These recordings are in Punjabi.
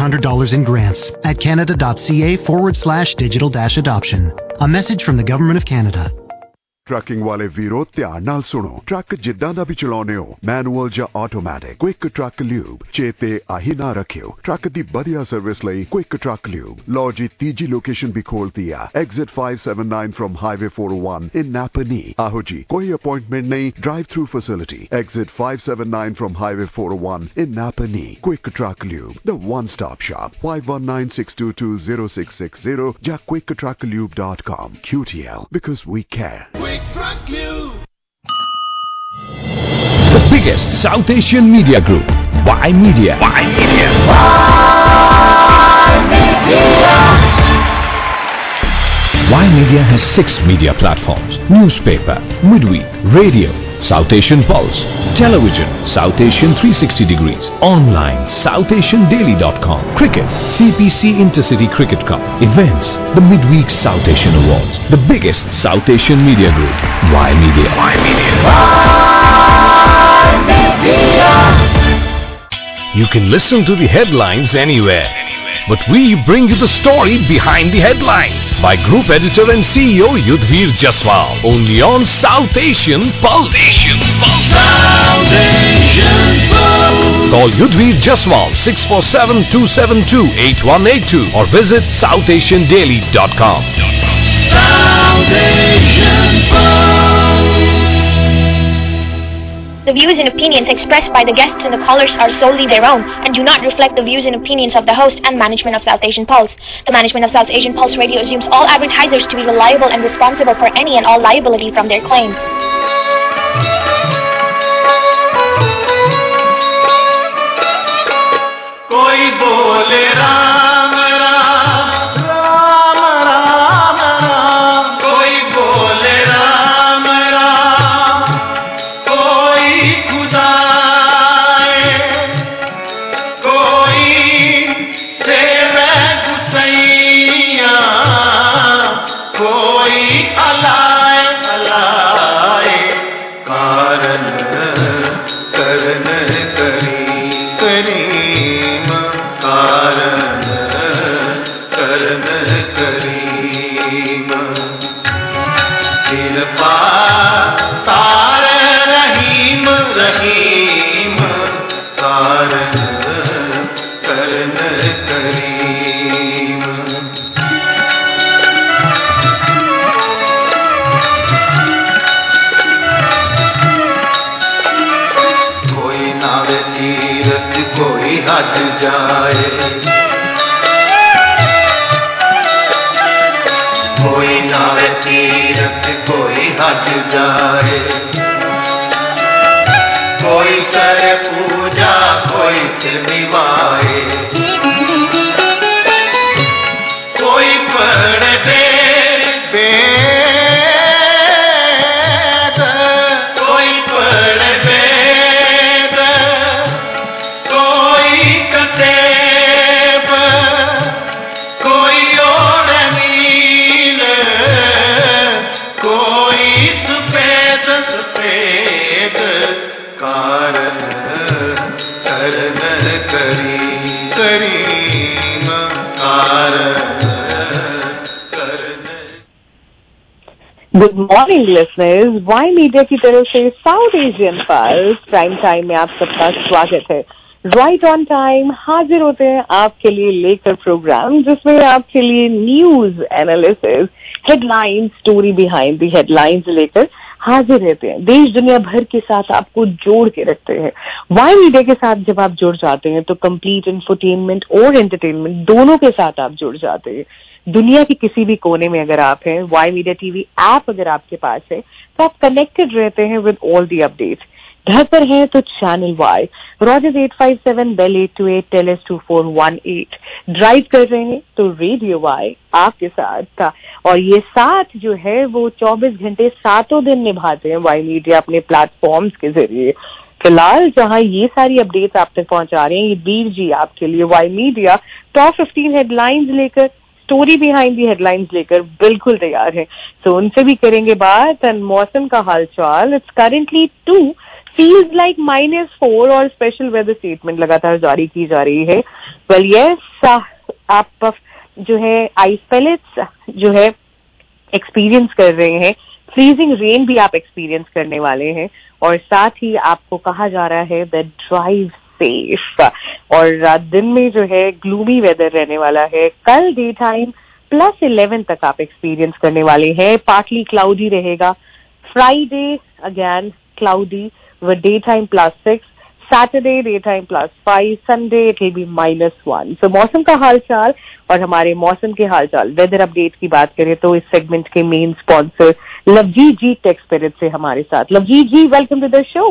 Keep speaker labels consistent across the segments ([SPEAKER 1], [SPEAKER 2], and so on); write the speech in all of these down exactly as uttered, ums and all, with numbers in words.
[SPEAKER 1] hundred dollars in grants at canada.ca forward slash digital dash adoption. A message from the Government of Canada.
[SPEAKER 2] Trucking वाले वीरो ध्यान नाल सुनो। ट्रक जिद्दां दा भी चलाउने हो, मैनुअल या ऑटोमैटिक, क्विक ट्रक ल्यूब चेते आही ना रखियो। ट्रक दी बढ़िया सर्विस लई क्विक ट्रक ल्यूब। लो जी तीजी लोकेशन भी खोल दिया, exit five seventy-nine from highway four oh one in Napanee. आहो जी, कोई अपॉइंटमेंट नहीं, drive through facility, exit five seventy-nine from highway four oh one in Napanee. Quick truck lube, the one stop shop, five one nine six two two zero six six zero या quick truck lube dot com. Q T L, because we care.
[SPEAKER 3] Truck Lube.
[SPEAKER 4] The biggest South Asian media group, Y Media. Y Media.
[SPEAKER 3] Y Media.
[SPEAKER 4] Y Media has six media platforms: newspaper, midweek, radio, South Asian Pulse, television, South Asian three sixty degrees, online, south asian daily dot com, cricket, C P C Intercity Cricket Cup, events, the midweek South Asian Awards, the biggest South Asian media group, Y Media. Y Media.
[SPEAKER 3] Y Media.
[SPEAKER 4] You can listen to the headlines anywhere, but we bring you the story behind the headlines by Group Editor and C E O Yudhvir Jaswal, only on South Asian Pulse. Asian Pulse.
[SPEAKER 3] South Asian Pulse.
[SPEAKER 4] Call Yudhvir Jaswal six four seven two seven two eight one eight two or visit south asian daily dot com.
[SPEAKER 3] South Asian Pulse.
[SPEAKER 5] The views and opinions expressed by the guests and the callers are solely their own and do not reflect the views and opinions of the host and management of South Asian Pulse. The management of South Asian Pulse Radio assumes all advertisers to be reliable and responsible for any and all liability from their claims.
[SPEAKER 3] कोई बोले राम राम राम राम राम, कोई बोले राम राम, कोई खुदाए, कोई सेवे गुसैया, कोई अलाए अलाए, कारण करन करी करीम, कारण करन करीम, कृपा तार रहीम रहीम, कारण करन करीम। कोई नावे तीरथ कोई हज जाए, कोई नावे तीरथ कोई हज जाए, कोई करे पूजा कोई से निभाए, कोई पढ़े वेद वेद, कोई पढ़े वेद, कोई कतेब, कोई ओढ़ नील, कोई सफेद सफेद, कारण करन करी करीम, कारण करन।
[SPEAKER 6] Good morning listeners, Y Media की तरफ से South Asian Pulse prime time में आप सबका स्वागत है। राइट ऑन टाइम हाजिर होते हैं आपके लिए लेकर प्रोग्राम जिसमें आपके लिए news analysis, headline, story behind the headlines लेकर हाजिर रहते हैं। देश दुनिया भर के साथ आपको जोड़ के रखते हैं। वाई मीडिया के साथ जब आप जुड़ जाते हैं तो कंप्लीट इंफोटेनमेंट और एंटरटेनमेंट दोनों के साथ आप जुड़ जाते हैं। दुनिया के किसी भी कोने में अगर आप हैं, वाई मीडिया टीवी ऐप अगर आपके पास है तो आप कनेक्टेड रहते हैं विद ऑल दी अपडेट्स। घर पर है तो channel Y, Rogers eight five seven, Bell eight two eight, Telus two four one eight, drive कर रहे हैं तो रेडियो वाई आपके साथ था। और ये साथ जो है वो चौबीस घंटे सातों दिन निभाते हैं वाई मीडिया अपने प्लेटफॉर्म्स के जरिए। फिलहाल जहां ये सारी अपडेट्स आप तक पहुंचा रहे हैं, ये बीर जी आपके लिए Y Media top fifteen headlines लेकर स्टोरी बिहाइंड दी हेडलाइंस लेकर बिल्कुल तैयार है, तो उनसे भी करेंगे बात। एंड मौसम का हालचाल, it's currently two, feels like minus four और स्पेशल वेदर स्टेटमेंट लगातार जारी की जा रही है। वेल यस, आप जो है आइस पैलेट्स जो है एक्सपीरियंस कर रहे हैं, फ्रीजिंग रेन भी आप एक्सपीरियंस करने वाले हैं, और साथ ही आपको कहा जा रहा है दैट ड्राइव सेफ। और दिन में जो है ग्लूमी वेदर रहने वाला है। कल डे टाइम प्लस इलेवन तक आप एक्सपीरियंस करने वाले हैं, पार्टली क्लाउडी रहेगा। Friday again cloudy with day time plus six, Saturday day time plus five, Sunday it will be minus one. So मौसम का हालचाल और हमारे मौसम के हालचाल वेदर अपडेट की बात करें तो इस सेगमेंट के main sponsor Lovejeet ji Tech Spirit से हमारे साथ। Lovejeet ji, welcome to the show.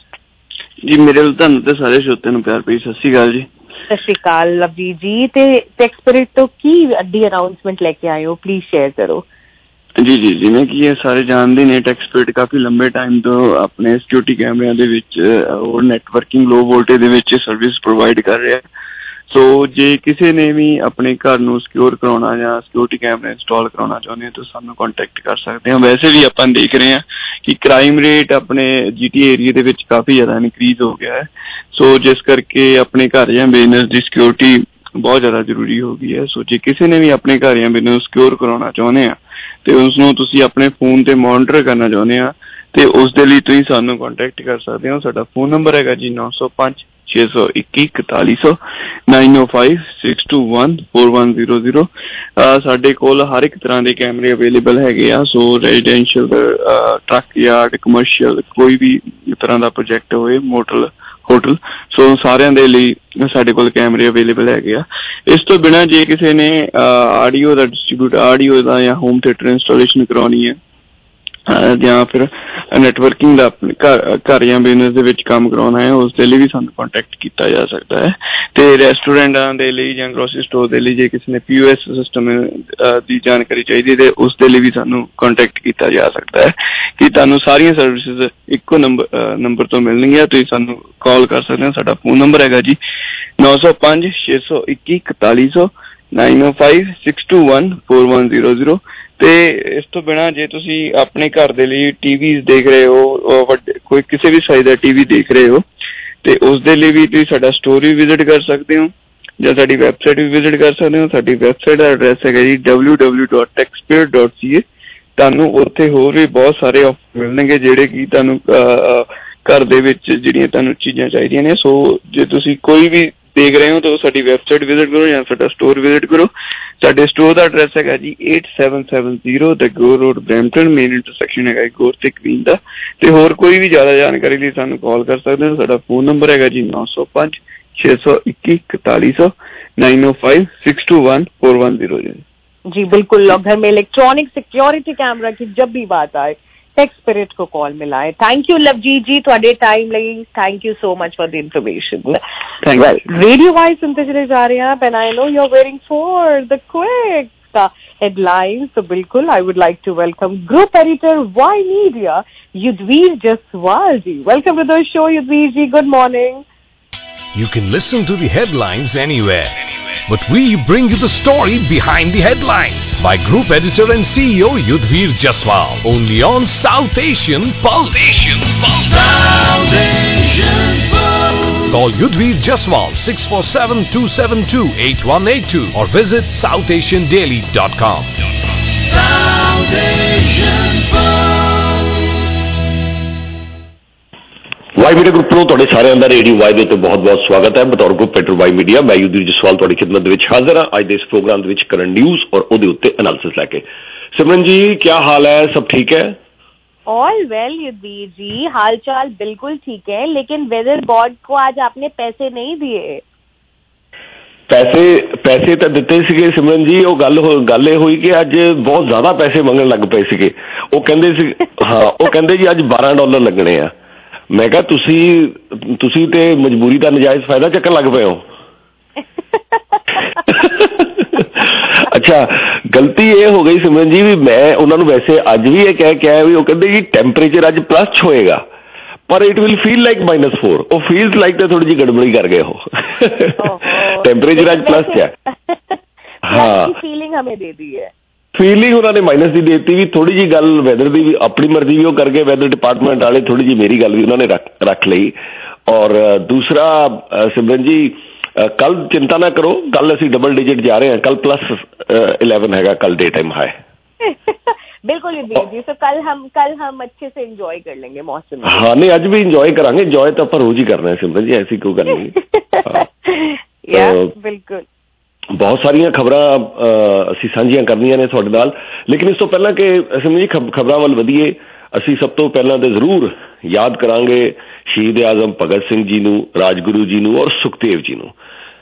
[SPEAKER 7] जी मेरे ਤੁਹਾਨੂੰ ਤੇ ਸਾਰੇ ਸ਼ੋਤੇ ਨੂੰ ਪਿਆਰ ਭਰੀ ਸਤਿ ਸ਼੍ਰੀ ਅਕਾਲ ਜੀ।
[SPEAKER 6] ਸਤਿ ਸ਼੍ਰੀ ਅਕਾਲ ਲਵਜੀਤ ਜੀ। ਤੇ ਟੈਕ ਸਪਿਰਿਟ ਤੋਂ ਕੀ ਅੱਡੀ ਅਨਾਉਂਸਮੈਂਟ ਲੈ ਕੇ ਆਏ ਹੋ, ਪਲੀਜ਼ ਸ਼ੇਅਰ ਕਰੋ।
[SPEAKER 7] ਜੀ ਜੀ ਜਿਵੇਂ ਕਿ ਇਹ ਸਾਰੇ ਜਾਣਦੇ ਨੇ, ਟੈਕ ਸਪਿਰਿਟ ਕਾਫੀ ਲੰਬੇ ਟਾਈਮ ਤੋਂ ਆਪਣੇ ਸਿਕਿਉਰਿਟੀ ਕੈਮਰਿਆਂ ਦੇ ਵਿੱਚ ਔਰ ਨੈਟਵਰਕਿੰਗ ਲੋ ਵੋਲਟੇਜ ਦੇ ਵਿੱਚ ਸਰਵਿਸ ਪ੍ਰੋਵਾਈਡ ਕਰ ਰਿਹਾ। ਸੋ ਜੇ ਕਿਸੇ ਨੇ ਵੀ ਆਪਣੇ ਘਰ ਨੂੰ ਸਿਕਿਉਰ ਕਰਾਉਣਾ ਜਾਂ ਸਿਕਿਉਰਿਟੀ ਕੈਮਰੇ ਇੰਸਟਾਲ ਕਰਾਉਣਾ ਚਾਹੁੰਦੇ ਹੋ ਤਾਂ ਸਾਨੂੰ ਕੰਟੈਕਟ ਕਰ ਸਕਦੇ ਹਾਂ। ਵੈਸੇ ਵੀ ਆਪਾਂ ਦੇਖ ਰਹੇ ਹਾਂ ਕਿ ਕ੍ਰਾਈਮ ਰੇਟ ਆਪਣੇ ਜੀ ਟੀ ਏਰੀਏ ਦੇ ਵਿੱਚ ਕਾਫੀ ਜ਼ਿਆਦਾ ਇਨਕਰੀਜ਼ ਹੋ ਗਿਆ ਹੈ। ਸੋ ਜਿਸ ਕਰਕੇ ਆਪਣੇ ਘਰ ਜਾਂ ਬਿਜ਼ਨਸ ਦੀ ਸਿਕਿਉਰਿਟੀ ਬਹੁਤ ਜ਼ਿਆਦਾ ਜ਼ਰੂਰੀ ਹੋ ਗਈ ਹੈ। ਸੋ ਜੇ ਕਿਸੇ ਨੇ ਵੀ ਆਪਣੇ ਘਰ ਜਾਂ ਬਿਜ਼ਨਸ ਸਿਕਿਉਰ ਕਰਾਉਣਾ ਚਾਹੁੰਦੇ ਆ ਤੇ ਉਸਨੂੰ ਤੁਸੀਂ ਆਪਣੇ ਫੋਨ ਤੇ ਮੋਨੀਟਰ ਕਰਨਾ ਚਾਹੁੰਦੇ ਆ ਤੇ ਉਸ ਦੇ ਲਈ ਤੁਸੀਂ ਸਾਨੂੰ ਕੰਟੈਕਟ ਕਰ ਸਕਦੇ ਹੋ। ਸਾਡਾ ਫੋਨ ਨੰਬਰ ਹੈਗਾ ਜੀ ਨੌ ਸੌ ਪੰਜ ਛੇ ਸੌ ਇੱਕੀ ਇਕਤਾਲੀ ਸੌ, nine O five six two one four one zero zero. ਸਾਡੇ ਕੋਲ ਹਰ ਇੱਕ ਤਰ੍ਹਾਂ ਦੇ ਕੈਮਰੇ ਅਵੇਲੇਬਲ ਹੈਗੇ ਆ। So residential, truck yard, commercial, ਕੋਈ ਵੀ ਤਰ੍ਹਾਂ ਦਾ ਪ੍ਰੋਜੈਕਟ ਹੋਏ, ਮੋਟਲ, ਹੋਟਲ, ਸੋ ਸਾਰਿਆਂ ਦੇ ਲਈ ਸਾਡੇ ਕੋਲ ਕੈਮਰੇ ਅਵੇਲੇਬਲ ਹੈਗੇ ਆ। ਇਸ ਤੋਂ ਬਿਨਾਂ ਜੇ ਕਿਸੇ ਨੇ ਆਡੀਓ ਦਾ ਡਿਸਟਰੀਬਿਊਟ, ਆਡੀਓ ਦਾ ਜਾਂ ਹੋਮ ਥੀਏਟਰ ਇੰਸਟਾਲੇਸ਼ਨ ਕਰਾਉਣੀ ਹੈ ਜਾਂ ਫਿਰ ਨੈਟਵਰਕਿੰਗ ਦਾ ਆਪਣੇ ਘਰ ਘਰ ਜਾਂ ਬਿਜ਼ਨਸ ਦੇ ਵਿੱਚ ਕੰਮ ਕਰਾਉਣਾ ਹੈ, ਉਸ ਦੇ ਲਈ ਵੀ ਸਾਨੂੰ ਕੰਟੈਕਟ ਕੀਤਾ ਜਾ ਸਕਦਾ ਹੈ। ਤੇ ਰੈਸਟੋਰੈਂਟਾਂ ਦੇ ਲਈ ਜਾਂ ਗਰੋਸਰੀ ਸਟੋਰ ਦੇ ਲਈ ਜੇ ਕਿਸੇ ਨੇ ਪੀ ਓ ਐਸ ਸਿਸਟਮ ਦੀ ਜਾਣਕਾਰੀ ਚਾਹੀਦੀ ਤੇ ਉਸ ਦੇ ਲਈ ਵੀ ਸਾਨੂੰ ਕੰਟੈਕਟ ਕੀਤਾ ਜਾ ਸਕਦਾ ਹੈ ਕਿ ਤੁਹਾਨੂੰ ਸਾਰੀਆਂ ਸਰਵਿਸਿਜ਼ ਇੱਕੋ ਨੰਬਰ ਨੰਬਰ ਤੋਂ ਮਿਲਣਗੀਆਂ। ਤੁਸੀਂ ਸਾਨੂੰ ਕਾਲ ਕਰ ਸਕਦੇ ਹੋ। ਸਾਡਾ ਫੋਨ ਨੰਬਰ ਹੈਗਾ ਜੀ ਨੌ ਸੌ ਪੰਜ ਛੇ ਸੌ ਇੱਕੀ ਇਕਤਾਲੀ ਸੌ, nine O five six two one four one zero zero. ਤੇ ਇਸ ਤੋਂ ਬਿਨਾਂ ਜੇ ਤੁਸੀਂ ਆਪਣੇ ਘਰ ਦੇ ਲਈ ਟੀਵੀ ਦੇਖ ਰਹੇ ਹੋ, ਵੱਡੇ ਕੋਈ ਕਿਸੇ ਵੀ ਸਾਈਜ਼ ਦਾ ਟੀਵੀ ਦੇਖ ਰਹੇ ਹੋ ਤੇ ਉਸ ਦੇ ਲਈ ਵੀ ਤੁਸੀਂ ਸਾਡਾ ਸਟੋਰ ਵੀ ਵਿਜ਼ਿਟ ਕਰ ਸਕਦੇ ਹੋ ਜਾਂ ਸਾਡੀ ਵੈਬਸਾਈਟ ਵੀ ਵਿਜ਼ਿਟ ਕਰ ਸਕਦੇ ਹੋ। ਸਾਡੀ ਵੈਬਸਾਈਟ ਦਾ ਐਡਰੈਸ ਹੈਗਾ ਜੀ W W dot taxpier dot C A. ਤੁਹਾਨੂੰ ਉੱਥੇ ਹੋਰ ਵੀ ਬਹੁਤ ਸਾਰੇ ਆਫਰ ਮਿਲਣਗੇ ਜਿਹੜੇ ਕਿ ਤੁਹਾਨੂੰ ਘਰ ਦੇ ਵਿੱਚ ਜਿਹੜੀਆਂ ਤੁਹਾਨੂੰ ਚੀਜ਼ਾਂ ਚਾਹੀਦੀਆਂ ਨੇ। ਸੋ ਜੇ ਤੁਸੀਂ ਕੋਈ ਵੀ ਦੇਖ ਰਹੇ ਹੋ ਤਾਂ ਸਾਡੀ ਵੈਬਸਾਈਟ ਵਿਜ਼ਿਟ ਕਰੋ ਜਾਂ ਸਾਡਾ ਸਟੋਰ ਵਿਜ਼ਿਟ ਕਰੋ। ਸਾਡੇ ਸਟੋਰ ਦਾ ਐਡਰੈਸ ਹੈਗਾ ਜੀ eight seven seven zero the Gore Road, Brampton. Main intersection ਹੈਗਾ ਗੋਰ ਤੇ ਕਵੀਨ ਦਾ। ਤੇ ਹੋਰ ਕੋਈ ਵੀ ਜ਼ਿਆਦਾ ਜਾਣਕਾਰੀ ਲਈ ਸਾਨੂੰ ਕਾਲ ਕਰ ਸਕਦੇ ਹੋ। ਸਾਡਾ ਫੋਨ ਨੰਬਰ ਹੈਗਾ ਜੀ ਨੌ ਸੌ ਪੰਜ ਛੇ ਸੌ ਇੱਕੀ ਇਕਤਾਲੀ ਸੌ, nine O five six two one four one zero.
[SPEAKER 6] जी बिल्कुल, और घर में इलेक्ट्रॉनिक सिक्योरिटी कैमरा की जब भी बात आए टेक स्पिरिट को कॉल मिलाए। थैंक यू लवजीत जी, थोड़े टाइम लगी। Thank you so much for the information. Radio wise सुनते चले जा रहे हैं आप, and I know you are waiting for the quick headlines. तो बिल्कुल I would like to welcome group editor Y Media Yudhvir Jaswal ji. Welcome to the show Yudhvir ji, good morning.
[SPEAKER 4] You can listen to the headlines anywhere, but we bring you the story behind the headlines by Group Editor and C E O Yudhvir Jaswal, only on South Asian Pulse. South Asian Pulse. Call Yudhvir Jaswal six four seven two seven two eight one eight two or visit south asian daily dot com. South Asian Pulse.
[SPEAKER 8] Y Media group ਨੂੰ ਤੁਹਾਡੇ ਸਾਰਿਆਂ ਦਾ ਰੇਡੀਓ ਵਾਈ ਦੇ ਉੱਤੇ ਬਹੁਤ ਬਹੁਤ ਸਵਾਗਤ ਹੈ। ਬਤੌਰ ਗਰੁੱਪ ਐਡੀਟਰ ਵਾਈ ਮੀਡੀਆ ਮੈਂ ਯੁਧਵੀਰ ਜਸਵਾਲ ਤੁਹਾਡੀ ਖਿਦਮਤ ਦੇ ਵਿੱਚ ਹਾਜ਼ਰ ਹਾਂ ਅੱਜ ਦੇ ਇਸ ਪ੍ਰੋਗਰਾਮ ਦੇ ਵਿੱਚ ਕਰਨ ਨਿਊਜ਼ ਔਰ ਉਹਦੇ ਉੱਤੇ ਐਨਾਲਿਸਿਸ ਲੈ ਕੇ। सिमरन जी क्या हाल है, सब ठीक है?
[SPEAKER 6] ऑल वेल युद्धवीर जी, हाल चाल बिल्कुल ठीक है, लेकिन वेदर बोर्ड को आज आपने पैसे नहीं दिए।
[SPEAKER 8] पैसे पैसे ਤਾਂ ਦਿੱਤੇ ਸੀਗੇ ਸਿਮਰਨ ਜੀ। ਉਹ ਗੱਲ ਗੱਲ ਇਹ ਹੋਈ ਕਿ ਅੱਜ ਬਹੁਤ ਜ਼ਿਆਦਾ ਪੈਸੇ ਮੰਗਣ ਲੱਗ ਪਏ ਸੀਗੇ। ਉਹ ਕਹਿੰਦੇ ਸੀ ਹਾਂ ਉਹ ਕਹਿੰਦੇ ਜੀ ਅੱਜ ਬਾਰਾਂ ਡਾਲਰ ਲੱਗਣੇ ਆ। ਮੈਂ ਕਿਹਾ ਤੁਸੀਂ ਤੁਸੀਂ ਤੇ ਮਜਬੂਰੀ ਦਾ ਨਜਾਇਜ਼ ਫਾਇਦਾ ਚੱਕਣ ਲੱਗ ਪਏ ਹੋ। ਅੱਛਾ, ਗਲਤੀ ਇਹ ਹੋ ਗਈ ਸਿਮਰਨ ਜੀ ਵੀ ਮੈਂ ਉਹਨਾਂ ਨੂੰ ਵੈਸੇ ਅੱਜ ਵੀ ਇਹ ਕਹਿ ਕੇ ਆਇਆ ਵੀ ਉਹ ਕਹਿੰਦੇ ਜੀ ਟੈਂਪਰੇਚਰ ਅੱਜ ਪਲੱਸ ਹੋਏਗਾ ਪਰ it will feel like minus four. ਉਹ ਫੀਲਸ ਲਾਈਕ ਤਾਂ ਥੋੜੀ ਜਿਹੀ ਗੜਬੜੀ ਕਰ ਗਏ ਉਹ। ਟੈਂਪਰੇਚਰ ਅੱਜ ਪਲੱਸ ਹੈ।
[SPEAKER 6] हाँ फीलिंग हमें दे दी है,
[SPEAKER 8] फीलिंग उन्होंने माइनस की देती भी थोड़ी जी गल वैदर की भी अपनी मर्जी भी वो करके वैदर डिपार्टमेंट वाले थोड़ी जी मेरी गल भी उन्होंने रख रख ली। और दूसरा सिमरन जी कल चिंता ना करो, कल असी डबल डिजिट जा रहे हैं, कल प्लस इलेवन है कल डे टाइम हाई।
[SPEAKER 6] बिल्कुल जी, तो कल हम कल हम अच्छे से एंजॉय कर लेंगे मौसम।
[SPEAKER 8] हाँ नहीं अज भी इंजॉय करांगे, इंजॉय तो आप रोज ही करना है सिमरन जी, ऐसी कोई गल नहीं।
[SPEAKER 6] या बिल्कुल
[SPEAKER 8] बहुत सारिया खबर असी साझियां करनियां ने तुहाडे नाल, लेकिन इस तो पहला कि सिमरन जी खबरां वल वधीए, असी सब तो पहला तो जरूर याद करांगे शहीद आजम भगत सिंह जी नूं, राजगुरू जी नूं और सुखदेव जी नूं।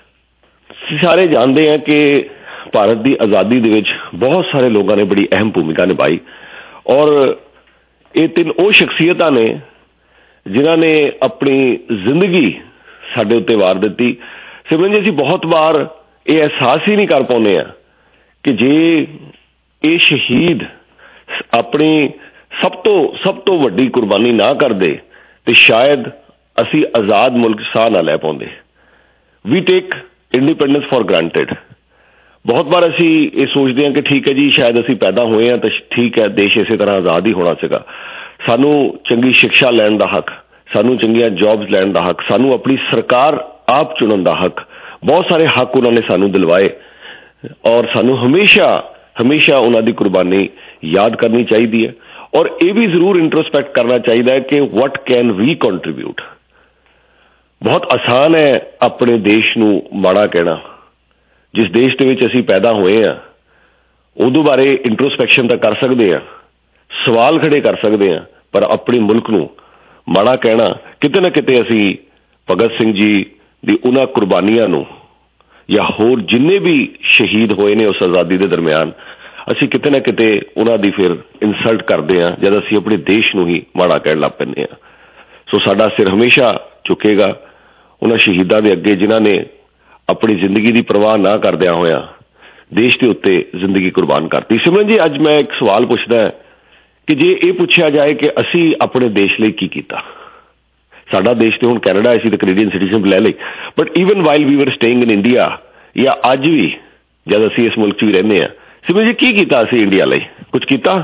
[SPEAKER 8] सारे जानते हैं कि भारत की आज़ादी दे विच बहुत सारे लोगों ने बड़ी अहम भूमिका निभाई और ये तीन वो शख्सियतां ने जिन्हां ने अपनी जिंदगी साडे उत्ते वार दिती। सिमरन जी असीं बहुत बार ये एहसास ही नहीं कर पाउने आ कि जे ये शहीद अपनी सब तो सब तो वड्डी कुर्बानी ना करदे तो शायद असी आज़ाद मुल्क साह ना लै पाउंदे। We take independence for granted. बहुत बार असी ये सोचते हैं कि ठीक है जी शायद असी पैदा हुए हैं तो ठीक है देश इस तरह आज़ाद ही होना सीगा, सानू चंगी शिक्षा लैण दा हक, सानू चंगियां जॉब्स लैण दा हक, सानू अपनी सरकार आप चुनन दा हक, बहुत सारे हक उन्होंने सानू दिलवाए और सानू हमेशा हमेशा उन्हों की कुर्बानी याद करनी चाहिए है। और ये भी जरूर इंट्रोस्पेक्ट करना चाहिए कि वट कैन वी कंट्रीब्यूट। बहुत आसान है अपने देश नू माड़ा कहना, जिस देश के विच असी पैदा हुए हैं उदों बारे इंट्रोस्पैक्शन तो कर सकते हैं, सवाल खड़े कर सकते हैं, पर अपने मुल्क नू माड़ा कहना किते ना किते असी भगत सिंह जी दी उन्हां कुर्बानियां नू या होर जिन्ने भी शहीद होए ने उस आज़ादी के दरम्यान असी किते ना किते उन्हां दी फिर इंसल्ट करते हैं जब असी अपने देश नू ही माड़ा कहण लग पैंदे हैं। सो साडा सिर हमेशा झुकेगा उन्हां शहीदां दे अगे जिन्हां ने अपनी जिंदगी की परवाह ना करदिया होया देश के उत्ते जिंदगी कुर्बान करती। सिमरन जी अज मैं एक सवाल पूछदा है कि जे ये पूछा जाए कि असी अपने देश लिए की कीता, साडा देश तो हुण कैनेडा असी तो कैनेडियन सिटीजनशिप लै लई, but even while we were staying in India या अज भी जब असी इस मुल्क च भी रहने हैं, सिमरन जी की कीता असी इंडिया लई कुछ कीता?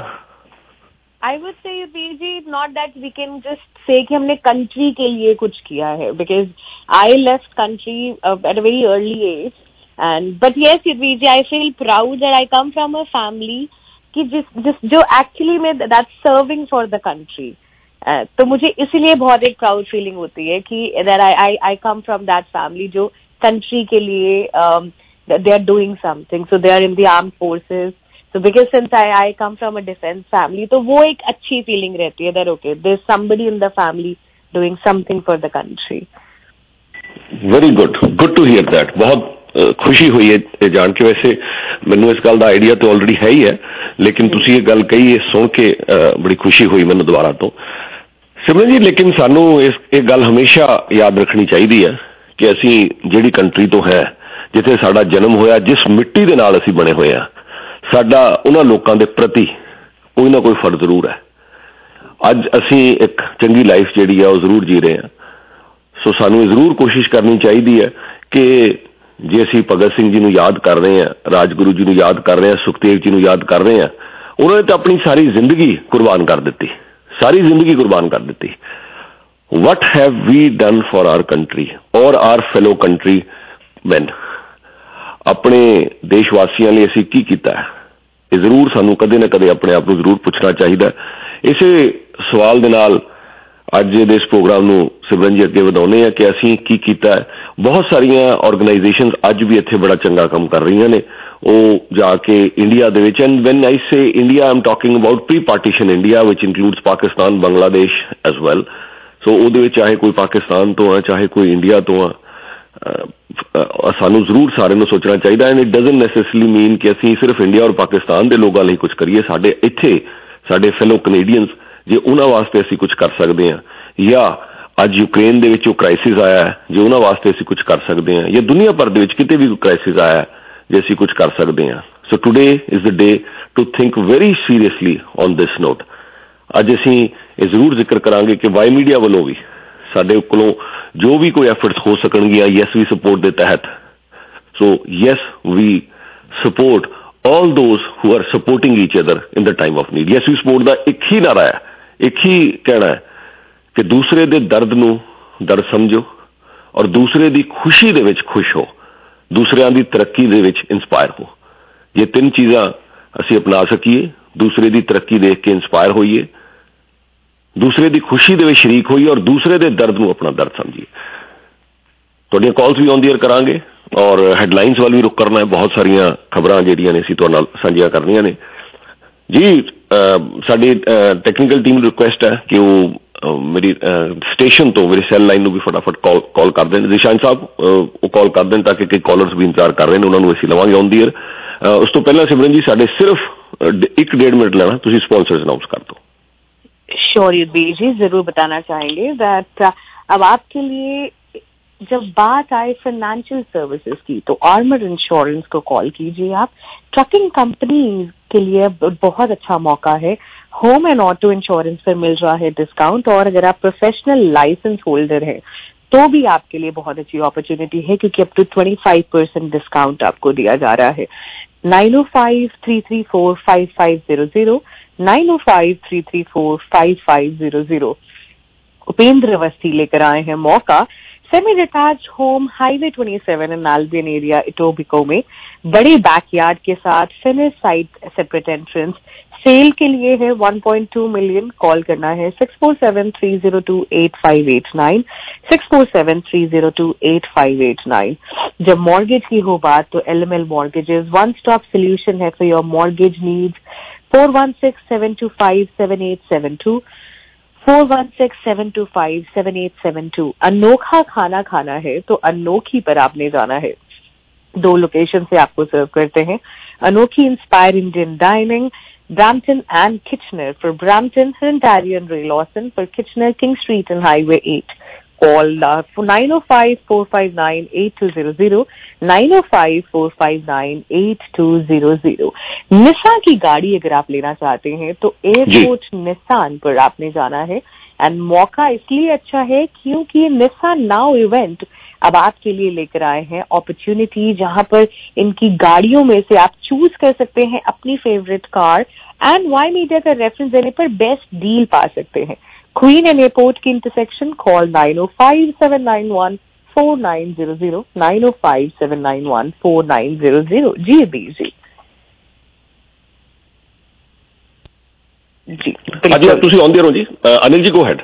[SPEAKER 6] I would say Veer ji not that we can just say कि हमने कंट्री के लिए कुछ किया है, because I left country uh, at a very early age and but yes Veer ji I feel proud that I come from a family कि जिस जिस जो actually में that's serving for the country। uh, तो मुझे इसीलिए बहुत एक प्राउड फीलिंग होती है कि that I I I come from that family जो कंट्री के लिए um, they are doing something, so they are in the armed forces, so because since I I come from a defense family तो वो एक अच्छी फीलिंग रहती है that okay there's somebody in the family doing something for the country।
[SPEAKER 8] Very good, good to hear that. बहुत खुशी हुई है जान के, वैसे मैनू इस गल का आइडिया तो ऑलरेडी है ही है, लेकिन तुसी ये गल कही है सुन के बड़ी खुशी हुई मैनू दोबारा तो। सिमरन जी लेकिन सानू इस एक गल हमेशा याद रखनी चाहिए है कि असी जिहड़ी कंट्री तो है जिथे साडा जन्म होया, जिस मिट्टी दे नाल असी बने हुए हैं, साडा उन्हां लोकां दे प्रति कोई ना कोई फर्ज जरूर है। अज असी एक चंगी लाइफ जिहड़ी है वो जरूर जी रहे हैं। सो सानू जरूर कोशिश करनी चाहिए है कि जे असी भगत सिंह जी नूं याद कर रहे हैं, राजगुरू जी नूं याद कर रहे हैं, सुखदेव जी नूं याद कर रहे हैं, उन्होंने तो अपनी सारी जिंदगी कुर्बान कर दी, सारी जिंदगी कुर्बान कर दी। What have we done for our country और आवर फेलो कंट्री मैन? अपने देशवासियों लिए असी की कीता है? ये जरूर सानू कदे ना कदे अपने आप को जरूर पूछना चाहिए। इसे सवाल दे नाल अज इस प्रोग्राम नूं सिमरन जी अगे वधाउने हैं कि असी की कीता है। बहुत सारिया ऑर्गेनाइजेशंस अज भी इत्थे बड़ा चंगा काम कर रही ने, वो जाके इंडिया दे विच, and when I say India I am talking about pre partition India which includes Pakistan, Bangladesh as well. So उहदे विच चाहे कोई पाकिस्तान तो है चाहे कोई इंडिया तो है, सानू जरूर सारे नूं सोचना चाहिए। And it doesn't necessarily mean कि असी सिर्फ इंडिया और पाकिस्तान के लोगों लिए कुछ करिए, साडे इत्थे साडे फेलो कनेडियंस जे उन्हां वास्ते असी कुछ कर सकते हैं, या अज यूक्रेन दे विच जो क्राइसिस आया है जे उन्हां वास्ते असी कुछ कर सकते हैं, या दुनिया भर दे विच किते भी क्राइसिस आया है जे असी कुछ कर सकते हैं। So today is the day to think very seriously on this note. अज असी जरूर जिक्र करांगे कि वाई मीडिया वालों भी साडे कोलों जो भी कोई एफर्ट्स हो सकणगियां यस वी सपोर्ट के तहत। So yes we support all those who are supporting each other in the time of need. Yes we support ਦਾ ਇੱਕ ਹੀ ਨਾਰਾ ਹੈ, ਇੱਕ ਹੀ ਕਹਿਣਾ ਹੈ ਕਿ ਦੂਸਰੇ ਦੇ ਦਰਦ ਨੂੰ ਦਰਦ ਸਮਝੋ ਔਰ ਦੂਸਰੇ ਦੀ ਖੁਸ਼ੀ ਦੇ ਵਿੱਚ ਖੁਸ਼ ਹੋ, ਦੂਸਰਿਆਂ ਦੀ ਤਰੱਕੀ ਦੇ ਵਿੱਚ ਇੰਸਪਾਇਰ ਹੋ। ਇਹ ਤਿੰਨ ਚੀਜ਼ਾਂ ਅਸੀਂ ਅਪਣਾ ਸਕੀਏ, ਦੂਸਰੇ ਦੀ ਤਰੱਕੀ ਦੇਖ ਕੇ ਇੰਸਪਾਇਰ ਹੋਈਏ, ਦੂਸਰੇ ਦੀ ਖੁਸ਼ੀ ਦੇ ਵਿੱਚ ਸ਼ਰੀਕ ਹੋਈਏ ਔਰ ਦੂਸਰੇ ਦੇ ਦਰਦ ਨੂੰ ਆਪਣਾ ਦਰਦ ਸਮਝੀਏ। ਤੁਹਾਡੀਆਂ ਕਾਲਸ ਵੀ ਔਨ ਦੀ ਏਅਰ ਕਰਾਂਗੇ ਔਰ ਹੈਡਲਾਈਨਸ ਵੱਲ ਵੀ ਰੁਕ ਕਰਨਾ ਹੈ। ਬਹੁਤ ਸਾਰੀਆਂ ਖਬਰਾਂ ਜਿਹੜੀਆਂ ਨੇ ਅਸੀਂ ਤੁਹਾਡੇ ਨਾਲ ਸਾਂਝੀਆਂ ਕਰਨੀਆਂ ਨੇ ਜੀ। ਸਾਡੀ ਟੈਕਨੀਕਲ ਟੀਮ ਨੂੰ ਰਿਕੁਐਸਟ ਹੈ ਕਿ ਉਹ ਮੇਰੀ ਸਟੇਸ਼ਨ ਤੋਂ ਮੇਰੀ ਸੈੱਲ ਲਾਈਨ ਨੂੰ ਵੀ ਫਟਾਫਟ ਕਾਲ ਕਾਲ ਕਰ ਦੇਣ। ਰਿਸ਼ਾਨ ਸਾਹਿਬ ਉਹ ਕਾਲ ਕਰ ਦੇਣ ਤਾਂ ਕਿ ਕਈ ਕਾਲਰਸ ਵੀ ਇੰਤਜ਼ਾਰ ਕਰ ਰਹੇ ਨੇ, ਉਹਨਾਂ ਨੂੰ ਅਸੀਂ ਲਵਾਂਗੇ ਔਨ ਦੀ ਏਅਰ। ਉਸ ਤੋਂ ਪਹਿਲਾਂ ਸਿਮਰਨ ਜੀ ਸਾਡੇ ਸਿਰਫ ਇੱਕ ਡੇਢ ਮਿੰਟ ਲੈਣਾ, ਤੁਸੀਂ स्पॉन्सर्स अनाउंस कर दो।
[SPEAKER 6] श्योर युद्धवीर जी, जरूर बताना चाहेंगे दैट अब आपके लिए जब बात आए फाइनेंशियल सर्विसेज की तो आर्मर इंश्योरेंस को कॉल कीजिए आप। ट्रकिंग कंपनीज के लिए बहुत अच्छा मौका है, होम एंड ऑटो इंश्योरेंस पर मिल रहा है डिस्काउंट, और अगर आप प्रोफेशनल लाइसेंस होल्डर हैं तो भी आपके लिए बहुत अच्छी अपॉर्चुनिटी है क्योंकि अप टू पच्चीस परसेंट डिस्काउंट आपको दिया जा रहा है। नाइन ओ five three three four five five zero zero nine ओ five three three four five five zero zero. Upendra Awasthi लेकर आए हैं मौका सेमी डिटैच्ड होम हाईवे सत्ताईस इन एल्बियन एरिया इटोबिको में बड़े बैकयार्ड के साथ finish side separate entrance sale के लिए है। One point two million. Call करना है six four seven three zero two eight five eight nine six four seven three zero two eight five eight nine. जब मॉर्गेज की हो बात तो LML mortgages one stop solution है for your mortgage needs. Four one six seven two five seven eight seven two four one six seven two five seven eight seven two. अनोखा खाना खाना है तो अनोखी पर आपने जाना है। दो लोकेशन से आपको सर्व करते हैं। Anokhi inspire Indian dining Brampton and Kitchener. For Brampton, Ontario and Ray Lawson. For Kitchener, King Street and Highway eight. Call uh, for nine oh five, four five nine, eight two zero zero nine oh five, four five nine, eight two zero zero। Nissan की गाड़ी अगर आप लेना चाहते हैं तो एयरपोर्ट निसान पर आपने जाना है। एंड मौका इसलिए अच्छा है क्योंकि निसान नाउ इवेंट अब आपके लिए लेकर आए हैं अपॉर्चुनिटी जहां पर इनकी गाड़ियों में से आप चूज कर सकते हैं अपनी favourite car and Y Media का रेफरेंस देने पर बेस्ट डील पा सकते हैं। क्वीन एंड एयरपोर्ट की इंटरसेक्शन। कॉल नाइन ओ five seven nine one four nine zero zero nine ओ five seven nine one four nine zero zero. जी बी जी जी
[SPEAKER 8] अच्छा तुसी ऑन द एयर हो जी। Anil ji go ahead.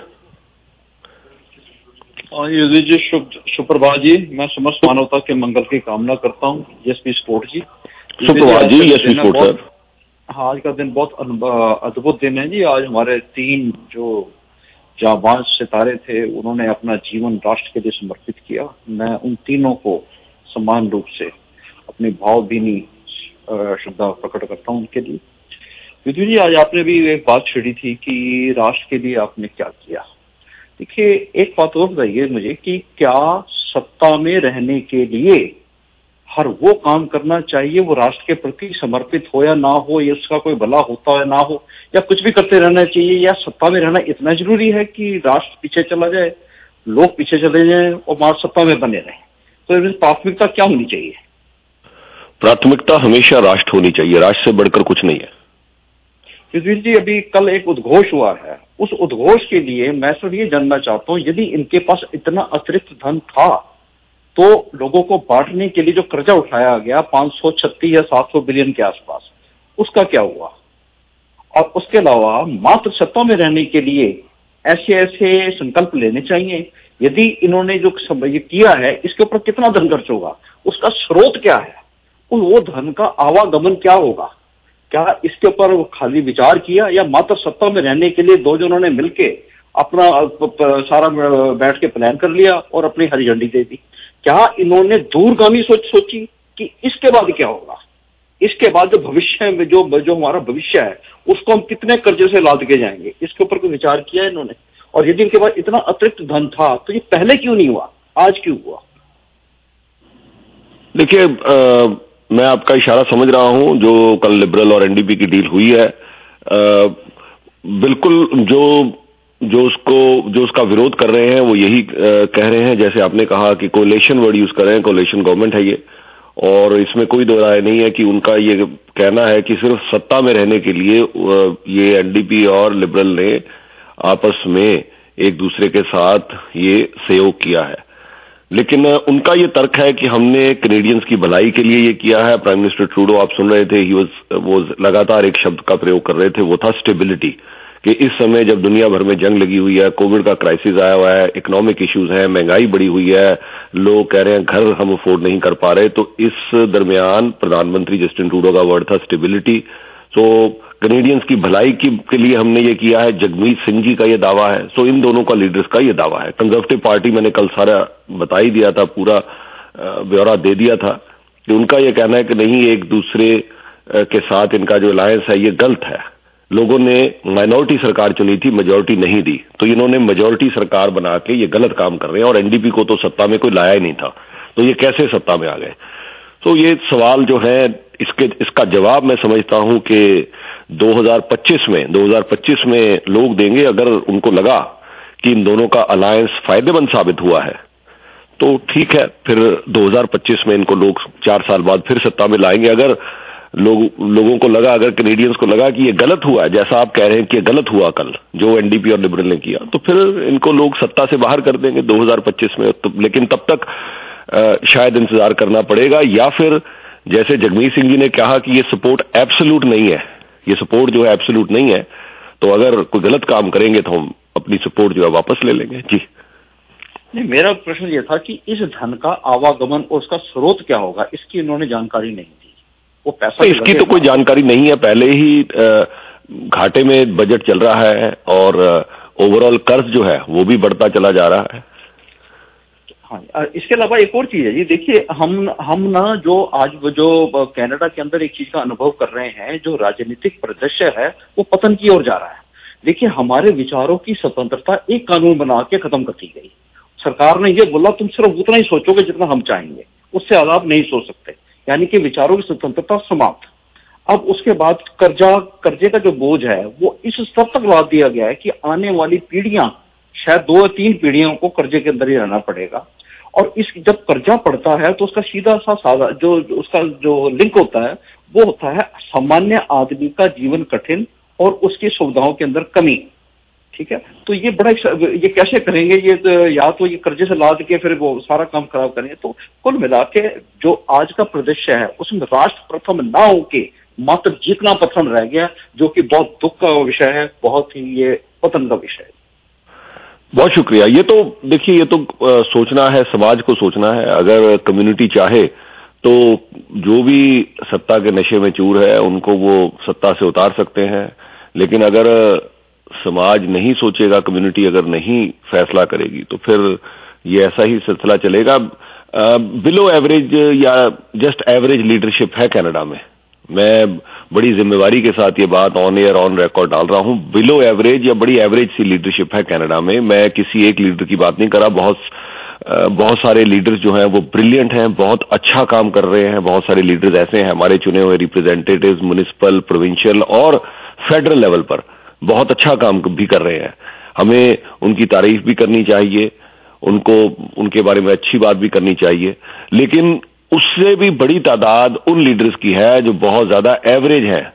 [SPEAKER 9] युद्धवीर जी शुभ सुप्रभात जी। मैं समस्त मानवता के मंगल की कामना करता हूँ। यस पी स्पोर्ट जी।
[SPEAKER 8] सुप्रभात जी। Yes support sir.
[SPEAKER 9] हाँ आज का दिन बहुत अद्भुत दिन है जी। आज हमारे तीन जो जाबाज सितारे थे उन्होंने अपना जीवन राष्ट्र के लिए समर्पित किया। मैं उन तीनों को समान रूप से अपनी भावभीनी श्रद्धा प्रकट करता हूँ उनके लिए। युद्धवीर जी आज आपने भी एक बात छेड़ी थी कि राष्ट्र के लिए आपने क्या किया। देखिए एक बात और बताइए मुझे कि क्या सत्ता में रहने के लिए हर वो काम करना चाहिए वो राष्ट्र के प्रति समर्पित हो या ना हो, या उसका कोई भला होता है ना हो, या कुछ भी करते रहना चाहिए, या सत्ता में रहना इतना जरूरी है कि राष्ट्र पीछे चला जाए, लोग पीछे चले जाएं और मार सत्ता में बने रहें। तो प्राथमिकता क्या होनी चाहिए?
[SPEAKER 8] प्राथमिकता हमेशा राष्ट्र होनी चाहिए, राष्ट्र से बढ़कर कुछ नहीं है।
[SPEAKER 9] युद्धवीर जी अभी कल एक उद्घोष हुआ है, उस उद्घोष के लिए मैं सिर्फ ये जानना चाहता हूँ यदि इनके पास इतना अतिरिक्त धन था तो लोगों को बांटने के लिए जो कर्जा उठाया गया पांच सौ छत्तीस या सात सौ बिलियन के आसपास, उसका क्या हुआ? और उसके अलावा मात्र सत्ता में रहने के लिए ऐसे ऐसे संकल्प लेने चाहिए। यदि इन्होंने जो ये किया है इसके ऊपर कितना धन खर्च होगा, उसका स्रोत क्या है, वो धन का आवागमन क्या होगा, क्या इसके ऊपर खाली विचार किया या मात्र सत्ता में रहने के लिए दो जनों ने मिलके अपना सारा बैठ के प्लान कर लिया और अपनी हरी झंडी दे दी? क्या इन्होंने दूरगामी सोच सोची कि इसके बाद क्या होगा, इसके बाद जो भविष्य में जो जो हमारा भविष्य है उसको हम कितने कर्जे से लाद के जाएंगे, इसके ऊपर कोई विचार किया इन्होंने? और यदि इनके पास इतना अतिरिक्त धन था तो ये पहले क्यों नहीं हुआ, आज क्यों हुआ?
[SPEAKER 8] देखिए मैं आपका इशारा समझ रहा हूं। जो कल लिबरल और एनडीपी की डील हुई है आ, बिल्कुल जो जो उसको जो उसका विरोध कर रहे हैं वो यही आ, कह रहे हैं, जैसे आपने कहा कि कोलेशन वर्ड यूज कर रहे हैं, कोलेशन गवर्नमेंट है ये, और इसमें कोई दो राय नहीं है कि उनका ये कहना है कि सिर्फ सत्ता में रहने के लिए ये एनडीपी और लिबरल ने आपस में एक दूसरे के साथ ये सहयोग किया है। लेकिन उनका ये तर्क है कि हमने कैनेडियंस की भलाई के लिए ये किया है। प्राइम मिनिस्टर ट्रूडो आप सुन रहे थे, ही वाज वो लगातार एक शब्द का प्रयोग कर रहे थे, वो था स्टेबिलिटी, कि इस समय जब दुनिया भर में जंग लगी हुई है, कोविड का क्राइसिस आया हुआ है, इकोनॉमिक इश्यूज हैं, महंगाई बढ़ी हुई है, लोग कह रहे हैं घर हम अफोर्ड नहीं कर पा रहे, तो इस दरमियान प्रधानमंत्री जस्टिन ट्रूडो का वर्ड था स्टेबिलिटी। सो कैनेडियंस की भलाई की के लिए हमने ये किया है। जगमीत सिंह जी का ये दावा है। सो इन दोनों का लीडर्स का ये दावा है। कंजर्वेटिव पार्टी मैंने कल सारा बता ही दिया था, पूरा ब्यौरा दे दिया था कि उनका ये कहना है कि नहीं, एक दूसरे के साथ इनका जो अलायंस है ये गलत है। लोगों ने माइनॉरिटी सरकार चुनी थी, मेजॉरिटी नहीं दी, तो इन्होंने मेजॉरिटी सरकार बना के ये गलत काम कर रहे हैं और एनडीपी को तो सत्ता में कोई लाया ही नहीं था, तो ये कैसे सत्ता में आ गए। तो ये सवाल जो है इसके इसका जवाब मैं समझता हूं कि दो हज़ार पच्चीस में दो हज़ार पच्चीस में लोग देंगे। अगर उनको लगा कि इन दोनों का अलायंस फायदेमंद साबित हुआ है तो ठीक है, फिर दो हज़ार पच्चीस में इनको लोग चार साल बाद फिर सत्ता में लाएंगे। अगर लोग लोगों को लगा, अगर कैनेडियंस को लगा कि ये गलत हुआ है, जैसा आप कह रहे हैं कि ये गलत हुआ कल जो एनडीपी और लिबरल ने किया, तो फिर इनको लोग सत्ता से बाहर कर देंगे दो हज़ार पच्चीस में। तो, लेकिन तब तक आ, शायद इंतजार करना पड़ेगा, या फिर जैसे जगमीत सिंह जी ने कहा कि ये सपोर्ट एब्सोल्यूट नहीं है, ये सपोर्ट जो है एब्सोल्यूट नहीं है, तो अगर कोई गलत काम करेंगे तो हम अपनी सपोर्ट जो है वापस ले लेंगे। जी
[SPEAKER 9] नहीं, मेरा प्रश्न ये था कि इस धन का आवागमन और उसका स्रोत क्या होगा, इसकी इन्होंने जानकारी नहीं दी। वो पैसा
[SPEAKER 8] तो इसकी तो कोई जानकारी नहीं है। पहले ही घाटे में बजट चल रहा है और ओवरऑल कर्ज जो है वो भी बढ़ता चला जा रहा है।
[SPEAKER 9] हाँ, इसके अलावा एक और चीज है जी, देखिए हम हम ना जो आज जो कनाडा के अंदर एक चीज का अनुभव कर रहे हैं, जो राजनीतिक परिदृश्य है वो पतन की ओर जा रहा है। देखिए हमारे विचारों की स्वतंत्रता एक कानून बना के खत्म कर दी गई। सरकार ने ये बोला तुम सिर्फ उतना ही सोचोगे जितना हम चाहेंगे, उससे ज्यादा आप नहीं सोच सकते, यानी कि विचारों की स्वतंत्रता समाप्त। अब उसके बाद कर्जा कर्जे का जो बोझ है वो इस स्तर तक लाद दिया गया है कि आने वाली पीढ़ियां, शायद दो या तीन पीढ़ियों को कर्जे के अंदर ही रहना पड़ेगा। और इस जब कर्जा पड़ता है तो उसका सीधा सा साधा जो उसका जो लिंक होता है वो होता है सामान्य आदमी का जीवन कठिन और उसकी सुविधाओं के अंदर कमी। ठीक है, तो ये बड़ा ये कैसे करेंगे, ये या तो ये कर्जे से लाद के फिर वो सारा काम खराब करेंगे। तो कुल मिला के जो आज का परिदृश्य है उसमें राष्ट्र प्रथम ना होके मात्र जीतना पसंद रह गया, जो कि बहुत दुख का विषय है, बहुत ही ये पतन का विषय है।
[SPEAKER 8] बहुत शुक्रिया। ये तो देखिए, ये तो आ, सोचना है, समाज को सोचना है। अगर कम्युनिटी चाहे तो जो भी सत्ता के नशे में चूर है उनको वो सत्ता से उतार सकते हैं, लेकिन अगर समाज नहीं सोचेगा, कम्युनिटी अगर नहीं फैसला करेगी तो फिर ये ऐसा ही सिलसिला चलेगा। बिलो एवरेज या जस्ट एवरेज लीडरशिप है कनाडा में। मैं बड़ी जिम्मेवारी के साथ ये बात ऑन एयर ऑन रिकॉर्ड डाल रहा हूं। बिलो एवरेज या बड़ी एवरेज सी लीडरशिप है कनाडा में। मैं किसी एक लीडर की बात नहीं कर रहा, बहुत बहुत सारे लीडर्स जो हैं वो ब्रिलियंट हैं, बहुत अच्छा काम कर रहे हैं। बहुत सारे लीडर्स ऐसे हैं, हमारे चुने हुए रिप्रेजेंटेटिव्स म्युनिसिपल, प्रोविंशियल और फेडरल लेवल पर बहुत अच्छा काम भी कर रहे हैं। हमें उनकी तारीफ भी करनी चाहिए, उनको उनके बारे में अच्छी बात भी करनी चाहिए, लेकिन उससे भी बड़ी तादाद उन लीडर्स की है जो बहुत ज्यादा एवरेज हैं।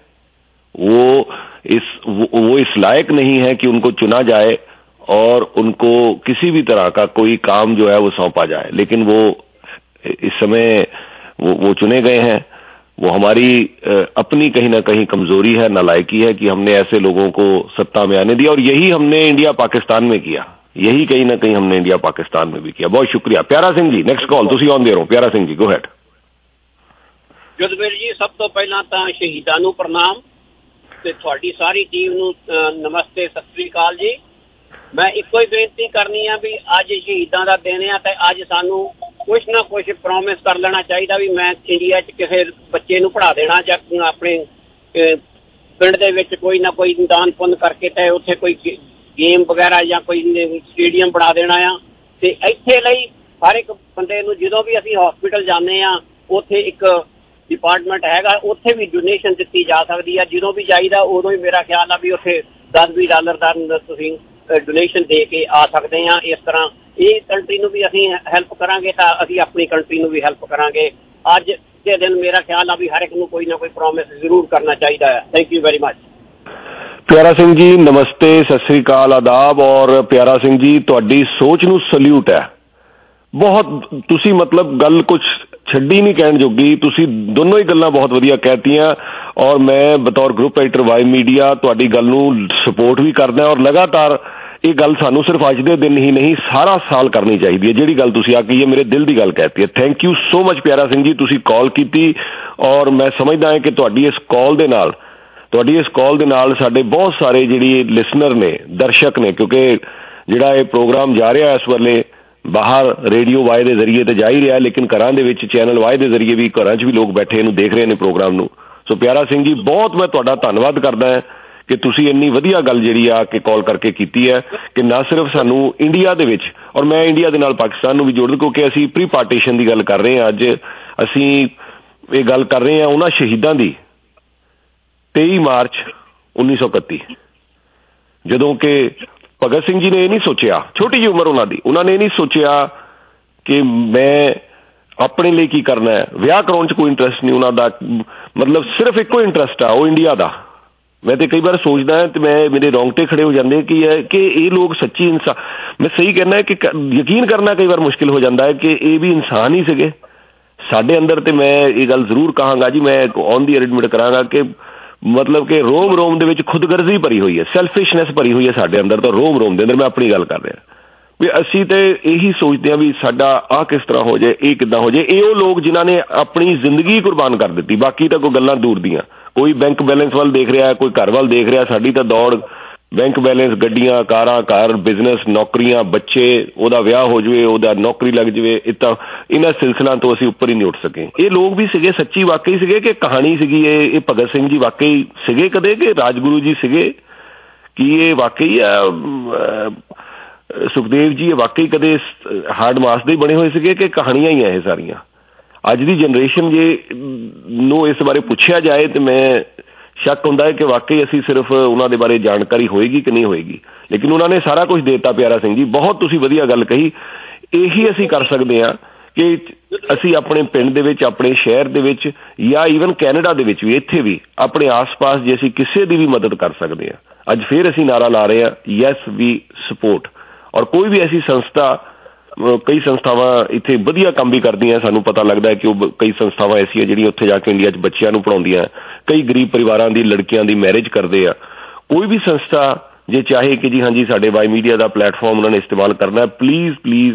[SPEAKER 8] वो इस वो, वो इस लायक नहीं है कि उनको चुना जाए और उनको किसी भी तरह का कोई काम जो है वो सौंपा जाए, लेकिन वो इस समय वो, वो चुने गए हैं। वो हमारी अपनी कहीं ना कहीं कमजोरी है, नालायकी है कि हमने ऐसे लोगों को सत्ता में आने दिया, और यही हमने इंडिया पाकिस्तान में किया, यही कहीं ना कहीं हमने इंडिया पाकिस्तान में भी किया। बहुत शुक्रिया। प्यारा सिंह जी नेक्स्ट कॉल, तुसी ऑन दे रहो। प्यारा सिंह जी गो हैड।
[SPEAKER 10] ਜੁਦਵੀਰ ਜੀ, ਸਭ ਤੋਂ ਪਹਿਲਾਂ ਤਾਂ ਸ਼ਹੀਦਾਂ ਨੂੰ ਪ੍ਰਣਾਮ ਤੇ ਤੁਹਾਡੀ ਸਾਰੀ ਟੀਮ ਨੂੰ ਨਮਸਤੇ, ਸਤਿ ਸ੍ਰੀ ਅਕਾਲ ਜੀ। ਮੈਂ ਇੱਕੋ ਹੀ ਬੇਨਤੀ ਕਰਨੀ ਆ ਵੀ ਅੱਜ ਸ਼ਹੀਦਾਂ ਦਾ ਦਿਨ ਆ ਤੇ ਅੱਜ ਸਾਨੂੰ ਕੁਛ ਨਾ ਕੁਛ ਪ੍ਰੋਮਿਸ ਕਰ ਲੈਣਾ ਚਾਹੀਦਾ ਵੀ ਮੈਂ ਇੰਡੀਆ 'ਚ ਕਿਸੇ ਬੱਚੇ ਨੂੰ ਪੜ੍ਹਾ ਦੇਣਾ ਜਾਂ ਆਪਣੇ ਪਿੰਡ ਦੇ ਵਿੱਚ ਕੋਈ ਨਾ ਕੋਈ ਦਾਨ ਪੁੰਨ ਕਰਕੇ ਤੇ ਉੱਥੇ ਕੋਈ ਗੇਮ ਵਗੈਰਾ ਜਾਂ ਕੋਈ ਸਟੇਡੀਅਮ ਬਣਾ ਦੇਣਾ ਆ। ਤੇ ਇੱਥੇ ਲਈ ਹਰ ਇੱਕ ਬੰਦੇ ਨੂੰ ਜਦੋਂ ਵੀ ਅਸੀਂ ਹਸਪੀਟਲ ਜਾਂਦੇ ਆ ਉੱਥੇ ਇੱਕ डिपार्टमेंट हैगा, उत्थे भी डोनेशन दी जा सकती है। जो भी जाइदा उदों ही मेरा ख्याल है भी उत्थे दस भी डॉलर का तुसीं डोनेशन दे के आ सकते हैं। इस तरह ये कंट्री नूं भी असीं हैल्प करांगे तो असीं अपनी कंट्री नूं भी हैल्प करांगे। अज ਦੇ ਦਿਨ ਮੇਰਾ ਖਿਆਲ ਆ ਵੀ ਹਰ ਇੱਕ ਨੂੰ ਕੋਈ ਨਾ ਕੋਈ ਪ੍ਰੋਮਿਸ ਜ਼ਰੂਰ ਕਰਨਾ ਚਾਹੀਦਾ ਹੈ। Thank you very much.
[SPEAKER 8] Pyara Singh ji ਨਮਸਤੇ, ਸਤਿ ਸ੍ਰੀ ਅਕਾਲ, ਆਦਾਬ। ਔਰ ਪਿਆਰਾ ਸਿੰਘ ਜੀ ਤੁਹਾਡੀ ਸੋਚ ਨੂੰ ਸਲੂਟ ਹੈ ਬਹੁਤ। ਤੁਸੀਂ ਮਤਲਬ ਗੱਲ ਕੁਛ ਛੱਡੀ ਨਹੀਂ ਕਹਿਣ ਜੋਗੀ, ਤੁਸੀਂ ਦੋਨੋਂ ਹੀ ਗੱਲਾਂ ਬਹੁਤ ਵਧੀਆ ਕਹਿਤੀਆਂ। ਔਰ ਮੈਂ ਬਤੌਰ ਗਰੁੱਪ ਐਡੀਟਰ ਵਾਈ ਮੀਡੀਆ ਤੁਹਾਡੀ ਗੱਲ ਨੂੰ ਸਪੋਰਟ ਵੀ ਕਰਦਾ। ਔਰ ਲਗਾਤਾਰ ਇਹ ਗੱਲ ਸਾਨੂੰ ਸਿਰਫ ਅੱਜ ਦੇ ਦਿਨ ਹੀ ਨਹੀਂ ਸਾਰਾ ਸਾਲ ਕਰਨੀ ਚਾਹੀਦੀ ਹੈ। ਜਿਹੜੀ ਗੱਲ ਤੁਸੀਂ ਆ ਕਹੀ ਹੈ ਮੇਰੇ ਦਿਲ ਦੀ ਗੱਲ ਕਹਿਤੀ ਹੈ। Thank you so much Pyara Singh ji, ਤੁਸੀਂ ਕਾਲ ਕੀਤੀ। ਔਰ ਮੈਂ ਸਮਝਦਾ ਹਾਂ ਕਿ ਤੁਹਾਡੀ ਇਸ ਕਾਲ ਦੇ ਨਾਲ ਤੁਹਾਡੀ ਇਸ ਕਾਲ ਦੇ ਨਾਲ ਸਾਡੇ ਬਹੁਤ ਸਾਰੇ ਜਿਹੜੀ ਲਿਸਨਰ ਨੇ, ਦਰਸ਼ਕ ਨੇ, ਕਿਉਂਕਿ ਜਿਹੜਾ ਇਹ ਪ੍ਰੋਗਰਾਮ ਜਾ ਰਿਹਾ ਇਸ ਵੇਲੇ ਬਾਹਰ ਰੇਡੀਓ ਵਾਈ ਦੇ ਜ਼ਰੀਏ ਤੇ ਜਾ ਹੀ ਰਿਹਾ, ਲੇਕਿਨ ਘਰਾਂ ਦੇ ਵਿੱਚ ਚੈਨਲ ਵਾਈ ਦੇ ਜ਼ਰੀਏ ਵੀ ਘਰਾਂ 'ਚ ਵੀ ਲੋਕ ਬੈਠੇ ਇਹਨੂੰ ਦੇਖ ਰਹੇ ਨੇ ਪ੍ਰੋਗਰਾਮ ਨੂੰ। ਸੋ ਪਿਆਰਾ ਸਿੰਘ ਜੀ ਬਹੁਤ ਮੈਂ ਤੁਹਾਡਾ ਧੰਨਵਾਦ ਕਰਦਾ ਹਾਂ ਕਿ ਤੁਸੀਂ ਇੰਨੀ ਵਧੀਆ ਗੱਲ ਜਿਹੜੀ ਆ ਕਿ ਕਾਲ ਕਰਕੇ ਕੀਤੀ ਹੈ ਕਿ ਨਾ ਸਿਰਫ ਸਾਨੂੰ ਇੰਡੀਆ ਦੇ ਵਿੱਚ, ਔਰ ਮੈਂ ਇੰਡੀਆ ਦੇ ਨਾਲ ਪਾਕਿਸਤਾਨ ਨੂੰ ਵੀ ਜੋੜ ਦਿਆਂ ਕਿਉਂਕਿ ਅਸੀਂ ਪ੍ਰੀ ਪਾਰਟੀਸ਼ਨ ਦੀ ਗੱਲ ਕਰ ਰਹੇ ਹਾਂ। ਅੱਜ ਅਸੀਂ ਇਹ ਗੱਲ ਕਰ ਰਹੇ ਹਾਂ ਉਹਨਾਂ ਸ਼ਹੀਦਾਂ ਦੀ ਤੇਈ ਮਾਰਚ ਉੱਨੀ ਸੌ ਇਕੱਤੀ, ਜਦੋਂ ਕਿ ਭਗਤ ਸਿੰਘ ਜੀ ਨੇ ਇਹ ਨਹੀਂ ਸੋਚਿਆ, ਛੋਟੀ ਜਿਹੀ ਉਮਰ ਉਹਨਾਂ ਦੀ, ਉਹਨਾਂ ਨੇ ਇਹ ਨਹੀਂ ਸੋਚਿਆ ਕਿ ਮੈਂ ਆਪਣੇ ਲਈ ਕੀ ਕਰਨਾ ਹੈ। ਵਿਆਹ ਕਰਾਉਣ 'ਚ ਕੋਈ ਇੰਟਰਸਟ ਨਹੀਂ ਉਹਨਾਂ ਦਾ, ਮਤਲਬ ਸਿਰਫ ਇੱਕੋ ਇੰਟਰਸਟ ਆ ਉਹ ਇੰਡੀਆ ਦਾ। ਮੈਂ ਤੇ ਕਈ ਵਾਰ ਸੋਚਦਾ ਤੇ ਮੈਂ ਮੇਰੇ ਰੌਂਗਟੇ ਖੜੇ ਹੋ ਜਾਂਦੇ ਕਿ ਹੈ ਕਿ ਇਹ ਲੋਕ ਸੱਚੀ ਇਨਸਾਨ, ਮੈਂ ਸਹੀ ਕਹਿਣਾ ਕਿ ਯਕੀਨ ਕਰਨਾ ਕਈ ਵਾਰ ਮੁਸ਼ਕਿਲ ਹੋ ਜਾਂਦਾ ਹੈ ਕਿ ਇਹ ਵੀ ਇਨਸਾਨ ਹੀ ਸੀਗੇ ਸਾਡੇ ਅੰਦਰ। ਤੇ ਮੈਂ ਇਹ ਗੱਲ ਜ਼ਰੂਰ ਕਹਾਂਗਾ ਜੀ, ਮੈਂ ਔਨ ਦੀ ਐਡਮਿਟ ਕਰਾਂਗਾ ਕਿ ਮਤਲਬ ਕਿ ਰੋਮ ਰੋਮ ਦੇ ਵਿੱਚ ਖੁਦਗਰਜ਼ੀ ਭਰੀ ਹੋਈ ਹੈ, ਸੈਲਫਿਸ਼ਨੈਸ ਭਰੀ ਹੋਈ ਹੈ ਸਾਡੇ ਅੰਦਰ। ਤਾਂ ਰੋਮ ਰੋਮ ਦੇ ਅੰਦਰ ਮੈਂ ਆਪਣੀ ਗੱਲ ਕਰ ਰਿਹਾ ਵੀ ਅਸੀਂ ਤੇ ਇਹੀ ਸੋਚਦੇ ਹਾਂ ਵੀ ਸਾਡਾ ਆਹ ਕਿਸ ਤਰ੍ਹਾਂ ਹੋ ਜਾਏ, ਇਹ ਕਿੱਦਾਂ ਹੋ ਜਾਏ। ਇਹ ਉਹ ਲੋਕ ਜਿਨ੍ਹਾਂ ਨੇ ਆਪਣੀ ਜ਼ਿੰਦਗੀ ਕੁਰਬਾਨ ਕਰ ਦਿੱਤੀ, ਬਾਕੀ ਤਾਂ ਕੋਈ ਗੱਲਾਂ ਦੂਰ ਦੀਆਂ। ਕੋਈ ਬੈਂਕ ਬੈਲੈਂਸ ਵੱਲ ਦੇਖ ਰਿਹਾ, ਕੋਈ ਘਰ ਵੱਲ ਦੇਖ ਰਿਹਾ। ਸਾਡੀ ਤਾਂ ਦੌੜ ਬੈਂਕ ਬੈਲੈਂਸ, ਗੱਡੀਆਂ, ਕਾਰਾਂ, ਘਰ, ਬਿਜ਼ਨਸ, ਨੌਕਰੀਆਂ, ਬੱਚੇ, ਉਹਦਾ ਵਿਆਹ ਹੋ ਜਾਵੇ, ਉਹਦਾ ਨੌਕਰੀ ਲੱਗ ਜਾਵੇ। ਇਹ ਤਾਂ ਇਹਨਾਂ ਸਿਲਸਿਲਾਂ ਤੋਂ ਅਸੀਂ ਉੱਪਰ ਹੀ ਨਹੀਂ ਉੱਠ ਸਕੇ। ਇਹ ਲੋਕ ਵੀ ਸੀਗੇ, ਸੱਚੀ ਵਾਕਈ ਸੀਗੇ ਕਿ ਕਹਾਣੀ ਸੀਗੀ ਇਹ ਇਹ ਭਗਤ ਸਿੰਘ ਜੀ ਵਾਕਈ ਸੀਗੇ ਕਦੇ ਕਿ ਰਾਜਗੁਰੂ ਜੀ ਸੀਗੇ? ਕੀ ਇਹ ਵਾਕਈ ਸੁਖਦੇਵ ਜੀ ਇਹ ਵਾਕਈ ਕਦੇ ਹਾਰਡ ਮਾਸ ਦੇ ਬਣੇ ਹੋਏ ਸੀਗੇ ਕਿ ਕਹਾਣੀਆਂ ਹੀ ਆ ਇਹ ਸਾਰੀਆਂ? ਅੱਜ ਦੀ ਜਨਰੇਸ਼ਨ ਜੇ ਨੂੰ ਇਸ ਬਾਰੇ ਪੁੱਛਿਆ ਜਾਏ ਤੇ ਮੈਂ ਸ਼ੱਕ ਹੁੰਦਾ ਹੈ ਕਿ ਵਾਕਈ ਅਸੀਂ ਸਿਰਫ ਉਹਨਾਂ ਦੇ ਬਾਰੇ ਜਾਣਕਾਰੀ ਹੋਏਗੀ ਕਿ ਨਹੀਂ ਹੋਏਗੀ। ਲੇਕਿਨ ਉਹਨਾਂ ਨੇ ਸਾਰਾ ਕੁਝ ਦੇ ਦਿੱਤਾ ਪਿਆਰਾ ਸਿੰਘ ਜੀ, ਬਹੁਤ ਤੁਸੀਂ ਵਧੀਆ ਗੱਲ ਕਹੀ। ਇਹੀ ਅਸੀਂ ਕਰ ਸਕਦੇ ਹਾਂ ਕਿ ਅਸੀਂ ਆਪਣੇ ਪਿੰਡ ਦੇ ਵਿੱਚ, ਆਪਣੇ ਸ਼ਹਿਰ ਦੇ ਵਿੱਚ ਜਾਂ ਈਵਨ ਕੈਨੇਡਾ ਦੇ ਵਿੱਚ ਵੀ, ਇੱਥੇ ਵੀ ਆਪਣੇ ਆਸ-ਪਾਸ ਜੇ ਅਸੀਂ ਕਿਸੇ ਦੀ ਵੀ ਮਦਦ ਕਰ ਸਕਦੇ ਹਾਂ। ਅੱਜ ਫਿਰ ਅਸੀਂ ਨਾਰਾ ਲਾ ਰਹੇ ਹਾਂ ਯੈਸ ਵੀ ਸਪੋਰਟ। ਔਰ ਕੋਈ ਵੀ ਐਸੀ ਸੰਸਥਾ, ਕਈ ਸੰਸਥਾਵਾਂ ਇੱਥੇ ਵਧੀਆ ਕੰਮ ਵੀ ਕਰਦੀਆਂ, ਸਾਨੂੰ ਪਤਾ ਲੱਗਦਾ ਹੈ ਕਿ ਉਹ ਕਈ ਸੰਸਥਾਵਾਂ ਐਸੀਆਂ ਜਿਹੜੀਆਂ ਉੱਥੇ ਜਾ ਕੇ ਇੰਡੀਆ 'ਚ ਬੱਚਿਆਂ ਨੂੰ ਪੜ੍ਹਾਉਂਦੀਆਂ, ਕਈ ਗਰੀਬ ਪਰਿਵਾਰਾਂ ਦੀ ਲੜਕੀਆਂ ਦੀ ਮੈਰਿਜ ਕਰਦੇ ਆ। ਕੋਈ ਵੀ ਸੰਸਥਾ ਜੇ ਚਾਹੇ ਕਿ ਜੀ ਹਾਂਜੀ ਸਾਡੇ ਵਾਈ ਮੀਡੀਆ ਦਾ ਪਲੇਟਫਾਰਮ ਉਹਨਾਂ ਨੇ ਇਸਤੇਮਾਲ ਕਰਨਾ, ਪਲੀਜ਼ ਪਲੀਜ਼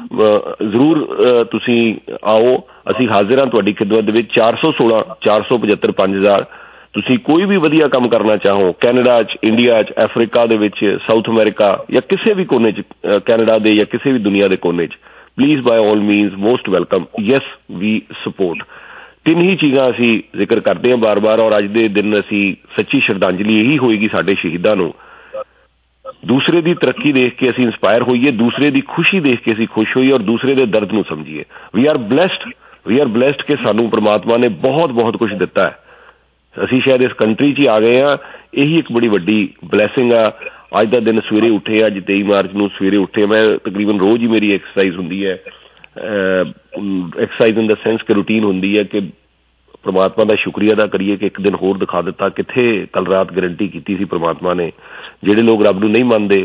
[SPEAKER 8] ਜ਼ਰੂਰ ਤੁਸੀਂ ਆਓ, ਅਸੀਂ ਹਾਜ਼ਰ ਹਾਂ ਤੁਹਾਡੀ ਖਿਦਮਤ ਦੇ ਵਿੱਚ। ਚਾਰ ਸੌ ਸੋਲਾਂ ਚਾਰ ਸੌ ਪਝੱਤਰ ਪੰਜ ਹਜ਼ਾਰ ਤੁਸੀਂ ਕੋਈ ਵੀ ਵਧੀਆ ਕੰਮ ਕਰਨਾ ਚਾਹੋ ਕੈਨੇਡਾ 'ਚ, ਇੰਡੀਆ 'ਚ, ਅਫਰੀਕਾ ਦੇ ਵਿੱਚ, ਸਾਊਥ ਅਮਰੀਕਾ ਜਾਂ ਕਿਸੇ ਵੀ ਕੋਨੇ 'ਚ, ਕੈਨੇਡਾ ਦੇ ਜਾਂ ਕਿਸੇ ਵੀ ਦੁਨੀਆ ਦੇ ਕੋਨੇ 'ਚ, please by all means most welcome. Yes we support. ਤਿੰਨ ਹੀ ਚੀਜ਼ਾਂ ਅਸੀਂ ਜ਼ਿਕਰ ਕਰਦੇ ਹਾਂ ਬਾਰ-ਬਾਰ। ਔਰ ਅੱਜ ਦੇ ਦਿਨ ਅਸੀਂ ਸੱਚੀ ਸ਼ਰਧਾਂਜਲੀ ਇਹੀ ਹੋਏਗੀ ਸਾਡੇ ਸ਼ਹੀਦਾਂ ਨੂੰ। ਦੂਸਰੇ ਦੀ ਤਰੱਕੀ ਦੇਖ ਕੇ ਅਸੀਂ ਇੰਸਪਾਇਰ ਹੋਈਏ, ਦੂਸਰੇ ਦੀ ਖੁਸ਼ੀ ਦੇਖ ਕੇ ਅਸੀਂ ਖੁਸ਼ ਹੋਈਏ ਔਰ ਦੂਸਰੇ ਦੇ ਦਰਦ ਨੂੰ ਸਮਝੀਏ। We are blessed, we are blessed ਕਿ ਸਾਨੂੰ ਪਰਮਾਤਮਾ ਨੇ ਬਹੁਤ ਬਹੁਤ ਕੁਛ ਦਿੱਤਾ ਹੈ। ਅਸੀਂ ਸ਼ਾਇਦ ਇਸ ਕੰਟਰੀ 'ਚ ਹੀ ਆ ਗਏ ਹਾਂ, ਇਹੀ ਇੱਕ ਬੜੀ ਵੱਡੀ ਬਲੈਸਿੰਗ ਆ। ਅੱਜ ਦਾ ਦਿਨ ਸਵੇਰੇ ਉੱਠੇ, ਅੱਜ ਤੇਈ ਮਾਰਚ ਨੂੰ ਸਵੇਰੇ ਉੱਠੇ, ਮੈਂ ਤਕਰੀਬਨ ਰੋਜ਼ ਹੀ ਮੇਰੀ ਐਕਸਰਸਾਈਜ਼ ਹੁੰਦੀ ਹੈ। ਐਕਸਰਸਾਈਜ਼ ਇਨ ਦਾ ਸੈਂਸ ਕਿ ਰੂਟੀਨ ਹੁੰਦੀ ਹੈ ਕਿ ਪਰਮਾਤਮਾ ਦਾ ਸ਼ੁਕਰੀਆ ਅਦਾ ਕਰੀਏ ਕਿ ਇੱਕ ਦਿਨ ਹੋਰ ਦਿਖਾ ਦਿੱਤਾ। ਕਿੱਥੇ ਕੱਲ ਰਾਤ ਗਰੰਟੀ ਕੀਤੀ ਸੀ ਪਰਮਾਤਮਾ ਨੇ। ਜਿਹੜੇ ਲੋਕ ਰੱਬ ਨੂੰ ਨਹੀਂ ਮੰਨਦੇ